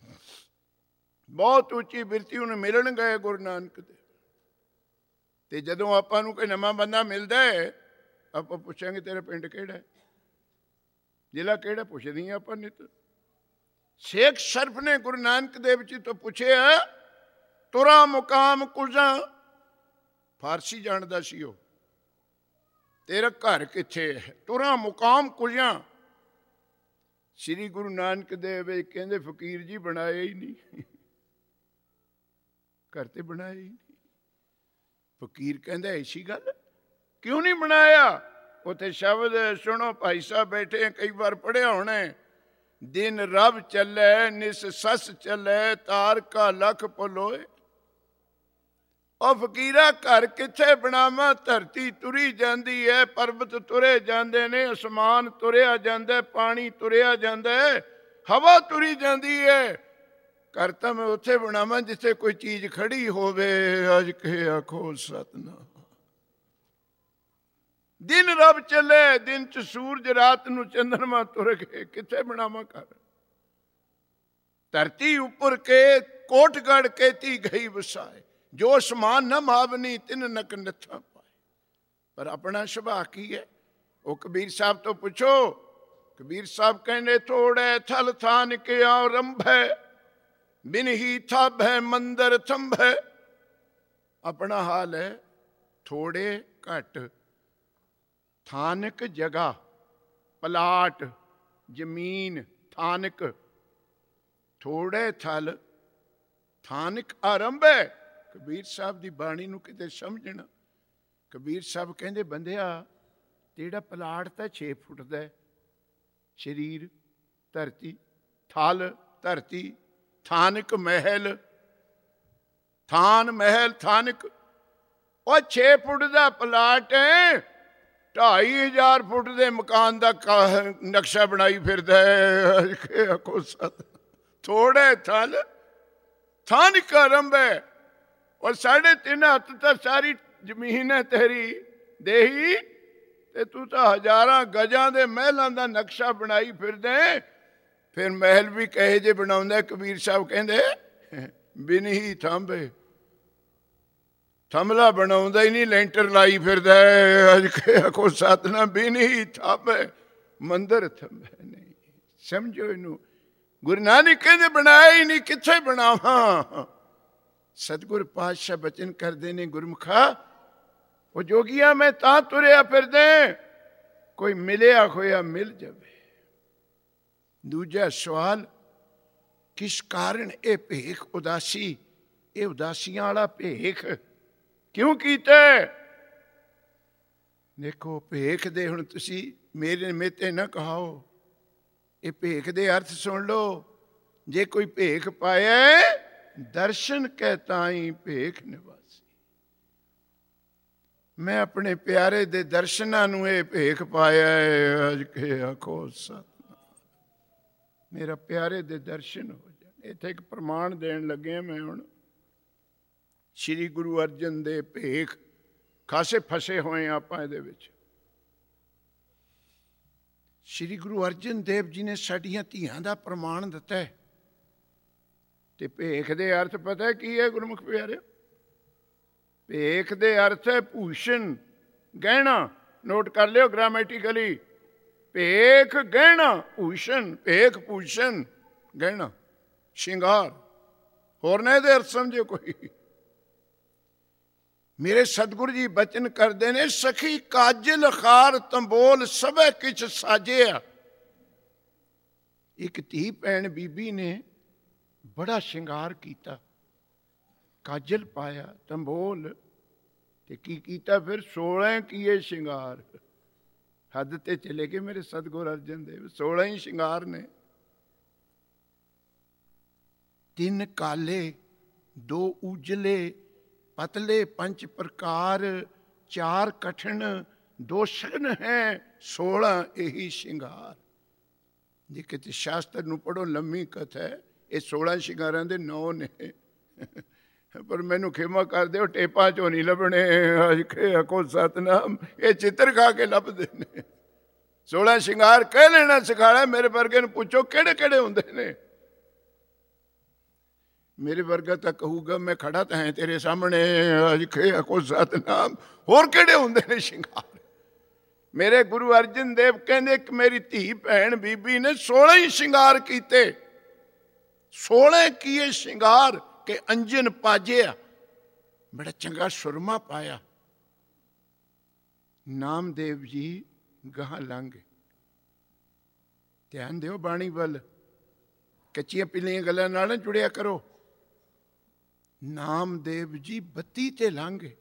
ਬਹੁਤ ਉੱਚੀ ਬਿਰਤੀ। ਉਹਨੂੰ ਮਿਲਣ ਗਏ ਗੁਰੂ ਨਾਨਕ ਦੇਵ। ਤੇ ਜਦੋਂ ਆਪਾਂ ਨੂੰ ਕੋਈ ਨਵਾਂ ਬੰਦਾ ਮਿਲਦਾ ਹੈ, ਆਪਾਂ ਪੁੱਛਾਂਗੇ ਤੇਰਾ ਪਿੰਡ ਕਿਹੜਾ ਹੈ, ਜ਼ਿਲ੍ਹਾ ਕਿਹੜਾ, ਪੁੱਛਦੀਆਂ ਆਪਾਂ ਨਿਤ। ਸ਼ੇਖ ਸ਼ਰਫ ਨੇ ਗੁਰੂ ਨਾਨਕ ਦੇਵ ਜੀ ਤੋਂ ਪੁੱਛਿਆ, ਤੁਰਾ ਮੁਕਾਮ ਕੁਜ਼ਾਂ। ਫਾਰਸੀ ਜਾਣਦਾ ਸੀ ਉਹ। ਤੇਰਾ ਘਰ ਕਿੱਥੇ ਹੈ? ਤੁਰਾ ਮੁਕਾਮ ਕੁਜ਼ਾਂ। ਸ਼੍ਰੀ ਗੁਰੂ ਨਾਨਕ ਦੇਵ ਕਹਿੰਦੇ ਫਕੀਰ ਜੀ ਬਣਾਇਆ ਹੀ ਨਹੀਂ, ਘਰ ਤੇ ਬਣਾਇਆ ਹੀ ਨਹੀਂ। ਫਕੀਰ ਕਹਿੰਦਾ ਐਸੀ ਗੱਲ, ਕਿਉਂ ਨਹੀਂ ਬਣਾਇਆ? ਉੱਥੇ ਸ਼ਬਦ ਸੁਣੋ, ਭਾਈ ਸਾਹਿਬ ਬੈਠੇ, ਕਈ ਵਾਰ ਪੜ੍ਹਿਆ ਹੋਣਾ। ਦਿਨ ਰਬ ਚੱਲੇ ਨਿਸ ਸੱਸ ਚੱਲੇ ਤਾਰ ਕਾ ਲਖ ਪਲੋਏ। ਉਹ ਫਕੀਰਾ ਘਰ ਕਿੱਥੇ ਬਣਾਵਾਂ? ਧਰਤੀ ਤੁਰੀ ਜਾਂਦੀ ਹੈ, ਪਰਬਤ ਤੁਰੇ ਜਾਂਦੇ ਨੇ, ਅਸਮਾਨ ਤੁਰਿਆ ਜਾਂਦਾ, ਪਾਣੀ ਤੁਰਿਆ ਜਾਂਦਾ, ਹਵਾ ਤੁਰੀ ਜਾਂਦੀ ਹੈ। ਘਰ ਤਾਂ ਮੈਂ ਉੱਥੇ ਬਣਾਵਾਂ ਜਿੱਥੇ ਕੋਈ ਚੀਜ਼ ਖੜੀ ਹੋਵੇ। ਅੱਜ ਕੇ ਆਖੋ ਸਤਿਨਾਮ। ਦਿਨ ਰੱਬ ਚੱਲੇ, ਦਿਨ ਚ ਸੂਰਜ, ਰਾਤ ਨੂੰ ਚੰਦਰਮਾ ਤੁਰ ਗਏ, ਕਿੱਥੇ ਬਣਾਵਾਂ ਘਰ? ਧਰਤੀ ਉੱਪਰ ਕੇ ਕੋਟਗੜ ਕੇਤੀ ਗਈ ਵਸਾਏ। ਜੋ ਸਮਾਨ ਨਾ ਮਾਵਨੀ ਤਿੰਨ ਨਕ ਨੱਥਾਂ ਪਾਏ। ਪਰ ਆਪਣਾ ਸੁਭਾਅ ਕੀ ਹੈ? ਉਹ ਕਬੀਰ ਸਾਹਿਬ ਤੋਂ ਪੁੱਛੋ। ਕਬੀਰ ਸਾਹਿਬ ਕਹਿੰਦੇ, ਥੋੜੇ ਥਲ ਥਾਨ ਕੇ ਆਰੰਭੈ ਬਿਨ ਹੀ ਥਾਭੈ ਮੰਦਰ ਥੰਭੈ। ਆਪਣਾ ਹਾਲ ਹੈ, ਥੋੜੇ ਘੱਟ, ਥਾਨਕ ਜਗ੍ਹਾ, ਪਲਾਟ, ਜ਼ਮੀਨ, ਥਾਨਕ, ਥੋੜੇ ਥਲ, ਥਾਨਕ ਆਰੰਭੈ। ਕਬੀਰ ਸਾਹਿਬ ਦੀ ਬਾਣੀ ਨੂੰ ਕਿਤੇ ਸਮਝਣਾ। ਕਬੀਰ ਸਾਹਿਬ ਕਹਿੰਦੇ, ਬੰਦਿਆ ਜਿਹੜਾ ਪਲਾਟ ਤਾਂ 6 ਫੁੱਟ ਦਾ ਸਰੀਰ, ਧਰਤੀ, ਥਲ ਧਰਤੀ, ਥਾਨਕ ਮਹਿਲ, ਥਾਨ ਮਹਿਲ ਥਾਨਕ। ਉਹ 6 ਫੁੱਟ ਦਾ ਪਲਾਟ ਹੈ, 2500 ਫੁੱਟ ਦੇ ਮਕਾਨ ਦਾ ਨਕਸ਼ਾ ਬਣਾਈ ਫਿਰਦਾ ਹੈ। ਥੋੜੇ ਥਲ ਥਾਨਕ ਆਰੰਭੈ। ਔਰ 3.5 ਹੱਥ ਤਾਂ ਸਾਰੀ ਜ਼ਮੀਨ ਹੈ ਤੇਰੀ ਦੇਹੀ, ਤੇ ਤੂੰ ਤਾਂ ਹਜ਼ਾਰਾਂ ਗਜਾਂ ਦੇ ਮਹਿਲਾਂ ਦਾ ਨਕਸ਼ਾ ਬਣਾਈ ਫਿਰਦੇ। ਫਿਰ ਮਹਿਲ ਵੀ ਕਹੇ ਜੇ ਬਣਾਉਂਦਾ। ਕਬੀਰ ਸਾਹਿਬ ਕਹਿੰਦੇ, ਬਿਨ ਹੀ ਥੰਬੇ। ਥੰਬਲਾ ਬਣਾਉਂਦਾ ਹੀ ਨਹੀਂ, ਲੈਂਟਰ ਲਾਈ ਫਿਰਦਾ। ਅੱਜ ਆਖੋ ਸਤਿਨਾਮ। ਬਿਨ ਹੀ ਥੰਬੇ ਮੰਦਰ ਥੰਬੇ ਨਹੀਂ। ਸਮਝੋ ਇਹਨੂੰ। ਗੁਰੂ ਨਾਨਕ ਕਹਿੰਦੇ ਬਣਾਇਆ ਹੀ ਨਹੀਂ, ਕਿੱਥੇ ਬਣਾਵਾਂ? ਸਤਿਗੁਰ ਪਾਤਸ਼ਾਹ ਬਚਨ ਕਰਦੇ ਨੇ, ਗੁਰਮੁਖਾ ਉਹ ਜੋਗੀਆ ਮੈਂ ਤਾਂ ਤੁਰਿਆ ਫਿਰਦੇ, ਕੋਈ ਮਿਲਿਆ ਹੋਇਆ ਮਿਲ ਜਾਵੇ। ਦੂਜਾ ਸਵਾਲ, ਕਿਸ ਕਾਰਨ ਇਹ ਭੇਖ ਉਦਾਸੀ, ਇਹ ਉਦਾਸੀਆਂ ਵਾਲਾ ਭੇਖ ਕਿਉਂ ਕੀਤਾ? ਦੇਖੋ ਭੇਖ ਦੇ, ਹੁਣ ਤੁਸੀਂ ਮੇਰੇ ਮੇਤੇ ਨਾ ਕਹਾਓ, ਇਹ ਭੇਖ ਦੇ ਅਰਥ ਸੁਣ ਲਓ। ਜੇ ਕੋਈ ਭੇਖ ਪਾਇਆ ਦਰਸ਼ਨ ਕੈ ਤਾਈ ਭੇਖ ਨਿਵਾਸੀ। ਮੈਂ ਆਪਣੇ ਪਿਆਰੇ ਦੇ ਦਰਸ਼ਨਾਂ ਨੂੰ ਇਹ ਭੇਖ ਪਾਇਆ ਹੈ। ਅੱਜ ਕੇ ਆਖੋ ਸਤਿਨਾਮ। ਮੇਰਾ ਪਿਆਰੇ ਦੇ ਦਰਸ਼ਨ ਹੋ ਜਾਣ। ਇੱਥੇ ਇੱਕ ਪ੍ਰਮਾਣ ਦੇਣ ਲੱਗਿਆ ਮੈਂ ਹੁਣ। ਸ਼੍ਰੀ ਗੁਰੂ ਅਰਜਨ ਦੇ ਭੇਖ ਖਾਸੇ ਫਸੇ ਹੋਏ ਆਪਾਂ ਇਹਦੇ ਵਿੱਚ। ਸ਼੍ਰੀ ਗੁਰੂ ਅਰਜਨ ਦੇਵ ਜੀ ਨੇ ਸਾਡੀਆਂ ਧੀਆਂ ਦਾ ਪ੍ਰਮਾਣ ਦਿੱਤਾ ਹੈ। ਤੇ ਭੇਖ ਦੇ ਅਰਥ ਪਤਾ ਕੀ ਹੈ ਗੁਰਮੁਖ ਪਿਆਰਿਓ? ਭੇਖ ਦੇ ਅਰਥ ਹੈ ਭੂਸ਼ਣ, ਗਹਿਣਾ। ਨੋਟ ਕਰ ਲਿਓ ਗ੍ਰਾਮੈਟਿਕਲੀ। ਭੇਖ ਗਹਿਣਾ, ਭੂਸ਼ਣ। ਭੇਖ ਭੂਸ਼ਣ ਗਹਿਣਾ ਸ਼ਿੰਗਾਰ। ਹੋਰ ਨਾ ਇਹਦੇ ਅਰਥ ਸਮਝੋ ਕੋਈ। ਮੇਰੇ ਸਤਿਗੁਰੂ ਜੀ ਬਚਨ ਕਰਦੇ ਨੇ, ਸਖੀ ਕਾਜਲ ਖਾਰ ਤੰਬੋਲ ਸਭੈ ਕਿਛ ਸਾਜਿਆ। ਇੱਕ ਧੀ ਭੈਣ ਬੀਬੀ ਨੇ ਬੜਾ ਸ਼ਿੰਗਾਰ ਕੀਤਾ, ਕਾਜਲ ਪਾਇਆ, ਤੰਬੋਲ, ਤੇ ਕੀ ਕੀਤਾ ਫਿਰ? 16 ਕੀਏ ਸ਼ਿੰਗਾਰ। ਹੱਦ ਤੇ ਚਲੇ ਗਏ ਮੇਰੇ ਸਤਿਗੁਰੂ ਅਰਜਨ ਦੇਵ। 16 ਹੀ ਸ਼ਿੰਗਾਰ ਨੇ। 3 ਕਾਲੇ, 2 ਉਜਲੇ, ਪਤਲੇ 5 ਪ੍ਰਕਾਰ, 4 ਕਠਿਨ, 2 ਸ਼ਗਨ ਹੈ, 16 ਇਹੀ ਸ਼ਿੰਗਾਰ। ਜੇ ਕਿਤੇ ਸ਼ਾਸਤਰ ਨੂੰ ਪੜ੍ਹੋ, ਲੰਮੀ ਕਥਾ ਹੈ। ਇਹ 16 ਸ਼ਿੰਗਾਰਾਂ ਦੇ 9 ਨੇ। ਪਰ ਮੈਨੂੰ ਖੇਮਾ ਕਰ ਦਿਓ, ਟੇਪਾਂ ਚੋਂ ਨਹੀਂ ਲੱਭਣੇ। ਅੱਜ ਕੇ ਆਖੋ ਸਤਿਨਾਮ। ਇਹ ਚਿੱਤਰ ਖਾ ਕੇ ਲੱਭਦੇ ਨੇ। 16 ਸ਼ਿੰਗਾਰ ਕਹਿ ਲੈਣਾ ਸਿਖਾਣਾ। ਮੇਰੇ ਵਰਗੇ ਨੂੰ ਪੁੱਛੋ ਕਿਹੜੇ ਕਿਹੜੇ ਹੁੰਦੇ ਨੇ। ਮੇਰੇ ਵਰਗਾ ਤਾਂ ਕਹੂਗਾ ਮੈਂ ਖੜਾ ਤਾਂ ਹੈ ਤੇਰੇ ਸਾਹਮਣੇ। ਅੱਜ ਕੇ ਆਖੋ ਸਤਿਨਾਮ। ਹੋਰ ਕਿਹੜੇ ਹੁੰਦੇ ਨੇ ਸ਼ਿੰਗਾਰ? ਮੇਰੇ ਗੁਰੂ ਅਰਜਨ ਦੇਵ ਕਹਿੰਦੇ ਕਿ ਮੇਰੀ ਧੀ ਭੈਣ ਬੀਬੀ ਨੇ 16 ਹੀ ਸ਼ਿੰਗਾਰ ਕੀਤੇ। 16 ਕੀਏ ਸ਼ਿੰਗਾਰ ਕਿ ਅੰਜਨ ਪਾਜਿਆ। ਬੜਾ ਚੰਗਾ ਸੁਰਮਾ ਪਾਇਆ। ਨਾਮਦੇਵ ਜੀ ਗਾਹਾਂ ਲੰਘ ਗਏ। ਧਿਆਨ ਦਿਓ ਬਾਣੀ ਵੱਲ। ਕੱਚੀਆਂ ਪਿੱਲੀਆਂ ਗੱਲਾਂ ਨਾਲ ਨਾ ਜੁੜਿਆ ਕਰੋ। ਨਾਮਦੇਵ ਜੀ ਬੱਤੀ ਤੇ ਲੰਘ ਗਏ।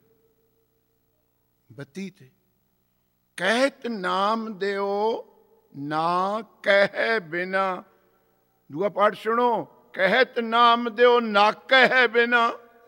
ਬੱਤੀ ਤੇ ਕਹਿਤ ਨਾਮ ਦਿਓ ਨਾ ਕਹਿ ਬਿਨਾ। ਦੂਆ ਪਾਠ ਸੁਣੋ। ਕਹਿਤ ਨਾਮ ਦਿਓ ਨਾ ਕਹਿ ਬਿਨਾ।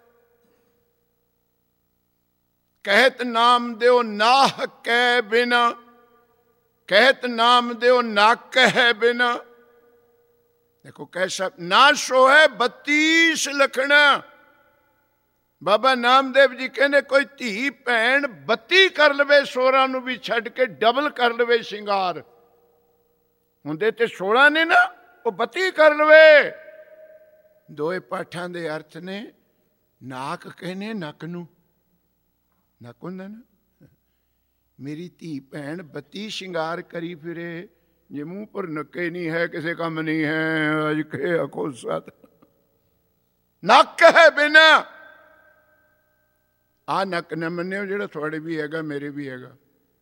ਕਹਿਤ ਨਾਮ ਦਿਓ ਨਾ ਕਹਿ ਬਿਨਾ। ਕਹਿਤ ਨਾਮ ਦਿਓ ਨਾ ਕਹਿ ਬਿਨਾ। ਦੇਖੋ ਕੈਸਾ ਨਾ ਸੋਹੇ 32 ਲਖਣਾ। ਬਾਬਾ ਨਾਮਦੇਵ ਜੀ ਕਹਿੰਦੇ ਕੋਈ ਧੀ ਭੈਣ 32 ਕਰ ਲਵੇ, 16 ਨੂੰ ਵੀ ਛੱਡ ਕੇ ਡਬਲ ਕਰ ਲਵੇ ਸ਼ਿੰਗਾਰ। ਹੁੰਦੇ ਤੇ 16 ਨੇ ਨਾ, ਉਹ 32 ਕਰ ਲਵੇ। ਦੋਏ ਪਾਠਾਂ ਦੇ ਅਰਥ ਨੇ। ਨਾਕ ਕਹਿੰਦੇ ਨੱਕ ਨੂੰ। ਨੱਕ ਹੁੰਦਾ ਨਾ। ਮੇਰੀ ਧੀ ਭੈਣ 32 ਸ਼ਿੰਗਾਰ ਕਰੀ ਫਿਰੇ, ਜੇ ਮੂੰਹ ਪਰ ਨੱਕੇ ਨਹੀਂ ਹੈ ਕਿਸੇ ਕੰਮ ਨਹੀਂ ਹੈ। ਅੱਜ ਕੇ ਆਖੋ ਸਤ। ਨੱਕ ਹੈ ਬਿਨਾ। ਆ ਨੱਕ ਨਾ ਮੰਨਿਓ ਜਿਹੜਾ ਤੁਹਾਡੇ ਵੀ ਹੈਗਾ, ਮੇਰੇ ਵੀ ਹੈਗਾ।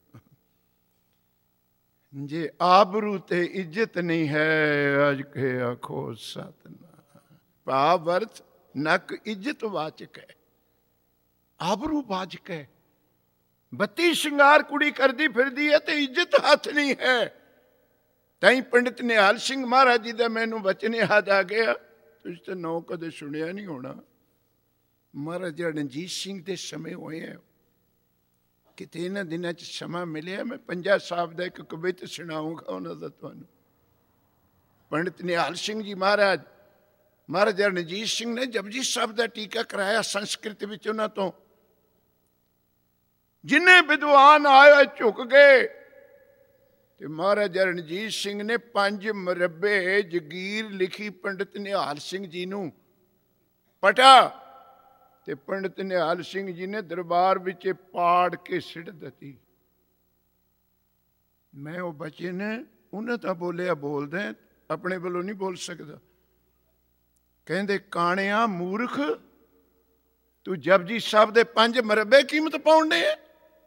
ਜੇ ਆਬਰੂ ਤੇ ਇੱਜ਼ਤ ਨਹੀਂ ਹੈ, ਅੱਜ ਕੇ ਆਖੋ ਸਤਿਨਾਮ। ਭਾਵ ਅਰਥ ਨੱਕ ਇੱਜ਼ਤ ਵਾਚਕ ਹੈ, ਆਬਰੂ ਵਾਚਕ ਹੈ। 32 ਸ਼ਿੰਗਾਰ ਕੁੜੀ ਕਰਦੀ ਫਿਰਦੀ ਹੈ ਤੇ ਇੱਜ਼ਤ ਹੱਥ ਨਹੀਂ ਹੈ। ਤਾਈ ਪੰਡਿਤ ਨਿਹਾਲ ਸਿੰਘ ਮਹਾਰਾਜ ਜੀ ਦਾ ਮੈਨੂੰ ਵਚਨ ਯਾਦ ਆ ਗਿਆ। ਤੁਸੀਂ ਤਾਂ ਨਾਂ ਕਦੇ ਸੁਣਿਆ ਨਹੀਂ ਹੋਣਾ। ਮਹਾਰਾਜਾ ਰਣਜੀਤ ਸਿੰਘ ਦੇ ਸਮੇਂ ਹੋਏ ਹੈ। ਕਿਤੇ ਇਹਨਾਂ ਦਿਨਾਂ 'ਚ ਸਮਾਂ ਮਿਲਿਆ, ਮੈਂ ਪੰਜਾ ਸਾਹਿਬ ਦਾ ਇੱਕ ਕਵਿਤ ਸੁਣਾਊਂਗਾ ਉਹਨਾਂ ਦਾ ਤੁਹਾਨੂੰ। ਪੰਡਿਤ ਨਿਹਾਲ ਸਿੰਘ ਜੀ ਮਹਾਰਾਜ, ਮਹਾਰਾਜਾ ਰਣਜੀਤ ਸਿੰਘ ਨੇ ਜਪਜੀ ਸਾਹਿਬ ਦਾ ਟੀਕਾ ਕਰਾਇਆ ਸੰਸਕ੍ਰਿਤ ਵਿੱਚ ਉਹਨਾਂ ਤੋਂ। ਜਿੰਨੇ ਵਿਦਵਾਨ ਆਏ ਝੁਕ ਗਏ ਤੇ ਮਹਾਰਾਜਾ ਰਣਜੀਤ ਸਿੰਘ ਨੇ 5 ਮੁਰੱਬੇ ਜਗੀਰ ਲਿਖੀ ਪੰਡਿਤ ਨਿਹਾਲ ਸਿੰਘ ਜੀ ਨੂੰ ਪਟਾ। ਤੇ ਪੰਡਿਤ ਨਿਹਾਲ ਸਿੰਘ ਜੀ ਨੇ ਦਰਬਾਰ ਵਿੱਚ ਪਾੜ ਕੇ ਸਿੱਟ ਦਿੱਤੀ। ਮੈਂ ਉਹ ਬਚਨ ਉਹਨਾਂ ਤਾਂ ਬੋਲਿਆ ਬੋਲਦਾ, ਆਪਣੇ ਵੱਲੋਂ ਨਹੀਂ ਬੋਲ ਸਕਦਾ। ਕਹਿੰਦੇ ਕਾਣਿਆ ਮੂਰਖ, ਤੂੰ ਜਪਜੀ ਸਾਹਿਬ ਦੇ 5 ਮੁਰੱਬੇ ਕੀਮਤ ਪਾਉਣੇ ਆ।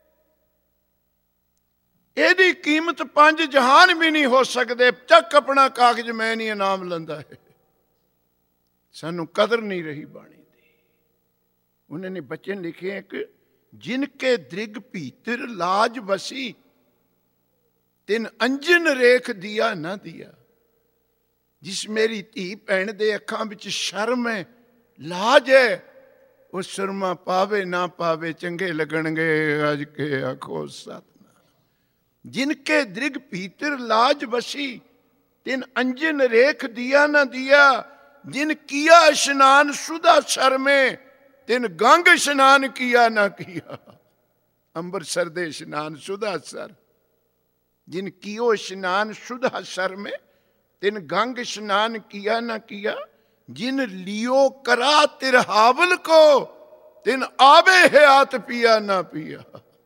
ਇਹਦੀ ਕੀਮਤ 5 ਜਹਾਨ ਵੀ ਨਹੀਂ ਹੋ ਸਕਦੇ। ਚੱਕ ਆਪਣਾ ਕਾਗਜ਼, ਮੈਂ ਨਹੀਂ ਇਨਾਮ ਲੈਂਦਾ ਹੈ। ਸਾਨੂੰ ਕਦਰ ਨਹੀਂ ਰਹੀ ਬਾਣੀ ਦੀ। ਉਹਨਾਂ ਨੇ ਬਚਨ ਲਿਖੇ ਕਿ ਜਿਨ ਕੇ ਦ੍ਰਿਗ ਭੀਤਰ ਲਾਜ ਵਸੀ, ਤਿਨ ਅੰਜਨ ਰੇਖ ਦਿਆ ਨਾ ਦਿਆ। ਜਿਸ ਮੇਰੀ ਧੀ ਭੈਣ ਦੇ ਅੱਖਾਂ ਵਿੱਚ ਸ਼ਰਮ ਹੈ, ਲਾਜ ਹੈ, ਉਹ ਸੁਰਮਾ ਪਾਵੇ ਨਾ ਪਾਵੇ ਚੰਗੇ ਲੱਗਣਗੇ। ਅੱਜ ਕੇ ਆਖੋ ਸਤਿਨਾਮ। ਜਿਨਕੇ ਦ੍ਰਿਗ ਭੀਤਰ ਲਾਜ ਬਸੀ, ਤਿਨ ਅੰਜਨ ਰੇਖ ਦਿया न दिया। जिन किया स्नान सुधा सर में, तिन गंग स्नान किया न किया। ਅੰਮ੍ਰਿਤਸਰ ਦੇ ਇਸ਼ਨਾਨ ਸੁਧਾ ਸਰ। ਜਿਨ ਕੀਓ ਇਸ਼ਨਾਨ ਸੁਧਾ ਸਰ में, तिन गंग स्नान किया न किया। जिन लियो करा तिरहावल को, तिन आवे हयात पिया न पिया।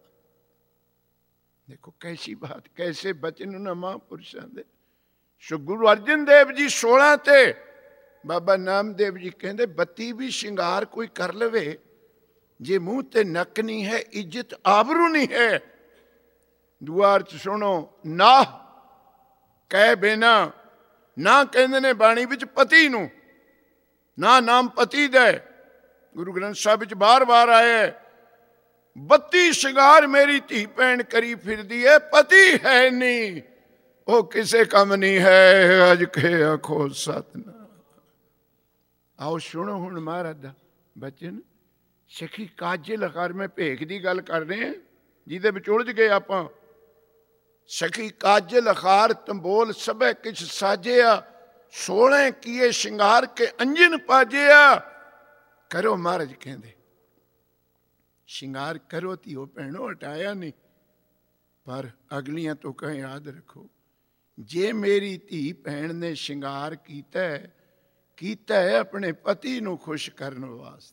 देखो कैसी बात, कैसे बचन उन्होंने महापुरुषों दे। सो गुरु अर्जन देव जी 16 ते बाबा नामदेव जी कहते 32 भी श्रृंगार कोई कर लवे, जे मुंह ते नक नहीं है, इज्जत आबरू नहीं है। दुआर च सुनो, ना कह बिना, ना कहते ने बाणी विच पति नू, ना नाम पति दे। गुरु ग्रंथ साहिब विच बार बार आया 32 श्रृंगार मेरी धी भैन करी फिरदी है, पति है नहीं, वो किसे कम नहीं है। अज के आखो सतनाम। आओ सुनो हुण महाराज दा बचन। सखी काजल अखार में भेख की गल कर रहे हैं, जिहदे विच उलझ गए आपां। सखी काजल अखार तंबोल सबे किछ साजिया, 16 किए श्रृंगार के अंजन पाजिया। करो महाराज कहंदे, श्रृंगार करो धीओ भैणो, हटाया नहीं। पर अगलियां तो कहें याद रखो, जे मेरी धी भैन ने श्रृंगार कीता है अपने पति नू खुश करने वास्ते,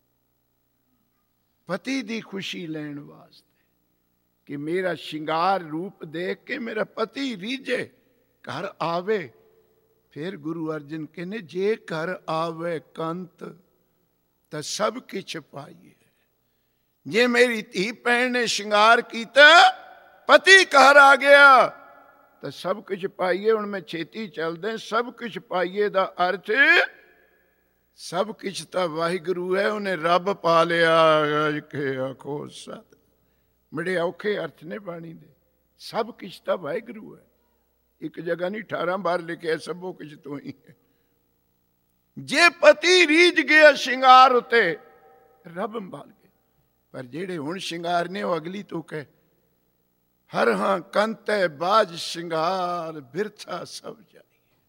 पति दी खुशी लैण वास्ते, कि मेरा श्रृंगार रूप देख के मेरा पति रीझे, घर आवे। फिर गुरु अर्जन कहने, जे घर आवे कंत तो सब किछ पाइए। जे मेरी धी भैन ने श्रृंगार कीता, पति घर आ गया, तो सब कुछ पाइए। हुण मैं छेती चलदे, सब कुछ पाइए दा अर्थ सब कुछ तो वाहिगुरु है, उन्हें रब पा लिया। के आखो सत। बड़े औखे अर्थ ने बाणी दे। सब कुछ तो वाहिगुरु है, एक जगह नहीं 18 बार लिखे सबो कुछ तो ही है। जे पति रीझ गया श्रृंगार उते, रब संभाल गए। पर जेड़े हुण श्रृंगार ने वो अगली तो कह, हर हां कंत बाज श्रृंगार बिरथा सब जाइए।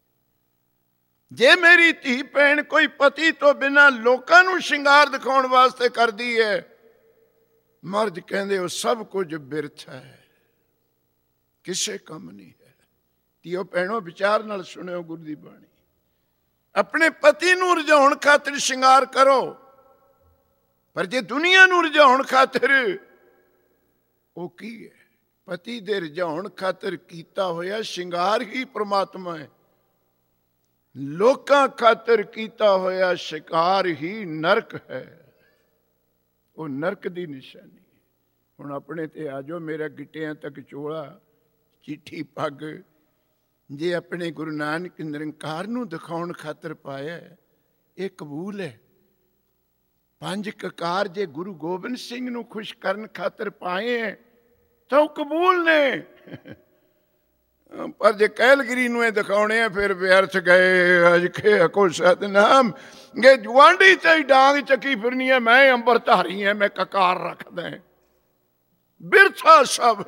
जे मेरी धी भैन कोई पति तो बिना लोकां नूं श्रृंगार दिखाउण वास्ते करदी है, मर्द कहंदे वो सब कुछ बिरथा है, किसे कम नहीं है। धीओ भैणों विचार नाल सुनियो गुरु दी बाणी। अपने पति नूं रिझाउण खातिर श्रृंगार करो, पर जे दुनिया नूं रिझाउण खातिर वो की है? पति दे रिझाउण खातिर कीता होया श्रृंगार ही परमात्मा है। लोकां खातिर कीता होया शिकार ही नरक है, वो नरक दी निशानी है। हुण अपने ते आ जाओ, मेरा गिट्टियां तक चोला, चिट्ठी पग, जे अपने गुरु नानक निरंकार नूं दिखाउण खातिर पाया है, ये कबूल है। 5 ककार जे गुरु गोबिंद सिंह नूं खुश करन खातिर पाए हैं, तो कबूल ने। पर जे कैलगिरी नूं दिखाने हैं, फिर व्यर्थ गए। अज के आखो सतनाम। गे जुआंडी ते डांग चकी फिरनी है, मैं अंबरधारी है, मैं ककार रख दें, बिरथा सब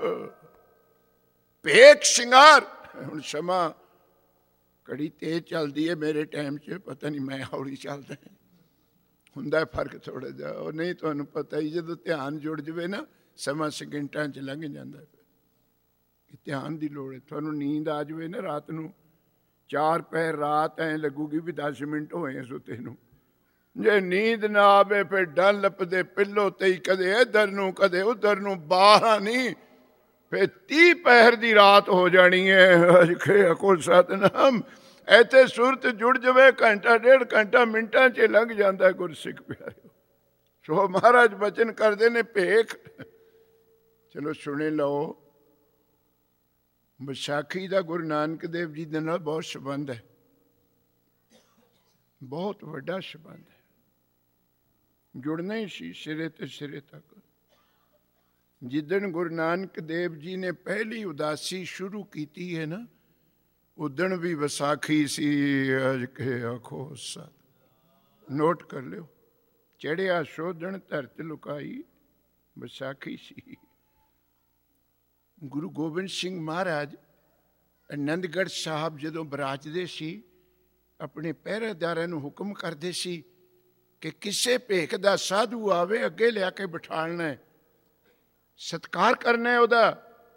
भेख श्रृंगार। हुण समा कड़ी तेज चलती है, मेरे टाइम च पता नहीं मैं हौली चलदा हुंदा फर्क थोड़ा जिहा। और नहीं तुहानूं पता ही, जदों ध्यान जुड़ जाए ना, समा सेकंडां च लंघ जांदा। ध्यान की लोड़ है। तुहानूं नींद आ जाए ना रात नूं, 4 पहर रात ऐ लगूगी भी 10 मिनट होए सुते नूं। जे नींद ना आवे फिर डल लपदे पिलो ते ही, कदे इधर नूं कदे उधर नूं, 12 नहीं फिर 30 पहर की रात हो जानी है। को सतनाम। ऐसे सूरत जुड़ जाए, घंटा 1.5 घंटा मिनटां च लंघ जाता है। गुरसिख प्यारे सो महाराज बचन करते ने भेख। चलो सुने लो, विसाखी का गुरु नानक देव जी के नाल बहुत संबंध है, बहुत वड्डा संबंध है, जुड़ना ही सी सिरे ते सिरे तक। जिदन गुरु नानक देव जी ने पहली उदासी शुरू की है ना, उदण भी विसाखी सी अज के आखो सत। नोट कर लियो, चढ़िया शोधन धरत लुकाई विसाखी सी। गुरु गोबिंद सिंह महाराज आनंदगढ़ साहब जदों बराजदे सी, अपने पहरेदारां नूं हुक्म करदे सी कि किसे भेख दा साधु आवे अगे लिया के बिठालना है, सत्कार करना है उहदा।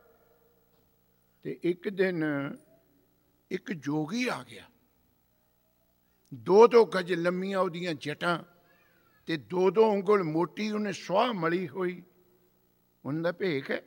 ते एक दिन एक जोगी आ गया, 2-2 गज लम्मियां उहदियां जटां ते 2-2 उंगल मोटी उन्हें सुआह मली हुई। उन्हां दा भेख है।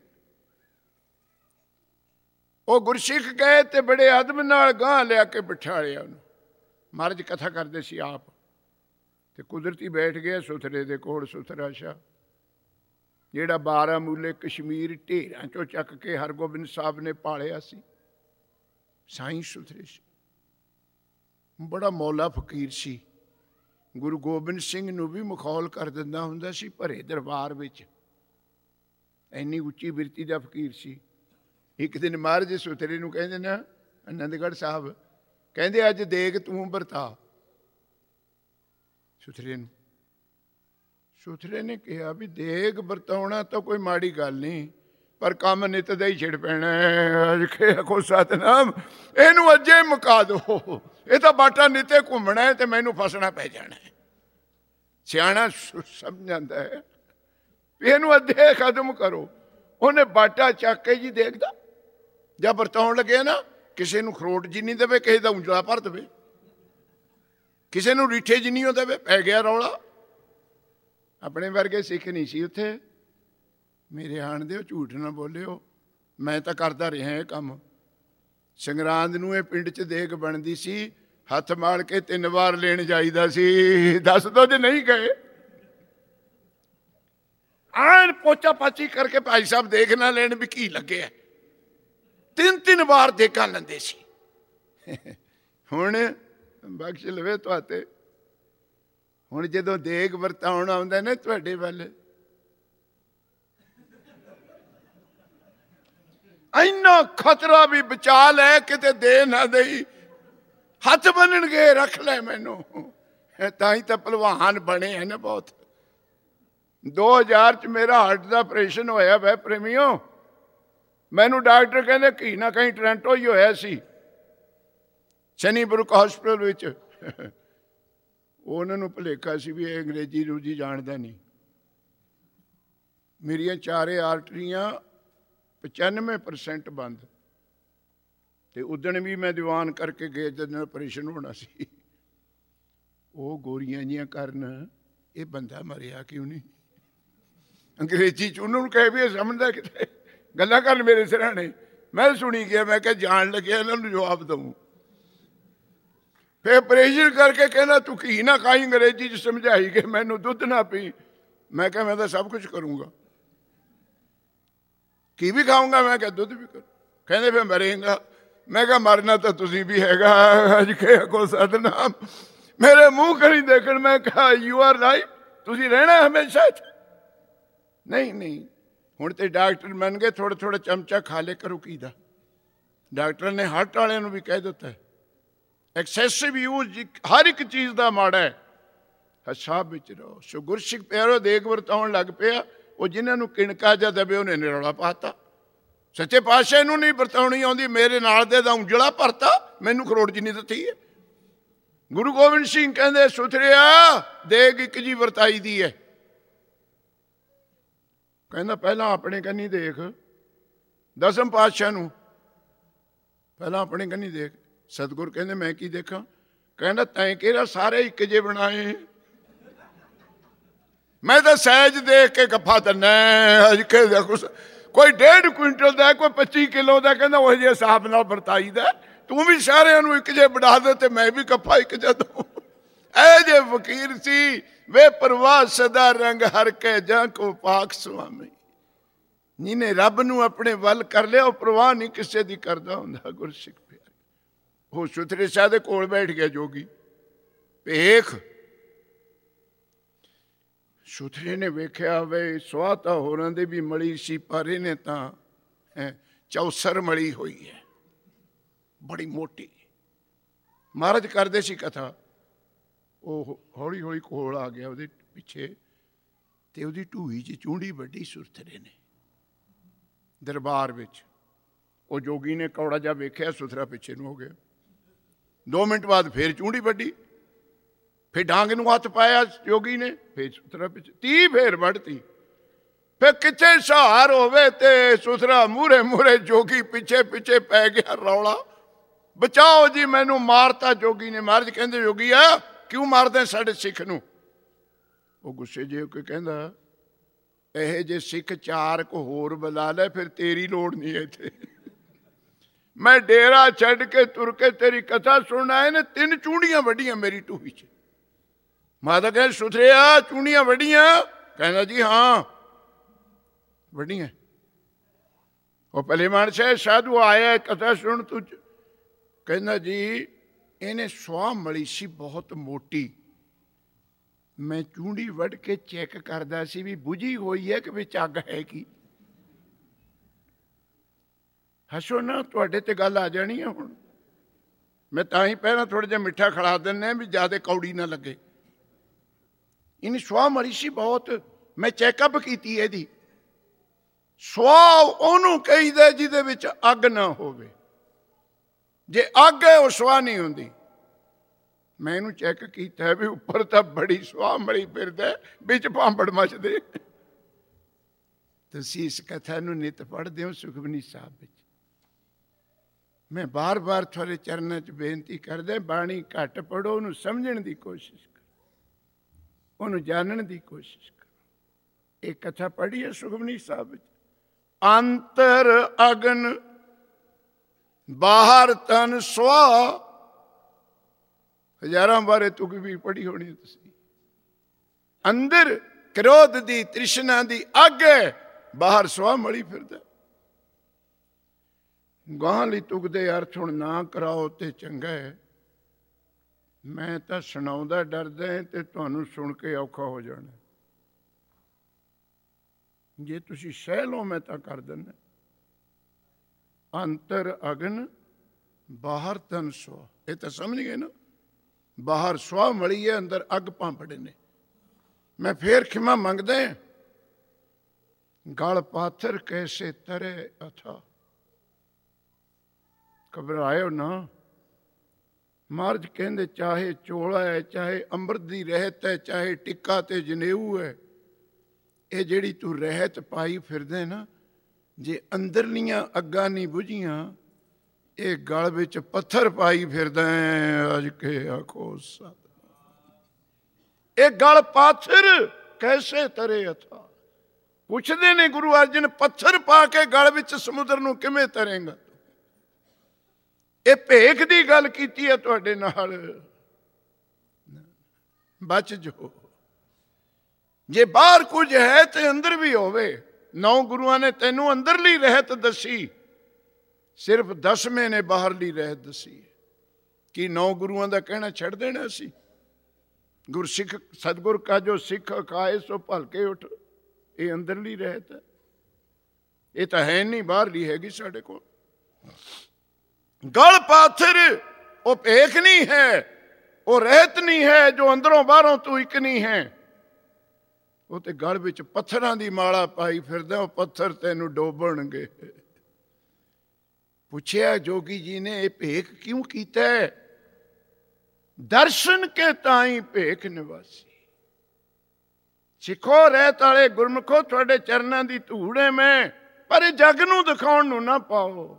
वो गुरसिख गए ते बड़े अदब नाल गांह लिया के बिठालिया उन्होंने। महाराज कथा करते सी आप, ते कुदरती बैठ गया सुथरे दे कोल। सुथरा शाह जिहड़ा 12 मूले कश्मीर ढेरां चों चक के हरगोबिंद साहब ने पालिया सी, साईं सुथरे सी, बड़ा मौला फकीर सी। गुरु गोबिंद सिंह नूं भी मखौल कर दिंदा हुंदा सी भरे दरबार विच, इन्नी उच्ची बिरती दा फकीर सी। एक दिन महाराज सुथरे नूं कहंदे ना आनंदगढ़ साहब, कहंदे अज देग तूं वरता। सुथरे नूं, सुथरे ने कहा भी देग वरताउणा तो कोई माड़ी गल नहीं, पर काम नित दा ही छिड़ पैना है। अज के आखो सतनाम, इहनूं अजे मुका दो, ये तो बाटा निते घूमना है ते मैनूं फसना पै जाना है। सियाणा समझ जांदा है भी इहनूं अद्धे खत्म करो। उन्हें बाटा चक के जी देखदा जब वरताउण लगे ना, किसी नूं खरोट जिन्नी देवे, किसी दा उंजला भर देवे, किसी नूं रीठे जिन्नियों देवे, पै गया रौला। अपने वर्गे सिख नहीं सी उत्थे। मेरे आण दे झूठ ना बोलिओ, मैं तो करदा रहा ये काम। संगरांद नूं ये पिंड च देग बनदी सी, हथ माल के 3 बार लेण जाईदा सी। दस दो जे नहीं गए, आन पोचा पाची करके भाई साहब देख ना लेन भी की लगे है। 3-3 बार देगा लंदे सी। हुण बख्श लवे तुहाते, हुण जदों देग वरताउण आउंदा ना तुहाडे वल, इन्ना खतरा भी बचा लै किते दे ना देई। हथ बनणगे रख लै मैनू, ताई तां भलवान बने हैं ना बहुत। 2000 च मेरा हार्ट का ऑपरेशन होया वै प्रेमियों। मैनू डॉक्टर कहते की ना कहीं टोरंटो ही होया सी, सनीब्रुक हॉस्पिटल विच। उन्होंने भुलेखा सी भी अंग्रेजी रूजी जानता नहीं। मेरिया 4 आर्टरियां 95% बंद, ते उदण भी मैं दीवान करके गया जद ऑपरेशन होना सी। वो गोरियां जियां करन, ये बंदा मरिया क्यों नहीं। अंग्रेजी च उन्होंने कह भी समझदा किते गल्लां कर मेरे सिरहाने। मैं सुनी गया, मैं क्या जान लगे इन्होंने जवाब दूँ। फिर ऑपरेशन करके कहना तू घी ना खाई, अंग्रेजी च समझाई कि मैनू दुध ना पी। मैं क्या मैं तो सब कुछ करूँगा, घी भी खाऊंगा, मैं क्या दुध भी करूँ। कहते फिर मरेगा। मैं क्या मरना तो तुसी भी हैगा। अज के को सतनाम, मेरे मुँह कहीं देखण। मैं कहा यू आर राइट, तुसी रहना हमेशा। नहीं नहीं, हुण ते डॉक्टर मन गए, थोड़ा थोड़ा चमचा खा ले करो घी दा। डॉक्टर ने हार्ट वाले भी कह दिता है एक्सैसिव यूज हर एक चीज़ का माड़ा है। हिसाब विच रहो। सो गुरसिख प्यारो देग वरताउण लग पिया। वो जिन्होंने किणका जा दबे उन्हें निरौला पाता। सच्चे पातशाह नूं नहीं वरताउणी आउंदी, मेरे नाल दे दा उंजला भरता, मैनू खरोड़ जिन्नी दित्ती है। गुरु गोबिंद सिंह कहंदे सुथरिया देग एक जी वरताई दी है। कहना पहला अपने कन्नी देख, दसम पातशाह नूं पहला अपने कन्नी देख। सतगुर कहंदे मैं की देखा। कहना तैं केरा सारे एक जे बनाए, मैं तो सहज देख के गफा दना। अज के देखो कोई 1.5 क्विंटल का, कोई 25 किलो का, कहना वो जे हिसाब नाल वरताई दा। तू भी सारे एक जे बढ़ा दे ते मैं भी गफा एक जे दूं। ऐ जे फकीर सी वे परवाह सदा रंग हर के जां को पाक स्वामी। जिन्हें रब नूं अपने वल कर लिया, परवाह नहीं किसी दी करदा हुंदा। गुरसिख प्यारे वो सुथरे शाह दे कोल बैठ गया जोगी। भेख सुथरे ने वेख्या वे सुआह तां होरां दे भी मली सी, पर इहने तां चौसर मली हुई है। ਬੜੀ ਮੋਟੀ। ਮਹਾਰਾਜ ਕਰਦੇ ਸੀ ਕਥਾ, ਉਹ ਹੌਲੀ ਹੌਲੀ ਕੋਲ ਆ ਗਿਆ ਉਹਦੇ ਪਿੱਛੇ, ਤੇ ਉਹਦੀ ਢੂਈ 'ਚ ਚੂੰਡੀ ਵੱਡੀ ਸੁਥਰੇ ਨੇ ਦਰਬਾਰ ਵਿੱਚ। ਉਹ ਜੋਗੀ ਨੇ ਕੌੜਾ ਜਿਹਾ ਵੇਖਿਆ, ਸੁਥਰਾ ਪਿੱਛੇ ਨੂੰ ਹੋ ਗਿਆ। 2 ਮਿੰਟ ਬਾਅਦ ਫੇਰ ਚੂੰਡੀ ਵੱਡੀ, ਫਿਰ ਡਾਂਗ ਨੂੰ ਹੱਥ ਪਾਇਆ ਜੋਗੀ ਨੇ, ਫੇਰ ਸੁਥਰਾ ਪਿੱਛੇ, 30 ਫੇਰ ਵੱਢਤੀ। ਫਿਰ ਕਿੱਥੇ ਸਹਾਰ ਹੋਵੇ ਤੇ ਸੁਥਰਾ ਮੂਹਰੇ ਮੂਹਰੇ, ਜੋਗੀ ਪਿੱਛੇ ਪਿੱਛੇ ਪੈ ਗਿਆ। ਰੌਲਾ, ਬਚਾਓ ਜੀ, ਮੈਨੂੰ ਮਾਰਤਾ ਜੋਗੀ ਨੇ। ਮਹਾਰਾਜ ਕਹਿੰਦੇ, ਜੋਗੀ ਆ ਕਿਉਂ ਮਾਰਦੇ ਸਾਡੇ ਸਿੱਖ ਨੂੰ? ਉਹ ਗੁੱਸੇ ਜੇ ਹੋ ਕੇ ਕਹਿੰਦਾ, ਇਹ ਜੇ ਸਿੱਖ 4 ਕੋ ਹੋਰ ਬੁਲਾ ਲੈ, ਫਿਰ ਤੇਰੀ ਲੋੜ ਨਹੀਂ ਇੱਥੇ। ਮੈਂ ਡੇਰਾ ਛੱਡ ਕੇ ਤੁਰ ਕੇ ਤੇਰੀ ਕਥਾ ਸੁਣਨ ਆਏ ਨੇ, 3 ਚੂੰਡੀਆਂ ਵੱਡੀਆਂ ਮੇਰੀ ਢੂਹੀ 'ਚ। ਮਾਤਾ ਕਹਿੰਦੇ, ਸੁਥਰਿਆ ਚੂੰਡੀਆਂ ਵੱਡੀਆਂ? ਕਹਿੰਦਾ, ਜੀ ਹਾਂ ਵੱਡੀਆਂ। ਉਹ ਭਲੇ ਮਾਨਸੇ ਸਾਧੂ ਆਇਆ ਕਥਾ ਸੁਣ ਤੂੰ। ਕਹਿੰਦਾ, ਜੀ ਇਹਨੇ ਸੁਆਹ ਮਲੀ ਸੀ ਬਹੁਤ ਮੋਟੀ, ਮੈਂ ਚੂੰਡੀ ਵੱਢ ਕੇ ਚੈੱਕ ਕਰਦਾ ਸੀ ਵੀ ਬੁਝੀ ਹੋਈ ਹੈ ਕਿ ਵਿੱਚ ਅੱਗ ਹੈ ਕੀ। ਹੱਸੋ ਨਾ, ਤੁਹਾਡੇ ਤੇ ਗੱਲ ਆ ਜਾਣੀ ਹੈ ਹੁਣ। ਮੈਂ ਤਾਂ ਹੀ ਪਹਿਲਾਂ ਥੋੜ੍ਹਾ ਜਿਹਾ ਮਿੱਠਾ ਖਿਲਾ ਦਿੰਦੇ ਵੀ ਜ਼ਿਆਦਾ ਕੌੜੀ ਨਾ ਲੱਗੇ। ਇਹਨੇ ਸੁਆਹ ਮਰੀ ਸੀ ਬਹੁਤ, ਮੈਂ ਚੈੱਕਅਪ ਕੀਤੀ ਇਹਦੀ। ਸੁਆਹ ਉਹਨੂੰ ਕਹੀਦਾ ਜਿਹਦੇ ਵਿੱਚ ਅੱਗ ਨਾ ਹੋਵੇ, ਜੇ ਅੱਗ ਹੈ ਉਹ ਸੁਆਹ ਨਹੀਂ ਹੁੰਦੀ। ਮੈਂ ਇਹਨੂੰ ਚੈੱਕ ਕੀਤਾ ਵੀ ਉੱਪਰ ਤਾਂ ਬੜੀ ਸੁਆਹ ਮਲੀ ਫਿਰਦਾ, ਵਿੱਚ ਭਾਂਬੜ ਮਚਦੇ। ਤੁਸੀਂ ਇਸ ਕਥਾ ਨੂੰ ਨਿਤ ਪੜ੍ਹਦੇ ਹੋ ਸੁਖਮਨੀ ਸਾਹਿਬ ਵਿੱਚ। ਮੈਂ ਬਾਰ-ਬਾਰ ਤੁਹਾਡੇ ਚਰਨਾਂ 'ਚ ਬੇਨਤੀ ਕਰਦਾ, ਬਾਣੀ ਘੱਟ ਪੜ੍ਹੋ, ਉਹਨੂੰ ਸਮਝਣ ਦੀ ਕੋਸ਼ਿਸ਼ ਕਰੋ, ਉਹਨੂੰ ਜਾਣਨ ਦੀ ਕੋਸ਼ਿਸ਼ ਕਰੋ। ਇਹ ਕਥਾ ਪੜ੍ਹੀ ਹੈ ਸੁਖਮਨੀ ਸਾਹਿਬ ਵਿੱਚ। ਅੰਤਰ ਅਗਨ ਬਾਹਰ ਤਨ ਸੁਆਹ, ਹਜ਼ਾਰਾਂ ਬਾਰੇ ਤੁਕ ਵੀ ਪੜ੍ਹੀ ਹੋਣੀ ਤੁਸੀਂ। ਅੰਦਰ ਕ੍ਰੋਧ ਦੀ ਤ੍ਰਿਸ਼ਨਾ ਦੀ ਅੱਗ ਹੈ, ਬਾਹਰ ਸੁਆਹ ਮਲੀ ਫਿਰਦਾ। ਗਾਂ ਲਈ ਤੁਕ ਦੇ ਅਰਥ ਹੁਣ ਨਾ ਕਰਾਓ ਤੇ ਚੰਗਾ ਹੈ। ਮੈਂ ਤਾਂ ਸੁਣਾਉਂਦਾ ਡਰਦਾ ਤੇ ਤੁਹਾਨੂੰ ਸੁਣ ਕੇ ਔਖਾ ਹੋ ਜਾਣਾ। ਜੇ ਤੁਸੀਂ ਸਹਿ ਲਓ ਮੈਂ ਤਾਂ ਕਰ ਦਿੰਦਾ। ਅੰਤਰ ਅਗਨ ਬਾਹਰ ਤਨ ਸੁਆਹ, ਇਹ ਤਾਂ ਸਮਝ ਗਏ ਨਾ। ਬਾਹਰ ਸੁਆਹ ਮਲੀ ਹੈ, ਅੰਦਰ ਅੱਗ ਭਾਂਪੜੇ ਨੇ। ਮੈਂ ਫੇਰ ਖਿਮਾ ਮੰਗਦਾ, ਗਲ ਪਾਥਰ ਕੈਸੇ ਤਰੇ ਅਥਾ। ਘਬਰਾਇਓ ਨਾ। ਮਹਾਰਾਜ ਕਹਿੰਦੇ, ਚਾਹੇ ਚੋਲਾ ਹੈ, ਚਾਹੇ ਅੰਮ੍ਰਿਤ ਦੀ ਰਹਿਤ ਹੈ, ਚਾਹੇ ਟਿੱਕਾ ਤੇ ਜਨੇਊ ਹੈ, ਇਹ ਜਿਹੜੀ ਤੂੰ ਰਹਿਤ ਪਾਈ ਫਿਰਦੇ ਨਾ, ਜੇ ਅੰਦਰਲੀਆਂ ਅੱਗਾਂ ਨਹੀਂ ਬੁਝੀਆਂ, ਇਹ ਗਲ ਵਿੱਚ ਪੱਥਰ ਪਾਈ ਫਿਰਦਾ। ਅੱਜ ਕੇ ਆਖੋ ਸਤਿਨਾਮ। ਇਹ ਗਲ ਪਾਥਰ ਕੈਸੇ ਤਰੇ ਅਥਾ। ਪੁੱਛਦੇ ਨੇ ਗੁਰੂ ਅਰਜਨ, ਪੱਥਰ ਪਾ ਕੇ ਗਲ ਵਿੱਚ ਸਮੁੰਦਰ ਨੂੰ ਕਿਵੇਂ ਤਰੇਂਗਾ? ਇਹ ਭੇਖ ਦੀ ਗੱਲ ਕੀਤੀ ਹੈ ਤੁਹਾਡੇ ਨਾਲ। ਬਚ ਜੋ। ਜੇ ਬਾਹਰ ਕੁਝ ਹੈ ਤੇ ਅੰਦਰ ਵੀ ਹੋਵੇ। 9 ਗੁਰੂਆਂ ਨੇ ਤੈਨੂੰ ਅੰਦਰਲੀ ਰਹਿਤ ਦੱਸੀ, ਸਿਰਫ 10ਵੇਂ ਨੇ ਬਾਹਰਲੀ ਰਹਿਤ ਦੱਸੀ। ਕੀ 9 ਗੁਰੂਆਂ ਦਾ ਕਹਿਣਾ ਛੱਡ ਦੇਣਾ ਸੀ? ਗੁਰਸਿੱਖ ਸਤਿਗੁਰ ਕਾ ਜੋ ਸਿੱਖ ਖਾਏ ਸੋ ਭਲਕੇ ਉੱਠ, ਇਹ ਅੰਦਰਲੀ ਰਹਿਤ ਹੈ। ਇਹ ਤਾਂ ਹੈ ਨਹੀਂ, ਬਾਹਰਲੀ ਹੈਗੀ ਸਾਡੇ ਕੋਲ। ਗਲ ਪਾਥਰ ਉਹ ਭੇਖ ਨਹੀਂ ਹੈ, ਉਹ ਰਹਿਤ ਨਹੀਂ ਹੈ ਜੋ ਅੰਦਰੋਂ ਬਾਹਰੋਂ ਤੂੰ ਇੱਕ ਨਹੀਂ ਹੈ। ਉਹ ਤੇ ਗਲ ਵਿੱਚ ਪੱਥਰਾਂ ਦੀ ਮਾਲਾ ਪਾਈ ਫਿਰਦਾ, ਉਹ ਪੱਥਰ ਤੈਨੂੰ ਡੋਬਣਗੇ। ਪੁੱਛਿਆ ਜੋਗੀ ਜੀ ਨੇ, ਇਹ ਭੇਖ ਕਿਉਂ ਕੀਤਾ? ਦਰਸ਼ਨ ਕੇ ਤਾਈ ਭੇਖ ਨਿਵਾਸੀ। ਸਿੱਖੋ ਰਹਿਤ ਵਾਲੇ ਗੁਰਮੁਖੋ, ਤੁਹਾਡੇ ਚਰਨਾਂ ਦੀ ਧੂੜ ਹੈ ਮੈਂ, ਪਰ ਇਹ ਜੱਗ ਨੂੰ ਦਿਖਾਉਣ ਨੂੰ ਨਾ ਪਾਓ।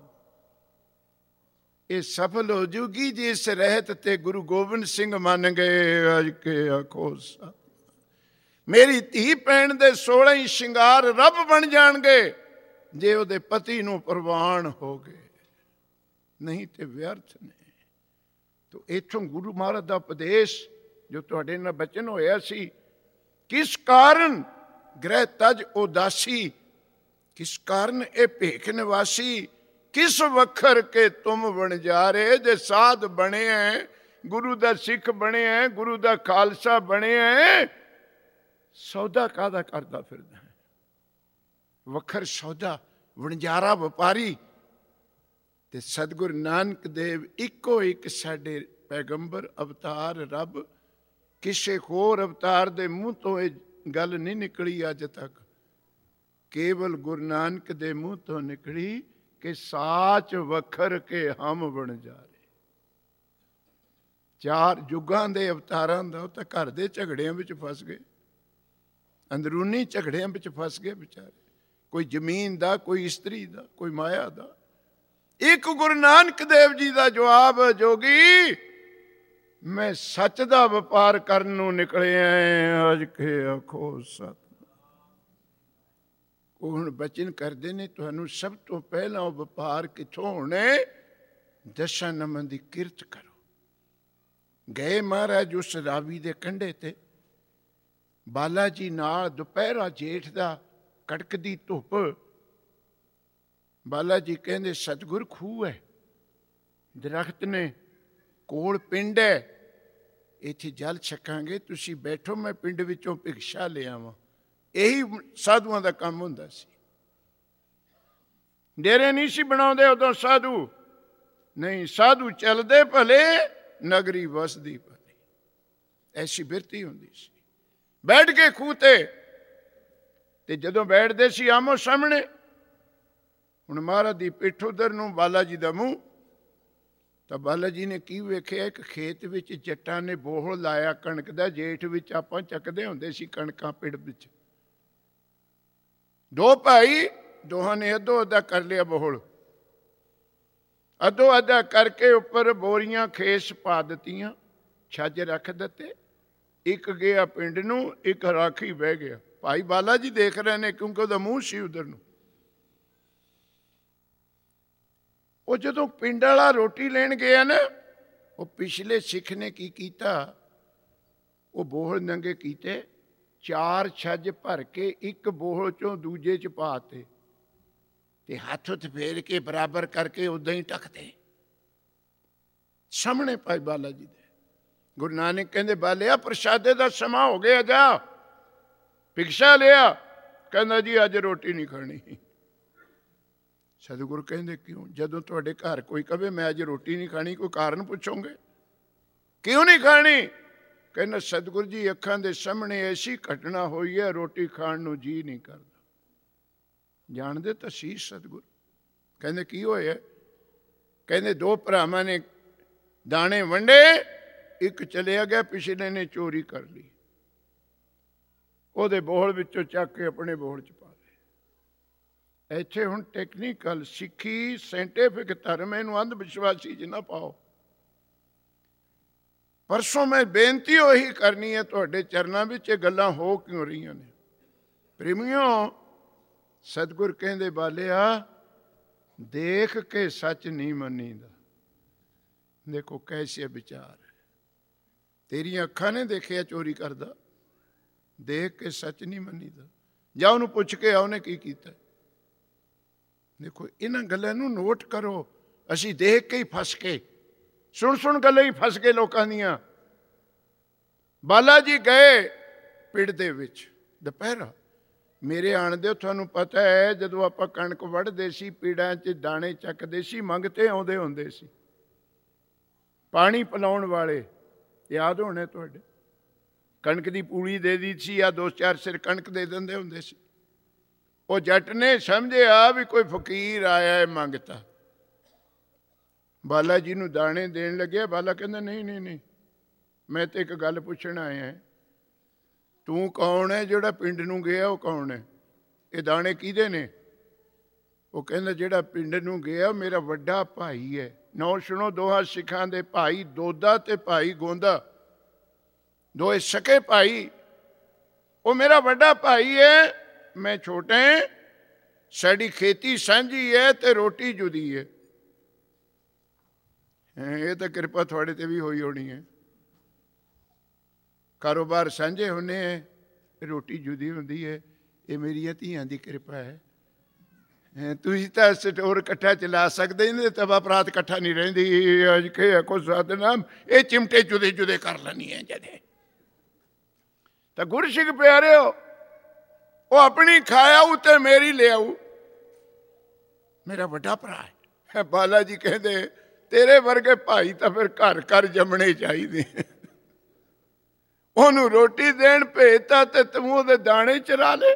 ਇਹ ਸਫਲ ਹੋ ਜੂਗੀ ਜੀ ਇਸ ਰਹਿਤ ਤੇ ਗੁਰੂ ਗੋਬਿੰਦ ਸਿੰਘ ਮੰਨ ਗਏ। ਅੱਜ ਕੇ ਆਖੋ ਸਤਿ। ਮੇਰੀ ਧੀ ਭੈਣ ਦੇ 16 ਹੀ ਸ਼ਿੰਗਾਰ ਰੱਬ ਬਣ ਜਾਣਗੇ ਜੇ ਉਹਦੇ ਪਤੀ ਨੂੰ ਪ੍ਰਵਾਨ ਹੋ ਗਏ, ਨਹੀਂ ਤੇ ਵਿਅਰਥ ਨੇ। ਤੋ ਇੱਥੋਂ ਗੁਰੂ ਮਹਾਰਾਜ ਦਾ ਉਪਦੇਸ਼ ਜੋ ਤੁਹਾਡੇ ਨਾਲ ਬਚਨ ਹੋਇਆ ਸੀ, ਕਿਸ ਕਾਰਨ ਗ੍ਰਹਿ ਤਜ ਉਦਾਸੀ, ਕਿਸ ਕਾਰਨ ਇਹ ਭੇਖ ਨਿਵਾਸੀ, ਕਿਸ ਵਖਰ ਕੇ ਤੁਮ ਵਣਜਾਰੇ। ਜੇ ਸਾਧ ਬਣੇ ਹੈ, ਗੁਰੂ ਦਾ ਸਿੱਖ ਬਣੇ ਹੈ, ਗੁਰੂ ਦਾ ਖਾਲਸਾ ਬਣੇ ਹੈ, ਸੌਦਾ ਕਾਹਦਾ ਕਰਦਾ ਫਿਰਦਾ ਹੈ? ਵਖਰ ਸੌਦਾ, ਵਣਜਾਰਾ ਵਪਾਰੀ। ਤੇ ਸਤਿਗੁਰੂ ਨਾਨਕ ਦੇਵ ਇੱਕੋ ਇੱਕ ਸਾਡੇ ਪੈਗੰਬਰ ਅਵਤਾਰ ਰੱਬ। ਕਿਸੇ ਹੋਰ ਅਵਤਾਰ ਦੇ ਮੂੰਹ ਤੋਂ ਇਹ ਗੱਲ ਨਹੀਂ ਨਿਕਲੀ ਅੱਜ ਤੱਕ, ਕੇਵਲ ਗੁਰੂ ਨਾਨਕ ਦੇ ਮੂੰਹ ਤੋਂ ਨਿਕਲੀ ਕਿ ਸਾਚ ਵਖਰ ਕੇ ਹਮ ਬਣ ਜਾ ਰਹੇ। ਚਾਰ ਯੁੱਗਾਂ ਦੇ ਅਵਤਾਰਾਂ ਦਾ ਉਹ ਤਾਂ ਘਰ ਦੇ ਝਗੜਿਆਂ ਵਿੱਚ ਫਸ ਗਏ, ਅੰਦਰੂਨੀ ਝਗੜਿਆਂ ਵਿੱਚ ਫਸ ਗਏ ਵਿਚਾਰੇ। ਕੋਈ ਜ਼ਮੀਨ ਦਾ, ਕੋਈ ਇਸਤਰੀ ਦਾ, ਕੋਈ ਮਾਇਆ ਦਾ। ਇੱਕ ਗੁਰੂ ਨਾਨਕ ਦੇਵ ਜੀ ਦਾ ਜਵਾਬ, ਜੋਗੀ ਮੈਂ ਸੱਚ ਦਾ ਵਪਾਰ ਕਰਨ ਨੂੰ ਨਿਕਲਿਆ, ਅੱਜ ਕੇ ਆਖੋ ਸਤ। ਉਹ ਹੁਣ ਬਚਨ ਕਰਦੇ ਨੇ, ਤੁਹਾਨੂੰ ਸਭ ਤੋਂ ਪਹਿਲਾਂ ਉਹ ਵਪਾਰ ਕਿੱਥੋਂ ਹੋਣੇ? ਦਸ਼ਾਂ ਨਮਨ ਦੀ ਕਿਰਤ ਕਰੋ। ਗਏ ਮਹਾਰਾਜ ਉਸ ਰਾਵੀ ਦੇ ਕੰਢੇ ਤੇ, ਬਾਲਾ ਜੀ ਨਾਲ ਦੁਪਹਿਰਾ ਜੇਠ ਦਾ, ਕੜਕਦੀ ਧੁੱਪ। ਬਾਲਾ ਜੀ ਕਹਿੰਦੇ ਸਤਿਗੁਰ ਖੂਹ ਹੈ, ਦਰਖਤ ਨੇ, ਕੋਲ ਪਿੰਡ ਹੈ, ਇੱਥੇ ਜਲ ਛਕਾਂਗੇ, ਤੁਸੀਂ ਬੈਠੋ, ਮੈਂ ਪਿੰਡ ਵਿੱਚੋਂ ਭਿਕਸ਼ਾ ਲਿਆਵਾਂ। ਇਹੀ ਸਾਧੂਆਂ ਦਾ ਕੰਮ ਹੁੰਦਾ ਸੀ। ਡੇਰੇ ਨਹੀਂ ਸੀ ਬਣਾਉਂਦੇ ਉਦੋਂ ਸਾਧੂ, ਨਹੀਂ, ਸਾਧੂ ਚੱਲਦੇ ਭਲੇ, ਨਗਰੀ ਵਸਦੀ ਭਲੀ। ਐਸੀ ਬਿਰਤੀ ਹੁੰਦੀ ਸੀ। ਬੈਠ ਕੇ ਖੂਹ ਤੇ ਜਦੋਂ ਬੈਠਦੇ ਸੀ ਆਮੋ ਸਾਹਮਣੇ, ਹੁਣ ਮਹਾਰਾਜ ਦੀ ਪਿੱਠ ਉਧਰ ਨੂੰ, ਬਾਲਾ ਜੀ ਦਾ ਮੂੰਹ, ਤਾਂ ਬਾਲਾ ਜੀ ਨੇ ਕੀ ਵੇਖਿਆ? ਇੱਕ ਖੇਤ ਵਿੱਚ ਜੱਟਾਂ ਨੇ ਬੋਹਲ ਲਾਇਆ ਕਣਕ ਦਾ। ਜੇਠ ਵਿੱਚ ਆਪਾਂ ਚੱਕਦੇ ਹੁੰਦੇ ਸੀ ਕਣਕਾਂ ਪਿੰਡ ਵਿੱਚ। ਦੋ ਭਾਈ, ਦੋਹਾਂ ਨੇ ਅੱਧੋ ਅੱਧਾ ਕਰ ਲਿਆ ਬੋਹਲ। ਅੱਧੋ ਅੱਧਾ ਕਰਕੇ ਉੱਪਰ ਬੋਰੀਆਂ ਖੇਸ ਪਾ ਦਿੱਤੀਆਂ, ਛੱਜ ਰੱਖ ਦਿੱਤੇ। ਇੱਕ ਗਿਆ ਪਿੰਡ ਨੂੰ, ਇੱਕ ਰਾਖੀ ਬਹਿ ਗਿਆ। ਭਾਈ ਬਾਲਾ ਜੀ ਦੇਖ ਰਹੇ ਨੇ, ਕਿਉਂਕਿ ਉਹਦਾ ਮੂੰਹ ਸੀ ਉਧਰ ਨੂੰ। ਉਹ ਜਦੋਂ ਪਿੰਡ ਵਾਲਾ ਰੋਟੀ ਲੈਣ ਗਿਆ ਨਾ, ਉਹ ਪਿਛਲੇ ਸਿੱਖ ਨੇ ਕੀ ਕੀਤਾ? ਉਹ ਬੋਹਲ ਨੰਗੇ ਕੀਤੇ, ਚਾਰ ਛੱਜ ਭਰ ਕੇ ਇੱਕ ਬੋਹਲ ਚੋਂ ਦੂਜੇ ਚ ਪਾਤੇ, ਤੇ ਹੱਥ ਉੱਤੇ ਫੇਰ ਕੇ ਬਰਾਬਰ ਕਰਕੇ ਉਦਾਂ ਹੀ ਢੱਕਦੇ ਸਾਹਮਣੇ ਭਾਈ ਬਾਲਾ ਜੀ ਦੇ। ਗੁਰੂ ਨਾਨਕ ਕਹਿੰਦੇ, ਬਾਲਿਆ ਪ੍ਰਸ਼ਾਦੇ ਦਾ ਸਮਾਂ ਹੋ ਗਿਆ, ਜਾ ਭਿਕਸ਼ਾ ਲਿਆ। ਕਹਿੰਦਾ ਜੀ ਅੱਜ ਰੋਟੀ ਨਹੀਂ ਖਾਣੀ। ਸਤਿਗੁਰੂ ਕਹਿੰਦੇ ਕਿਉਂ? ਜਦੋਂ ਤੁਹਾਡੇ ਘਰ ਕੋਈ ਕਵੇ ਮੈਂ ਅੱਜ ਰੋਟੀ ਨਹੀਂ ਖਾਣੀ, ਕੋਈ ਕਾਰਨ ਪੁੱਛੋਗੇ? ਕਿਉਂ ਨਹੀਂ ਖਾਣੀ? ਕਹਿੰਦਾ ਸਤਿਗੁਰੂ ਜੀ ਅੱਖਾਂ ਦੇ ਸਾਹਮਣੇ ਐਸੀ ਘਟਨਾ ਹੋਈ ਹੈ, ਰੋਟੀ ਖਾਣ ਨੂੰ ਜੀ ਨਹੀਂ ਕਰਦਾ। ਜਾਣਦੇ ਤਾਂ ਸੀ ਸਤਿਗੁਰੂ। ਕਹਿੰਦੇ ਕੀ ਹੋਇਆ? ਕਹਿੰਦੇ ਦੋ ਭਰਾਵਾਂ ਨੇ ਦਾਣੇ ਵੰਡੇ, ਇੱਕ ਚਲਿਆ ਗਿਆ, ਪਿਛਲੇ ਨੇ ਚੋਰੀ ਕਰ ਲਈ, ਉਹਦੇ ਬੋਹਲ ਵਿੱਚੋਂ ਚੱਕ ਕੇ ਆਪਣੇ ਬੋਹਲ ਚ ਪਾ ਲਏ। ਇੱਥੇ ਹੁਣ ਟੈਕਨੀਕਲ ਸਿੱਖੀ, ਸਾਇੰਟੀਫਿਕ ਧਰਮ, ਇਹਨੂੰ ਅੰਧ ਵਿਸ਼ਵਾਸੀ ਚ ਨਾ ਪਾਓ। ਪਰਸੋਂ ਮੈਂ ਬੇਨਤੀ ਉਹੀ ਕਰਨੀ ਹੈ ਤੁਹਾਡੇ ਚਰਨਾਂ ਵਿੱਚ, ਇਹ ਗੱਲਾਂ ਹੋ ਕਿਉਂ ਰਹੀਆਂ ਨੇ? ਪ੍ਰੇਮੀਓ, ਸਤਿਗੁਰ ਕਹਿੰਦੇ ਬਾਲਿਆ ਦੇਖ ਕੇ ਸੱਚ ਨਹੀਂ ਮੰਨੀਦਾ। ਦੇਖੋ ਕੈਸੇ ਵਿਚਾਰ, ਤੇਰੀਆਂ ਅੱਖਾਂ ਨੇ ਦੇਖਿਆ ਚੋਰੀ ਕਰਦਾ, ਦੇਖ ਕੇ ਸੱਚ ਨਹੀਂ ਮੰਨੀਦਾ। ਜਾਂ ਉਹਨੂੰ ਪੁੱਛ ਕੇ ਆ ਉਹਨੇ ਕੀ ਕੀਤਾ। ਦੇਖੋ ਇਹਨਾਂ ਗੱਲਾਂ ਨੂੰ ਨੋਟ ਕਰੋ। ਅਸੀਂ ਦੇਖ ਕੇ ਹੀ ਫਸ ਗਏ, ਸੁਣ ਗੱਲਾਂ ਹੀ ਫਸ ਗਏ ਲੋਕਾਂ ਦੀਆਂ। ਬਾਲਾ ਜੀ ਗਏ ਪਿੰਡ ਦੇ ਵਿੱਚ ਦੁਪਹਿਰਾ। ਮੇਰੇ ਆਣ ਦੇ ਤੁਹਾਨੂੰ ਪਤਾ ਹੈ, ਜਦੋਂ ਆਪਾਂ ਕਣਕ ਵੱਢਦੇ ਸੀ, ਪੀੜਾਂ 'ਚ ਦਾਣੇ ਚੱਕਦੇ ਸੀ, ਮੰਗਤੇ ਆਉਂਦੇ ਹੁੰਦੇ ਸੀ, ਪਾਣੀ ਪਿਲਾਉਣ ਵਾਲੇ ਯਾਦ ਹੋਣੇ ਤੁਹਾਡੇ। ਕਣਕ ਦੀ ਪੂੜੀ ਦੇ ਦੀ ਸੀ, ਜਾਂ 2-4 ਸਿਰ ਕਣਕ ਦੇ ਦਿੰਦੇ ਹੁੰਦੇ ਸੀ। ਉਹ ਜੱਟ ਨੇ ਸਮਝਿਆ ਵੀ ਕੋਈ ਫਕੀਰ ਆਇਆ ਹੈ, ਮੰਗਤਾ। ਬਾਲਾ ਜੀ ਨੂੰ ਦਾਣੇ ਦੇਣ ਲੱਗਿਆ। ਬਾਲਾ ਕਹਿੰਦਾ ਨਹੀਂ, ਮੈਂ ਤੇ ਇੱਕ ਗੱਲ ਪੁੱਛਣ ਆਇਆ, ਤੂੰ ਕੌਣ ਹੈ? ਜਿਹੜਾ ਪਿੰਡ ਨੂੰ ਗਿਆ ਉਹ ਕੌਣ ਹੈ? ਇਹ ਦਾਣੇ ਕਿਹਦੇ ਨੇ? ਉਹ ਕਹਿੰਦਾ ਜਿਹੜਾ ਪਿੰਡ ਨੂੰ ਗਿਆ ਮੇਰਾ ਵੱਡਾ ਭਾਈ ਹੈ। ਨੌ ਸੁਣੋ, ਦੋਹਾਂ ਸਿੱਖਾਂ ਦੇ ਭਾਈ ਦੋਦਾ ਤੇ ਭਾਈ ਗੋਂਦਾ, ਦੋਏ ਸਕੇ ਭਾਈ। ਉਹ ਮੇਰਾ ਵੱਡਾ ਭਾਈ ਹੈ, ਮੈਂ ਛੋਟਾ ਹੈ। ਸਾਡੀ ਖੇਤੀ ਸਾਂਝੀ ਹੈ ਤੇ ਰੋਟੀ ਜੁਦੀ ਹੈ। ਇਹ ਤਾਂ ਕਿਰਪਾ ਤੁਹਾਡੇ ਤੇ ਵੀ ਹੋਈ ਹੋਣੀ ਹੈ। ਕਾਰੋਬਾਰ ਸਾਂਝੇ ਹੁੰਦੇ ਹੈ, ਰੋਟੀ ਜੁਦੀ ਹੁੰਦੀ ਹੈ। ਇਹ ਮੇਰੀਆਂ ਧੀਆਂ ਦੀ ਕਿਰਪਾ ਹੈ। ਤੁਸੀਂ ਤਾਂ ਸਟੋਰ ਇਕੱਠਾ ਚਲਾ ਸਕਦੇ ਨੇ, ਤਵਾ ਪਰਾਤ ਇਕੱਠਾ ਨਹੀਂ ਰਹਿੰਦੀ। ਅੱਜ ਕੇ ਕੋ ਸਤਨਾਮ, ਇਹ ਚਿਮਟੇ ਜੁਦੇ ਜੁਦੇ ਕਰ ਲੈਣੀ ਹੈ ਜਦੇ। ਤਾਂ ਗੁਰਸਿੱਖ ਪਿਆਰਿਓ, ਉਹ ਆਪਣੀ ਖਾਇਆ ਤੇ ਮੇਰੀ ਲਿਆਊ। ਮੇਰਾ ਵੱਡਾ ਭਰਾ ਹੈ, ਬਾਲਾ ਜੀ ਕਹਿੰਦੇ ਤੇਰੇ ਵਰਗੇ ਭਾਈ ਤਾਂ ਫਿਰ ਘਰ ਘਰ ਜੰਮਣੇ ਚਾਹੀਦੇ। ਉਹਨੂੰ ਰੋਟੀ ਦੇਣ ਭੇਜਤਾ ਤੇ ਤੂੰ ਉਹਦੇ ਦਾਣੇ ਚਰਾ ਲੈ।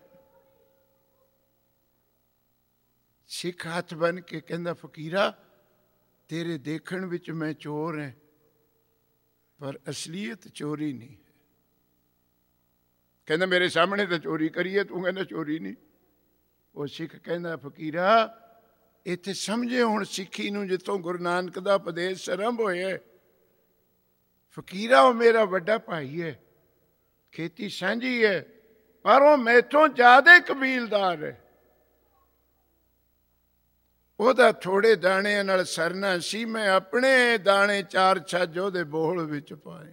ਸਿੱਖ ਹੱਥ ਬਨ ਕੇ ਕਹਿੰਦਾ ਫਕੀਰਾ ਤੇਰੇ ਦੇਖਣ ਵਿੱਚ ਮੈਂ ਚੋਰ ਹਾਂ, ਪਰ ਅਸਲੀਅਤ ਚੋਰੀ ਨਹੀਂ ਹੈ। ਕਹਿੰਦਾ ਮੇਰੇ ਸਾਹਮਣੇ ਤਾਂ ਚੋਰੀ ਕਰੀਏ, ਤੂੰ ਕਹਿੰਦਾ ਚੋਰੀ ਨਹੀਂ। ਉਹ ਸਿੱਖ ਕਹਿੰਦਾ ਫਕੀਰਾ ਇੱਥੇ ਸਮਝੇ ਹੁਣ ਸਿੱਖੀ ਨੂੰ, ਜਿੱਥੋਂ ਗੁਰੂ ਨਾਨਕ ਦਾ ਉਪਦੇਸ਼ ਆਰੰਭ ਹੋਇਆ। ਫਕੀਰਾ ਉਹ ਮੇਰਾ ਵੱਡਾ ਭਾਈ ਹੈ, ਖੇਤੀ ਸਾਂਝੀ ਹੈ, ਪਰ ਉਹ ਮੈਥੋਂ ਜ਼ਿਆਦਾ ਕਬੀਲਦਾਰ ਹੈ। ਉਹਦਾ ਥੋੜੇ ਦਾਣਿਆਂ ਨਾਲ ਸਰਨਾ ਸੀ, ਮੈਂ ਆਪਣੇ ਦਾਣੇ 4 ਛੱਜ ਉਹਦੇ ਬੋਲ ਵਿੱਚ ਪਾਏ।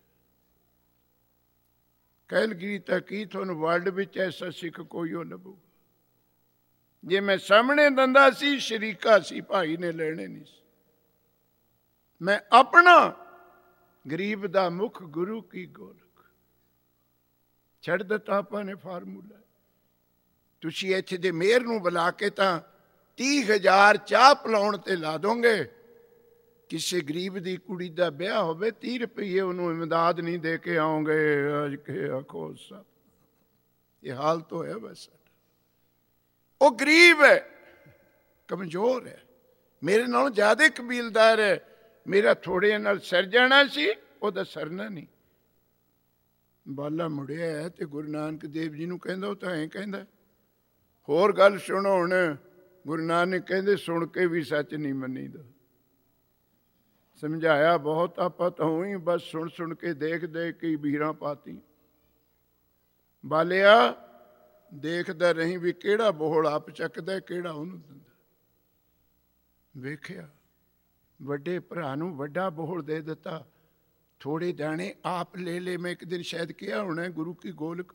ਕਹਿਲਗੀਰੀ ਤਾਂ ਕੀ ਤੁਹਾਨੂੰ ਵਰਲਡ ਵਿੱਚ ਐਸਾ ਸਿੱਖ ਕੋਈ ਹੋ ਲੱਭੂ। ਜੇ ਮੈਂ ਸਾਹਮਣੇ ਦੰਦਾ ਸੀ, ਸ਼ਰੀਕਾ ਸੀ, ਭਾਈ ਨੇ ਲੈਣੇ ਨਹੀਂ ਸੀ। ਮੈਂ ਆਪਣਾ ਗਰੀਬ ਦਾ ਮੁਖ ਗੁਰੂ ਕੀ ਗੋਲਕ ਛੱਡ ਦਿੱਤਾ। ਆਪਾਂ ਨੇ ਫਾਰਮੂਲਾ ਤੁਸੀਂ ਇੱਥੇ ਦੇ ਮੇਅਰ ਨੂੰ ਬੁਲਾ ਕੇ ਤਾਂ 30,000 ਚਾਹ ਪਿਲਾਉਣ ਤੇ ਲਾ ਦੋਗੇ। ਕਿਸੇ ਗਰੀਬ ਦੀ ਕੁੜੀ ਦਾ ਵਿਆਹ ਹੋਵੇ 30 ਰੁਪਏ ਉਹਨੂੰ ਇਮਦਾਦ ਨਹੀਂ ਦੇ ਕੇ ਆਓਗੇ। ਅੱਜ ਕੇ ਆਖੋ ਸਭ ਇਹ ਹਾਲਤ ਹੋਇਆ ਬਸ। ਉਹ ਗਰੀਬ ਹੈ, ਕਮਜ਼ੋਰ ਹੈ, ਮੇਰੇ ਨਾਲੋਂ ਜ਼ਿਆਦਾ ਕਬੀਲਦਾਰ ਹੈ। ਮੇਰਾ ਥੋੜੇ ਨਾਲ ਸਰ ਜਾਣਾ ਸੀ, ਉਹਦਾ ਸਰਨਾ ਨਹੀਂ। ਬਾਲਾ ਮੁੜਿਆ ਤੇ ਗੁਰੂ ਨਾਨਕ ਦੇਵ ਜੀ ਨੂੰ ਕਹਿੰਦਾ, ਉਹ ਤਾਂ ਐਂ ਕਹਿੰਦਾ। ਹੋਰ ਗੱਲ ਸੁਣੋ ਹੁਣ। ਗੁਰੂ ਨਾਨਕ ਕਹਿੰਦੇ ਸੁਣ ਕੇ ਵੀ ਸੱਚ ਨਹੀਂ ਮੰਨੀਦਾ। ਸਮਝਾਇਆ ਬਹੁਤ, ਆਪਾਂ ਤਾਂ ਹੀ ਬਸ ਸੁਣ ਸੁਣ ਕੇ ਦੇਖ ਦੇਖ ਕੇ ਬੀਰਾਂ ਪਾਤੀ। ਬਾਲਿਆ ਦੇਖਦਾ ਰਹੀ ਵੀ ਕਿਹੜਾ ਬੋਹਲ ਆਪ ਚੱਕਦਾ, ਕਿਹੜਾ ਉਹਨੂੰ ਦਿੰਦਾ। ਵੇਖਿਆ ਵੱਡੇ ਭਰਾ ਨੂੰ ਵੱਡਾ ਬੋਹਲ ਦੇ ਦਿੱਤਾ, ਥੋੜੇ ਦਾਣੇ ਆਪ ਲੈ ਲੈ। ਮੈਂ ਇੱਕ ਦਿਨ ਸ਼ਾਇਦ ਕਿਹਾ ਹੋਣਾ ਗੁਰੂ ਕੀ ਗੋਲਕ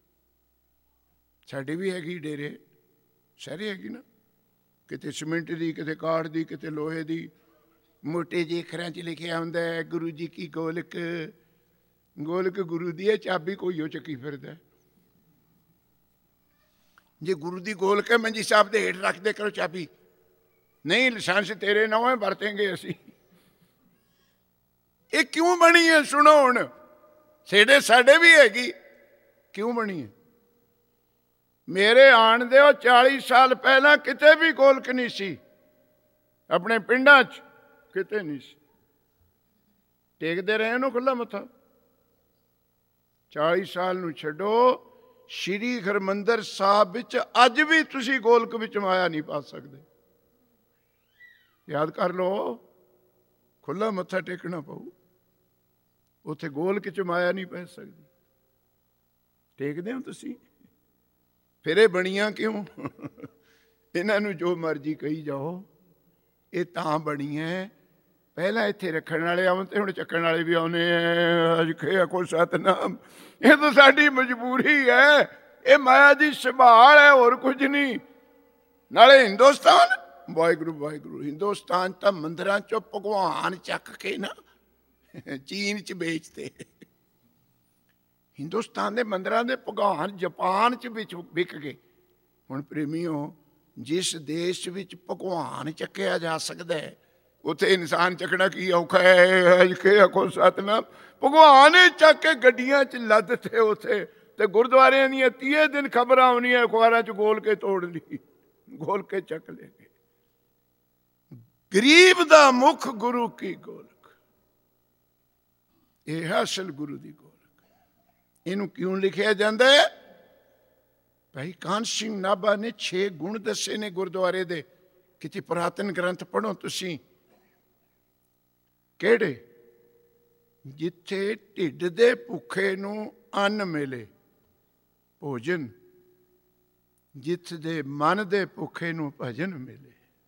ਸਾਡੀ ਵੀ ਹੈਗੀ, ਡੇਰੇ ਸਾਰੇ ਹੈਗੀ ਨਾ, ਕਿਤੇ ਸੀਮਿੰਟ ਦੀ, ਕਿਤੇ ਕਾਠ ਦੀ, ਕਿਤੇ ਲੋਹੇ ਦੀ। ਮੋਟੇ ਜਿਹੇ ਅੱਖਰਾਂ 'ਚ ਲਿਖਿਆ ਹੁੰਦਾ ਹੈ ਗੁਰੂ ਜੀ ਕੀ ਗੋਲਕ। ਗੋਲਕ ਗੁਰੂ ਦੀ ਹੈ, ਚਾਬੀ ਕੋਈ ਉਹ ਚੱਕੀ ਫਿਰਦਾ। ਜੇ ਗੁਰੂ ਦੀ ਗੋਲਕ ਹੈ ਮੰਜੀ ਸਾਹਿਬ ਦੇ ਹੇਠ ਰੱਖਦੇ ਕਰੋ ਚਾਬੀ। ਨਹੀਂ ਲਾਇਸੈਂਸ ਤੇਰੇ ਨਵੇਂ ਵਰਤੇਂਗੇ ਅਸੀਂ। ਇਹ ਕਿਉਂ ਬਣੀ ਹੈ? ਸੁਣੋ ਹੁਣ, ਸਾਡੇ ਵੀ ਹੈਗੀ। ਕਿਉਂ ਬਣੀ ਹੈ? ਮੇਰੇ ਆਣ ਦੇ 40 ਸਾਲ ਪਹਿਲਾਂ ਕਿਤੇ ਵੀ ਗੋਲਕ ਨਹੀਂ ਸੀ, ਆਪਣੇ ਪਿੰਡਾਂ 'ਚ ਕਿਤੇ ਨਹੀਂ ਸੀ। ਟੇਕਦੇ ਰਹੇ ਉਹਨੂੰ ਖੁੱਲ੍ਹਾ ਮੱਥਾ। 40 ਸਾਲ ਨੂੰ ਛੱਡੋ, ਸ਼੍ਰੀ ਹਰਿਮੰਦਰ ਸਾਹਿਬ ਵਿੱਚ ਅੱਜ ਵੀ ਤੁਸੀਂ ਗੋਲਕ ਵਿੱਚ ਮਾਇਆ ਨਹੀਂ ਪਾ ਸਕਦੇ। ਯਾਦ ਕਰ ਲਓ, ਖੁੱਲ੍ਹਾ ਮੱਥਾ ਟੇਕਣਾ ਪਊ। ਉੱਥੇ ਗੋਲਕ 'ਚ ਮਾਇਆ ਨਹੀਂ ਪੈ ਸਕਦੀ। ਟੇਕਦੇ ਹੋ ਤੁਸੀਂ? ਫਿਰ ਇਹ ਬਣੀਆਂ ਕਿਉਂ? ਇਹਨਾਂ ਨੂੰ ਜੋ ਮਰਜ਼ੀ ਕਹੀ ਜਾਓ, ਇਹ ਤਾਂ ਬਣੀਆਂ ਪਹਿਲਾਂ ਇੱਥੇ ਰੱਖਣ ਵਾਲੇ ਆਉਣ ਤੇ ਹੁਣ ਚੱਕਣ ਵਾਲੇ ਵੀ ਆਉਣੇ ਆ। ਅੱਜ ਖੇ ਕੋ ਸਤਨਾਮ। ਇਹ ਤਾਂ ਸਾਡੀ ਮਜਬੂਰੀ ਹੈ, ਇਹ ਮਾਇਆ ਦੀ ਸੰਭਾਲ ਹੈ, ਹੋਰ ਕੁਝ ਨਹੀਂ। ਨਾਲੇ ਹਿੰਦੁਸਤਾਨ, ਵਾਹਿਗੁਰੂ ਵਾਹਿਗੁਰੂ, ਹਿੰਦੁਸਤਾਨ ਤਾਂ ਮੰਦਿਰਾਂ 'ਚੋਂ ਭਗਵਾਨ ਚੱਕ ਕੇ ਨਾ ਚੀਨ 'ਚ ਵੇਚਦੇ। ਹਿੰਦੁਸਤਾਨ ਦੇ ਮੰਦਿਰਾਂ ਦੇ ਭਗਵਾਨ ਜਾਪਾਨ 'ਚ ਵਿੱਚ ਵਿਕ ਗਏ। ਹੁਣ ਪ੍ਰੇਮੀਓ, ਜਿਸ ਦੇਸ਼ ਵਿੱਚ ਭਗਵਾਨ ਚੱਕਿਆ ਜਾ ਸਕਦਾ ਹੈ, ਉੱਥੇ ਇਨਸਾਨ ਚੱਕਣਾ ਕੀ ਔਖਾ ਹੈ? ਕਿ ਆਖੋ ਸਤਨਾਮ। ਭਗਵਾਨ ਹੀ ਚੱਕ ਕੇ ਗੱਡੀਆਂ 'ਚ ਲੱਦ ਤੇ ਉੱਥੇ, ਤੇ ਗੁਰਦੁਆਰਿਆਂ ਦੀਆਂ 30 ਦਿਨ ਖਬਰਾਂ ਆਉਣੀਆਂ ਅਖਬਾਰਾਂ 'ਚ, ਗੋਲ ਕੇ ਤੋੜ ਲਈ, ਗੋਲ ਕੇ ਚੱਕ ਲੈ ਗਏ। ਗਰੀਬ ਦਾ ਮੁਖ ਗੁਰੂ ਕੀ ਗੋਲਕ, ਇਹ ਅਸਲ ਗੁਰੂ ਦੀ ਗੋਲਕ। ਇਹਨੂੰ ਕਿਉਂ ਲਿਖਿਆ ਜਾਂਦਾ ਹੈ? ਭਾਈ ਕਾਹਨ ਸਿੰਘ ਨਾਭਾ ਨੇ 6 ਗੁਣ ਦੱਸੇ ਨੇ ਗੁਰਦੁਆਰੇ ਦੇ। ਕਿਤੇ ਪੁਰਾਤਨ ਗ੍ਰੰਥ ਪੜ੍ਹੋ ਤੁਸੀਂ। ਕਿਹੜੇ? ਜਿੱਥੇ ਢਿੱਡ ਦੇ ਭੁੱਖੇ ਨੂੰ ਅੰਨ ਮਿਲੇ, ਭੋਜਨ, ਜਿੱਥੇ ਦੇ ਮਨ ਦੇ ਭੁੱਖੇ ਨੂੰ ਭਜਨ ਮਿਲੇ,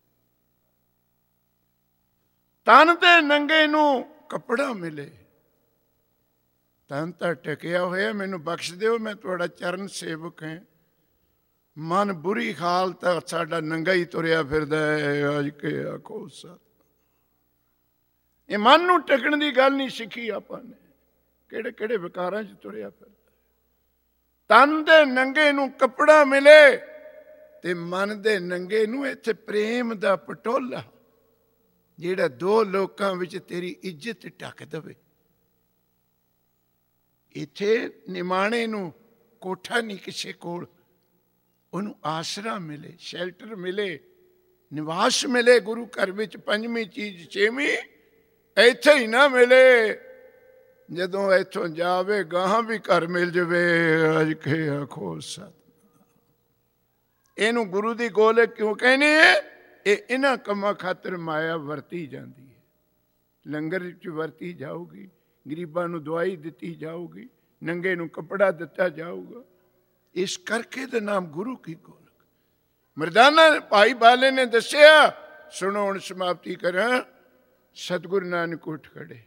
ਤਨ ਦੇ ਨੰਗੇ ਨੂੰ ਕੱਪੜਾ ਮਿਲੇ। ਤਨ ਤਾਂ ਟਕਿਆ ਹੋਇਆ, ਮੈਨੂੰ ਬਖਸ਼ ਦਿਓ, ਮੈਂ ਤੁਹਾਡਾ ਚਰਨ ਸੇਵਕ ਹਾਂ। ਮਨ ਬੁਰੀ ਹਾਲਤ, ਸਾਡਾ ਨੰਗਾ ਹੀ ਤੁਰਿਆ ਫਿਰਦਾ ਹੈ। ਅੱਜ ਕੇ ਆਖੋ ਸਤ। ਇਹ ਮਨ ਨੂੰ ਟਿਕਣ ਦੀ ਗੱਲ ਨਹੀਂ ਸਿੱਖੀ ਆਪਾਂ ਨੇ, ਕਿਹੜੇ ਕਿਹੜੇ ਵਿਕਾਰਾਂ 'ਚ ਤੁਰਿਆ ਫਿਰਦਾ। ਤਨ ਦੇ ਨੰਗੇ ਨੂੰ ਕੱਪੜਾ ਮਿਲੇ ਤੇ ਮਨ ਦੇ ਨੰਗੇ ਨੂੰ ਇੱਥੇ ਪ੍ਰੇਮ ਦਾ ਪਟੋਲਾ, ਜਿਹੜਾ ਦੋ ਲੋਕਾਂ ਵਿੱਚ ਤੇਰੀ ਇੱਜ਼ਤ ਢੱਕ ਦੇਵੇ। ਇੱਥੇ ਨਿਮਾਣੇ ਨੂੰ ਕੋਠਾ ਨਹੀਂ ਕਿਸੇ ਕੋਲ, ਉਹਨੂੰ ਆਸਰਾ ਮਿਲੇ, ਸ਼ੈਲਟਰ ਮਿਲੇ, ਨਿਵਾਸ ਮਿਲੇ ਗੁਰੂ ਘਰ ਵਿੱਚ। ਪੰਜਵੀਂ ਚੀਜ਼, ਛੇਵੀਂ, ਇੱਥੇ ਹੀ ਨਾ ਮਿਲੇ, ਜਦੋਂ ਇੱਥੋਂ ਜਾਵੇ ਗਾਹਾਂ ਵੀ ਘਰ ਮਿਲ ਜਾਵੇ। ਅੱਜ ਕੇ ਆਖੋ ਸਤਿ। ਇਹਨੂੰ ਗੁਰੂ ਦੀ ਗੋਲਕ ਕਿਉਂ ਕਹਿੰਦੇ ਹੈ? ਇਹ ਇਹਨਾਂ ਕੰਮਾਂ ਖਾਤਰ ਮਾਇਆ ਵਰਤੀ ਜਾਂਦੀ ਹੈ। ਲੰਗਰ ਵਿੱਚ ਵਰਤੀ ਜਾਊਗੀ, ਗਰੀਬਾਂ ਨੂੰ ਦਵਾਈ ਦਿੱਤੀ ਜਾਊਗੀ, ਨੰਗੇ ਨੂੰ ਕੱਪੜਾ ਦਿੱਤਾ ਜਾਊਗਾ। ਇਸ ਕਰਕੇ ਦਾ ਨਾਮ ਗੁਰੂ ਕੀ ਗੋਲਕ। ਮਰਦਾਨਾ ਭਾਈ ਬਾਲੇ ਨੇ ਦੱਸਿਆ, ਸੁਣੋ ਹੁਣ ਸਮਾਪਤੀ ਕਰਾਂ। ਸਤਿਗੁਰੂ ਨਾਨਕ ਉੱਠ ਖੜੇ,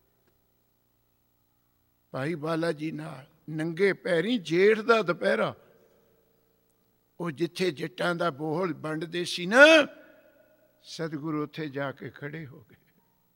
ਭਾਈ ਬਾਲਾ ਜੀ ਨਾਲ ਨੰਗੇ ਪੈਰੀਂ, ਜੇਠ ਦਾ ਦੁਪਹਿਰਾ, ਉਹ ਜਿੱਥੇ ਜੱਟਾਂ ਦਾ ਬੋਹਲ ਵੰਡਦੇ ਸੀ ਨਾ, ਸਤਿਗੁਰੂ ਉੱਥੇ ਜਾ ਕੇ ਖੜੇ ਹੋ ਗਏ।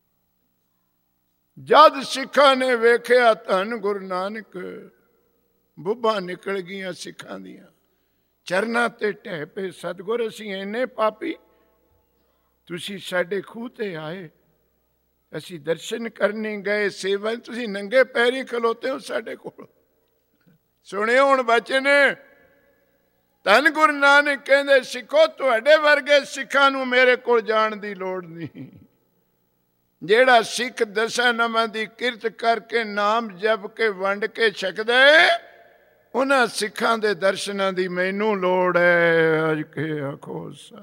ਜਦ ਸਿੱਖਾਂ ਨੇ ਵੇਖਿਆ ਧੰਨ ਗੁਰੂ ਨਾਨਕ, ਬੁੱਭਾਂ ਨਿਕਲ ਗਈਆਂ ਸਿੱਖਾਂ ਦੀਆਂ, ਚਰਨਾਂ ਤੇ ਢਹਿ ਪਏ। ਸਤਿਗੁਰ ਅਸੀਂ ਇੰਨੇ ਪਾਪੀ, ਤੁਸੀਂ ਸਾਡੇ ਖੂਹ ਤੇ ਆਏ, ਅਸੀਂ ਦਰਸ਼ਨ ਕਰਨੇ ਗਏ, ਸੇਵਾ, ਤੁਸੀਂ ਨੰਗੇ ਪੈਰੀਂ ਖਲੋਤੇ ਹੋ ਸਾਡੇ ਕੋਲ। ਸੁਣਿਓ ਹੁਣ ਬਚਨ, ਧੰਨ ਗੁਰੂ ਨਾਨਕ ਕਹਿੰਦੇ, ਸਿੱਖੋ ਤੁਹਾਡੇ ਵਰਗੇ ਸਿੱਖਾਂ ਨੂੰ ਮੇਰੇ ਕੋਲ ਜਾਣ ਦੀ ਲੋੜ ਨਹੀਂ। ਜਿਹੜਾ ਸਿੱਖ ਦਸਾਂ ਨਾਮਾਂ ਦੀ ਕਿਰਤ ਕਰਕੇ, ਨਾਮ ਜਪ ਕੇ, ਵੰਡ ਕੇ ਛਕਦਾ, ਉਹਨਾਂ ਸਿੱਖਾਂ ਦੇ ਦਰਸ਼ਨਾਂ ਦੀ ਮੈਨੂੰ ਲੋੜ ਹੈ। ਅੱਜ ਕੇ ਆਖੋ ਸਤਿ।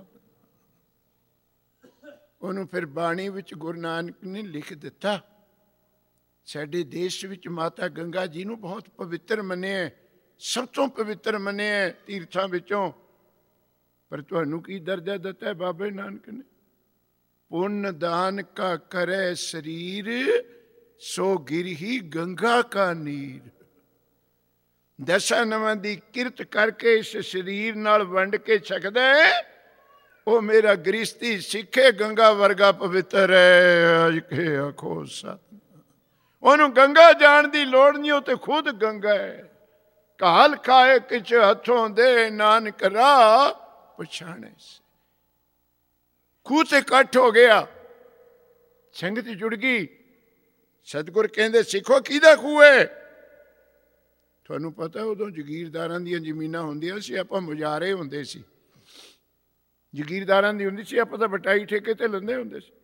ਉਹਨੂੰ ਫਿਰ ਬਾਣੀ ਵਿੱਚ ਗੁਰੂ ਨਾਨਕ ਨੇ ਲਿਖ ਦਿੱਤਾ। ਸਾਡੇ ਦੇਸ਼ ਵਿੱਚ ਮਾਤਾ ਗੰਗਾ ਜੀ ਨੂੰ ਬਹੁਤ ਪਵਿੱਤਰ ਮੰਨਿਆ, ਸਭ ਤੋਂ ਪਵਿੱਤਰ ਮੰਨਿਆ ਤੀਰਥਾਂ ਵਿੱਚੋਂ। ਪਰ ਤੁਹਾਨੂੰ ਕੀ ਦਰਜਾ ਦਿੱਤਾ ਹੈ ਬਾਬੇ ਨਾਨਕ ਨੇ? ਪੁੰਨ ਦਾਨ ਕਾ ਕਰੇ ਸਰੀਰ, ਸੋ ਗਿਰਹੀ ਗੰਗਾ ਕਾ ਨੀਰ। ਦਸਾਂ ਨਵਾਂ ਦੀ ਕਿਰਤ ਕਰਕੇ ਇਸ ਸਰੀਰ ਨਾਲ ਵੰਡ ਕੇ ਛਕਦਾ ਹੈ, ਉਹ ਮੇਰਾ ਗ੍ਰਸਤੀ ਸਿੱਖੇ ਗੰਗਾ ਵਰਗਾ ਪਵਿੱਤਰ ਹੈ। ਅੱਜ ਕੇ ਆਖੋ ਸਤਿ। ਉਹਨੂੰ ਗੰਗਾ ਜਾਣ ਦੀ ਲੋੜ ਨਹੀਂ, ਉਹ ਤੇ ਖੁਦ ਗੰਗਾ ਹੈ। ਕਾਲ ਖਾਏ ਕਿਛ ਹੱਥੋਂ ਦੇ, ਨਾਨਕ ਰਾਹ ਪਛਾਣੇ ਸੇ। ਖੂਹ ਤੇ ਇਕੱਠ ਹੋ ਗਿਆ, ਸੰਗਤ ਜੁੜ ਗਈ। ਸਤਿਗੁਰ ਕਹਿੰਦੇ, ਸਿੱਖੋ ਕਿਹਦਾ ਖੂਹ ਹੈ? ਤੁਹਾਨੂੰ ਪਤਾ ਉਦੋਂ ਜਗੀਰਦਾਰਾਂ ਦੀਆਂ ਜ਼ਮੀਨਾਂ ਹੁੰਦੀਆਂ ਸੀ, ਆਪਾਂ ਮੁਜਾਰੇ ਹੁੰਦੇ ਸੀ। ਜਗੀਰਦਾਰਾਂ ਦੀ ਹੁੰਦੀ ਸੀ, ਆਪਾਂ ਤਾਂ ਬਟਾਈ ਠੇਕੇ ਤੇ ਲੈਂਦੇ ਹੁੰਦੇ ਸੀ।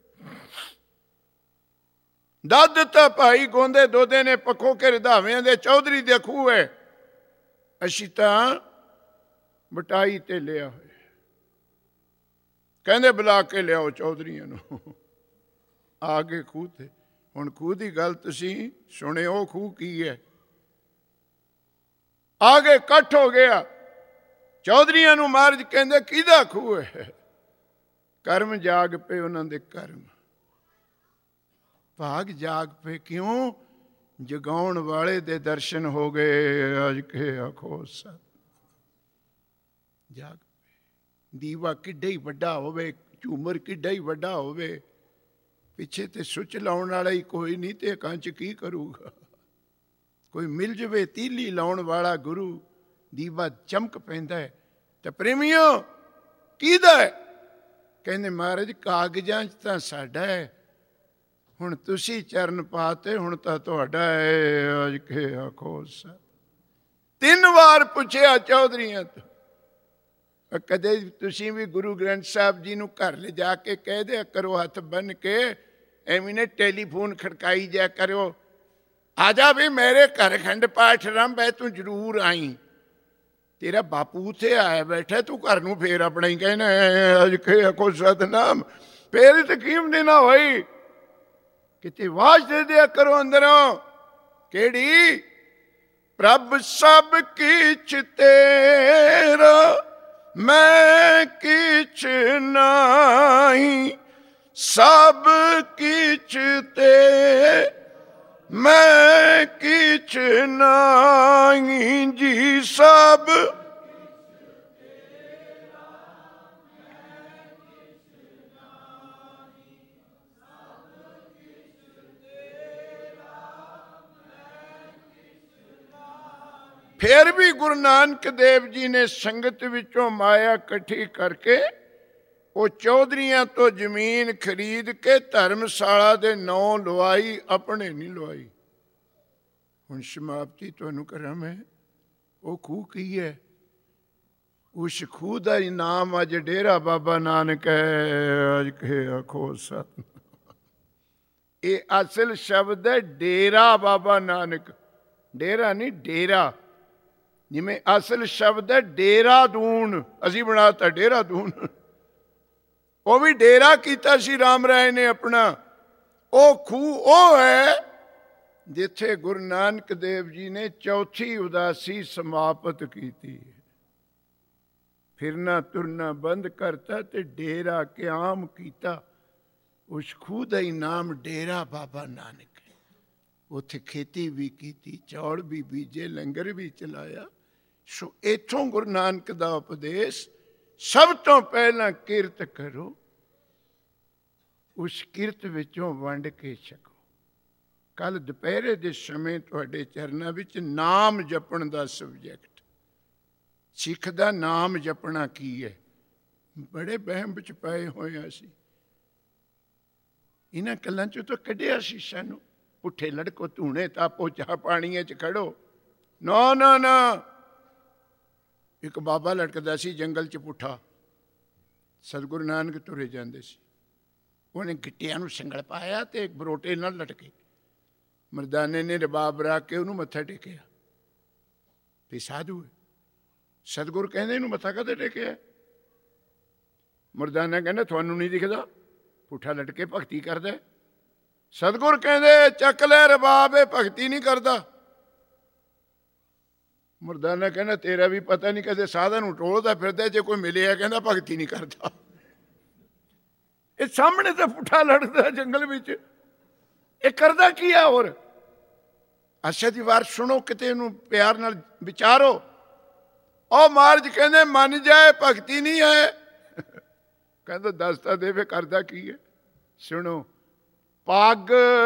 ਦੱਸ ਦਿੱਤਾ ਭਾਈ ਗੋਂਦੇ ਦੋਦੇ ਨੇ, ਪੱਖੋਂ ਕੇ ਰਧਾਵਿਆਂ ਦੇ ਚੌਧਰੀ ਦੇ ਖੂਹ ਹੈ, ਅਸੀਂ ਤਾਂ ਬਟਾਈ ਤੇ ਲਿਆ ਹੋਇਆ। ਕਹਿੰਦੇ ਬੁਲਾ ਕੇ ਲਿਆਓ ਚੌਧਰੀਆਂ ਨੂੰ। ਆ ਗਏ ਖੂਹ ਤੇ। ਹੁਣ ਖੂਹ ਦੀ ਗੱਲ ਤੁਸੀਂ ਸੁਣਿਓ, ਖੂਹ ਕੀ ਹੈ? ਆ ਗਏ, ਇਕੱਠ ਹੋ ਗਿਆ। ਚੌਧਰੀਆਂ ਨੂੰ ਮਹਾਰਾਜ ਕਹਿੰਦੇ, ਕਿਹਦਾ ਖੂਹ ਹੈ? ਕਰਮ ਜਾਗ ਪਏ ਉਹਨਾਂ ਦੇ, ਕਰਮ ਭਾਗ ਜਾਗ ਪਏ। ਕਿਉਂ? ਜਗਾਉਣ ਵਾਲੇ ਦੇ ਦਰਸ਼ਨ ਹੋ ਗਏ। ਅੱਜ ਕੇ ਆਖੋ ਸਤਿ। ਜਾਗ ਪਏ। ਦੀਵਾ ਕਿੱਡਾ ਹੀ ਵੱਡਾ ਹੋਵੇ, ਝੂਮਰ ਕਿੱਡਾ ਹੀ ਵੱਡਾ ਹੋਵੇ, ਪਿੱਛੇ ਤੇ ਸੁੱਚ ਲਾਉਣ ਵਾਲਾ ਹੀ ਕੋਈ ਨਹੀਂ, ਤੇ ਕੰਚ ਕੀ ਕਰੂਗਾ? ਕੋਈ ਮਿਲ ਜਾਵੇ ਤੀਲੀ ਲਾਉਣ ਵਾਲਾ ਗੁਰੂ, ਦੀਵਾ ਚਮਕ ਪੈਂਦਾ ਹੈ। ਤੇ ਪ੍ਰੇਮੀਓ ਕਿਹਦਾ ਹੈ? ਕਹਿੰਦੇ ਮਹਾਰਾਜ ਕਾਗਜ਼ਾਂ 'ਚ ਤਾਂ ਸਾਡਾ ਹੈ, ਹੁਣ ਤੁਸੀਂ ਚਰਨ ਪਾਤੇ, ਹੁਣ ਤਾਂ ਤੁਹਾਡਾ ਹੈ। ਅੱਜ ਕੇ ਆਖੋ ਸਤਿ। 3 ਵਾਰ ਪੁੱਛਿਆ ਚੌਧਰੀਆਂ ਤੋਂ। ਕਦੇ ਤੁਸੀਂ ਵੀ ਗੁਰੂ ਗ੍ਰੰਥ ਸਾਹਿਬ ਜੀ ਨੂੰ ਘਰ ਲਿਜਾ ਕੇ ਕਹਿ ਦਿਆ ਕਰੋ, ਹੱਥ ਬੰਨ ਕੇ, ਐਵੇਂ ਨੇ ਟੈਲੀਫੋਨ ਖੜਕਾਈ ਜਾ ਕਰਿਓ, ਆ ਜਾ ਵੀ ਮੇਰੇ ਘਰ ਖੰਡ ਪਾਠ ਆਰੰਭ ਹੈ, ਤੂੰ ਜ਼ਰੂਰ ਆਈ। ਤੇਰਾ ਬਾਪੂ ਉੱਥੇ ਆਇਆ ਬੈਠਾ, ਤੂੰ ਘਰ ਨੂੰ ਫੇਰ ਆਪਣਾ ਹੀ ਕਹਿਣਾ ਅੱਜ ਕੇ ਆਖੋ ਸਤਿਨਾਮ। ਫੇਰ ਤਕੀਮ ਨਹੀਂ ਨਾ ਹੋਈ, ਕਿਤੇ ਆਵਾਜ਼ ਦੇ ਦਿਆ ਕਰੋ ਅੰਦਰੋਂ। ਕਿਹੜੀ? ਪ੍ਰਭ ਸਭ ਕਿਛ ਤੇਰਾ, ਮੈਂ ਕਿਛ ਨਾਹੀ, ਸਭ ਕਿਛ ਤੇ ਮੈਂ ਕਿਛ ਨਾਹੀ ਜੀ। ਸਭ ਫਿਰ ਵੀ ਗੁਰੂ ਨਾਨਕ ਦੇਵ ਜੀ ਨੇ ਸੰਗਤ ਵਿੱਚੋਂ ਮਾਇਆ ਇਕੱਠੀ ਕਰਕੇ ਉਹ ਚੌਧਰੀਆਂ ਤੋਂ ਜ਼ਮੀਨ ਖਰੀਦ ਕੇ ਧਰਮਸ਼ਾਲਾ ਦੇ ਨਾਂ ਲਵਾਈ, ਆਪਣੇ ਨਹੀਂ ਲਵਾਈ। ਹੁਣ ਸਮਾਪਤੀ ਤੁਹਾਨੂੰ ਕਰਾਂ ਮੈਂ। ਉਹ ਖੂਹ ਕੀ ਹੈ? ਉਸ ਖੂਹ ਦਾ ਹੀ ਨਾਮ ਅੱਜ ਡੇਰਾ ਬਾਬਾ ਨਾਨਕ ਹੈ। ਅੱਜ ਕੇ ਆਖੋ ਸਤਿ। ਇਹ ਅਸਲ ਸ਼ਬਦ ਹੈ ਡੇਰਾ ਬਾਬਾ ਨਾਨਕ। ਡੇਰਾ ਨਹੀਂ, ਡੇਰਾ। ਜਿਵੇਂ ਅਸਲ ਸ਼ਬਦ ਹੈ ਡੇਰਾਦੂਨ, ਅਸੀਂ ਬਣਾਤਾ ਡੇਰਾਦੂਨ। ਉਹ ਵੀ ਡੇਰਾ ਕੀਤਾ ਸੀ ਰਾਮ ਰਾਏ ਨੇ ਆਪਣਾ। ਉਹ ਖੂਹ ਉਹ ਹੈ ਜਿੱਥੇ ਗੁਰੂ ਨਾਨਕ ਦੇਵ ਜੀ ਨੇ ਚੌਥੀ ਉਦਾਸੀ ਸਮਾਪਤ ਕੀਤੀ। ਫਿਰਨਾ ਤੁਰਨਾ ਬੰਦ ਕਰਤਾ ਤੇ ਡੇਰਾ ਕਿਆਮ ਕੀਤਾ। ਉਸ ਖੂਹ ਦਾ ਹੀ ਨਾਮ ਡੇਰਾ ਬਾਬਾ ਨਾਨਕ ਹੈ। ਉੱਥੇ ਖੇਤੀ ਵੀ ਕੀਤੀ, ਚੌਲ ਵੀ ਬੀਜੇ, ਲੰਗਰ ਵੀ ਚਲਾਇਆ। ਸੋ ਇੱਥੋਂ ਗੁਰੂ ਨਾਨਕ ਦਾ ਉਪਦੇਸ਼, ਸਭ ਤੋਂ ਪਹਿਲਾਂ ਕਿਰਤ ਕਰੋ, ਉਸ ਕਿਰਤ ਵਿੱਚੋਂ ਵੰਡ ਕੇ ਛਕੋ। ਕੱਲ ਦੁਪਹਿਰੇ ਦੇ ਸਮੇਂ ਤੁਹਾਡੇ ਚਰਨਾਂ ਵਿੱਚ ਨਾਮ ਜਪਣ ਦਾ ਸਬਜੈਕਟ, ਸਿੱਖ ਦਾ ਨਾਮ ਜਪਣਾ ਕੀ ਹੈ। ਬੜੇ ਵਹਿਮ ਵਿੱਚ ਪਏ ਹੋਏ ਅਸੀਂ। ਇਹਨਾਂ ਗੱਲਾਂ ਚੋਂ ਤਾਂ ਕੱਢਿਆ ਸੀ ਸਾਨੂੰ। ਪੁੱਠੇ ਲੜਕੋ, ਧੂਣੇ ਤਾਪੋ, ਚਾਹ ਪਾਣੀਏ 'ਚ ਖੜੋ। ਨਾ ਨਾ ਨਾ। ਇੱਕ ਬਾਬਾ ਲਟਕਦਾ ਸੀ ਜੰਗਲ 'ਚ ਪੁੱਠਾ। ਸਤਿਗੁਰੂ ਨਾਨਕ ਤੁਰੇ ਜਾਂਦੇ ਸੀ। ਉਹਨੇ ਗਿੱਟਿਆਂ ਨੂੰ ਸੰਗਲ ਪਾਇਆ ਤੇ ਇੱਕ ਬਰੋਟੇ ਨਾਲ ਲਟਕੇ। ਮਰਦਾਨੇ ਨੇ ਰਬਾਬ ਰੱਖ ਕੇ ਉਹਨੂੰ ਮੱਥਾ ਟੇਕਿਆ। ਤੇ ਸਾਧੂ ਹੈ। ਸਤਿਗੁਰੂ ਕਹਿੰਦੇ ਇਹਨੂੰ ਮੱਥਾ ਕਦੇ ਟੇਕਿਆ? ਮਰਦਾਨਾ ਕਹਿੰਦਾ ਤੁਹਾਨੂੰ ਨਹੀਂ ਦਿਖਦਾ? ਪੁੱਠਾ ਲਟਕੇ ਭਗਤੀ ਕਰਦਾ। ਸਤਿਗੁਰੂ ਕਹਿੰਦੇ ਚੱਕ ਲੈ ਰਬਾਬ, ਇਹ ਭਗਤੀ ਨਹੀਂ ਕਰਦਾ। ਮਰਦਾਨਾ ਕਹਿੰਦਾ ਤੇਰਾ ਵੀ ਪਤਾ ਨਹੀਂ, ਕਦੇ ਸਾਧਾਂ ਨੂੰ ਟੋਲਦਾ ਫਿਰਦਾ, ਜੇ ਕੋਈ ਮਿਲਿਆ ਕਹਿੰਦਾ ਭਗਤੀ ਨਹੀਂ ਕਰਦਾ। ਇਹ ਸਾਹਮਣੇ ਤਾਂ ਪੁੱਠਾ ਲੜਦਾ ਜੰਗਲ ਵਿੱਚ, ਇਹ ਕਰਦਾ ਕੀ ਹੈ? ਹੋਰ ਅੱਛਾ ਦੀ ਵਾਰ ਸੁਣੋ, ਕਿਤੇ ਇਹਨੂੰ ਪਿਆਰ ਨਾਲ ਵਿਚਾਰੋ। ਉਹ ਮਹਾਰਾਜ ਕਹਿੰਦੇ ਮੰਨ ਜਾਏ ਭਗਤੀ ਨਹੀਂ ਹੈ। ਕਹਿੰਦਾ ਦੱਸਦਾ ਦੇਵੇ ਕਰਦਾ ਕੀ ਹੈ। ਸੁਣੋ, ਪੱਗ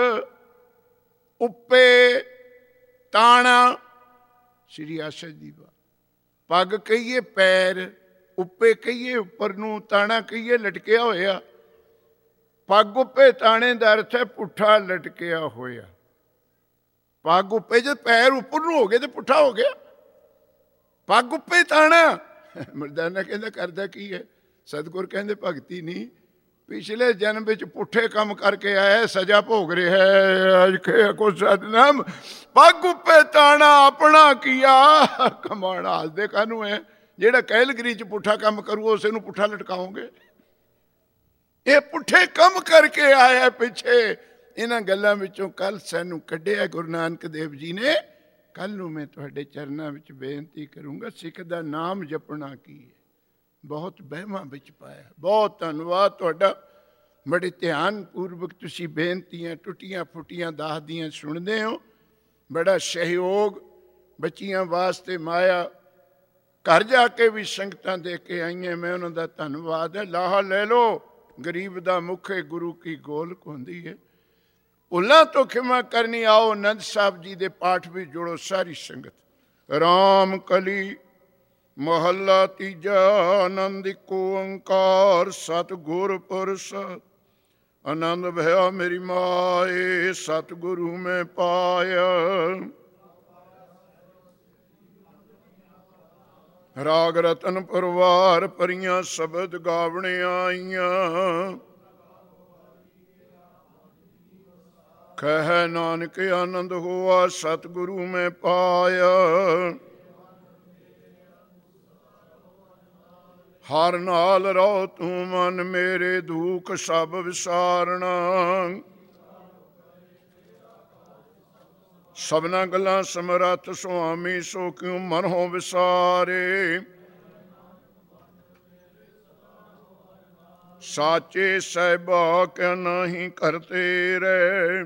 ਉੱਪੇ ਤਾਣਾ, ਸ਼੍ਰੀ ਆਸਾ ਦੀ ਬਾਤ। ਪੱਗ ਕਹੀਏ ਪੈਰ, ਉੱਪੇ ਕਹੀਏ ਉੱਪਰ ਨੂੰ, ਤਾਣਾ ਕਹੀਏ ਲਟਕਿਆ ਹੋਇਆ। ਪੱਗ ਉੱਪੇ ਤਾਣੇ ਦਾ ਅਰਥ ਹੈ ਪੁੱਠਾ ਲਟਕਿਆ ਹੋਇਆ। ਪੱਗ ਉੱਪੇ, ਜਦ ਪੈਰ ਉੱਪਰ ਨੂੰ ਹੋ ਗਏ ਤੇ ਪੁੱਠਾ ਹੋ ਗਿਆ। ਪੱਗ ਉੱਪੇ ਤਾਣਾ। ਮਰਦਾਨਾ ਕਹਿੰਦਾ ਕਰਦਾ ਕੀ ਹੈ? ਸਤਿਗੁਰ ਕਹਿੰਦੇ ਭਗਤੀ ਨਹੀਂ, ਪਿਛਲੇ ਜਨਮ ਵਿੱਚ ਪੁੱਠੇ ਕੰਮ ਕਰਕੇ ਆਇਆ, ਸਜ਼ਾ ਭੋਗ ਰਿਹਾ ਹੈ। ਅੱਜ ਕੇ ਕੋ ਸਤਨਾਮ। ਪੱਗ ਉੱਪੇ ਤਾਣਾ ਆਪਣਾ ਕੀਆ। ਕਮਾਣਾ ਹੱਸਦੇ ਕਾਹਨੂੰ ਹੈ? ਜਿਹੜਾ ਕੈਲਗਰੀ 'ਚ ਪੁੱਠਾ ਕੰਮ ਕਰੂ ਉਸੇ ਨੂੰ ਪੁੱਠਾ ਲਟਕਾਓਗੇ। ਇਹ ਪੁੱਠੇ ਕੰਮ ਕਰਕੇ ਆਇਆ ਪਿੱਛੇ। ਇਹਨਾਂ ਗੱਲਾਂ ਵਿੱਚੋਂ ਕੱਲ ਸਾਨੂੰ ਕੱਢਿਆ ਗੁਰੂ ਨਾਨਕ ਦੇਵ ਜੀ ਨੇ। ਕੱਲ ਨੂੰ ਮੈਂ ਤੁਹਾਡੇ ਚਰਨਾਂ ਵਿੱਚ ਬੇਨਤੀ ਕਰੂੰਗਾ, ਸਿੱਖ ਦਾ ਨਾਮ ਜਪਣਾ ਕੀ ਹੈ। ਬਹੁਤ ਵਹਿਮਾਂ ਵਿੱਚ ਪਾਇਆ। ਬਹੁਤ ਧੰਨਵਾਦ ਤੁਹਾਡਾ। ਬੜੇ ਧਿਆਨ ਪੂਰਵਕ ਤੁਸੀਂ ਬੇਨਤੀਆਂ ਟੁੱਟੀਆਂ ਫੁੱਟੀਆਂ ਦੱਸਦੀਆਂ ਸੁਣਦੇ ਹੋ। ਬੜਾ ਸਹਿਯੋਗ ਬੱਚੀਆਂ ਵਾਸਤੇ ਮਾਇਆ ਘਰ ਜਾ ਕੇ ਵੀ ਸੰਗਤਾਂ ਦੇ ਕੇ ਆਈਆਂ। ਮੈਂ ਉਹਨਾਂ ਦਾ ਧੰਨਵਾਦ ਹੈ। ਲਾਹਾ ਲੈ ਲਓ, ਗਰੀਬ ਦਾ ਮੁਖੇ ਗੁਰੂ ਕੀ ਗੋਲਕ ਹੁੰਦੀ ਹੈ। ਭੁੱਲਾਂ ਤੋਂ ਖਿਮਾ ਕਰਨੀ। ਆਓ ਆਨੰਦ ਸਾਹਿਬ ਜੀ ਦੇ ਪਾਠ ਵਿੱਚ ਜੁੜੋ ਸਾਰੀ ਸੰਗਤ। ਰਾਮ ਕਲੀ ਮਹੱਲਾ ਤੀਜਾ। ਆਨੰਦ ਇੱਕੋ ਓੰਕਾਰ ਸਤਿਗੁਰ ਪ੍ਰਸਾਦਿ। ਆਨੰਦ ਭਇਆ ਮੇਰੀ ਮਾਏ ਸਤਿਗੁਰੂ ਮੈਂ ਪਾਇਆ। ਰਾਗ ਰਤਨ ਪਰਵਾਰ ਭਰੀਆਂ ਸ਼ਬਦ ਗਾਵਣ ਆਈਆਂ। ਕਹਿ ਨਾਨਕ ਆਨੰਦ ਹੋਆ ਸਤਿਗੁਰੂ ਮੈਂ ਪਾਇਆ। ਹਰ ਨਾਲ ਰਹੋ ਤੂੰ ਮਨ ਮੇਰੇ, ਦੁੱਖ ਸਭ ਵਿਸਾਰਨਾ। ਸਭਨਾ ਗੱਲਾਂ ਸਮਰੱਥ ਸੁਆਮੀ, ਸੋ ਕਿਉ ਮਨ ਹੋ ਵਿਸਾਰੇ। ਸਾਚੇ ਸਾਹਿਬਾ ਕਿਆ ਨਹੀਂ ਕਰਤੇ ਰਹਿ।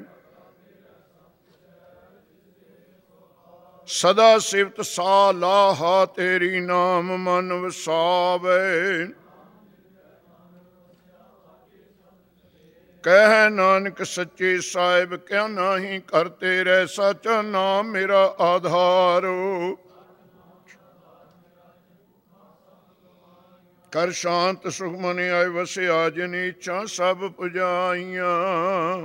ਸਦਾ ਸਿਫਤ ਸਾਲਾਹਾ ਤੇਰੀ, ਨਾਮ ਮਨ ਵਸਾਵੇ। ਕਹਿ ਨਾਨਕ ਸੱਚੇ ਸਾਹਿਬ ਕਿਆ ਨਹੀਂ ਕਰਤੇ ਰਹਿ। ਸੱਚਾ ਨਾਮ ਮੇਰਾ ਆਧਾਰੋ। ਕਰ ਸ਼ਾਂਤ ਸੁਖ ਮਨ ਆਏ ਵਸਿਆ ਜਿਨ ਇੱਛਾ ਸਭ ਪੁਜਾਈਆਂ।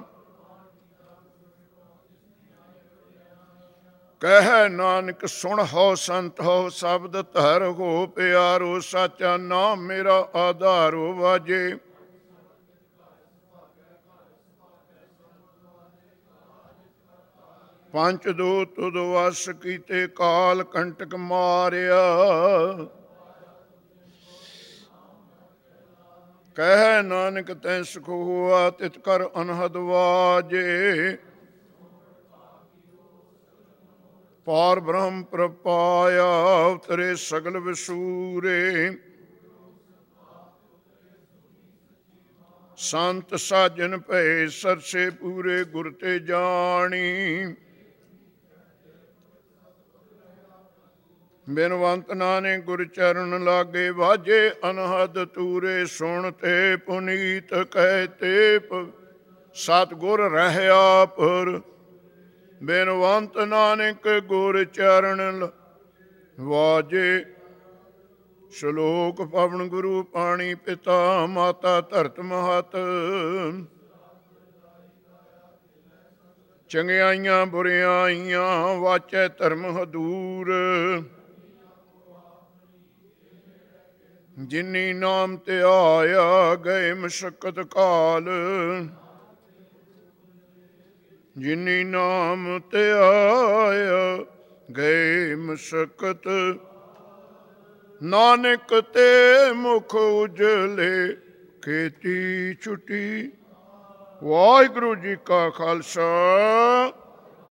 ਕਹਿ ਨਾਨਕ ਸੁਣ ਹੋ ਸੰਤ ਹੋ ਸ਼ਬਦ ਧਰ ਹੋ ਪਿਆਰੋ ਸਾਚਾ ਨਾਮ ਮੇਰਾ ਆਧਾਰੋ ਵਾਜੇ। ਪੰਚ ਦੂਤ ਤੁਧ ਵਸ ਕੀਤੇ ਕਾਲ ਕੰਟਕ ਮਾਰਿਆ। ਕਹਿ ਨਾਨਕ ਤੈ ਸੁਖ ਹੋਆ ਤਿਤ ਕਰ ਅਨਹਦ ਵਾਜੇ। ਪਾਰ ਬ੍ਰਹਮ ਪ੍ਰਪਾਇਆ ਉਤਰੇ ਸਗਲ ਵਿਸੂਰੇ। ਸੰਤ ਸਾਜਨ ਭਏ ਸਰਸੇ ਪੂਰੇ ਗੁਰ ਤੇ ਜਾਣੀ। ਬਿਨਵੰਤ ਨਾਨਕ ਗੁਰ ਚਰਨ ਲਾਗੇ ਵਾਜੇ ਅਨਹਦ ਤੂਰੇ। ਸੁਣ ਤੇ ਪੁਨੀਤ ਕਹਿ ਤੇ ਸਤਿਗੁਰ ਰਹਿਆ ਪੁਰ। ਬਿਨਵੰਤ ਨਾਨਕ ਗੁਰ ਚਰਨ ਵਾਜੇ। ਸ਼ਲੋਕ ਪਵਨ ਗੁਰੂ ਪਾਣੀ ਪਿਤਾ ਮਾਤਾ ਧਰਤ ਮਹਤ। ਚੰਗਿਆਈਆਂ ਬੁਰਿਆਈਆਂ ਵਾਚੈ ਧਰਮ ਹਦੂਰ। ਜਿਨੀ ਨਾਮ ਤੇ ਆਇਆ ਗਏ ਮਸ਼ੱਕਤ ਕਾਲ। ਜਿਨੀ ਨਾਮ ਤੇ ਆਇਆ ਗਏ ਮਸ਼ੱਕਤ। ਨਾਨਕ ਤੇ ਮੁਖ ਉਜਲੇ ਖੇਤੀ ਛੁਟੀ। ਵਾਹਿਗੁਰੂ ਜੀ ਕਾ ਖਾਲਸਾ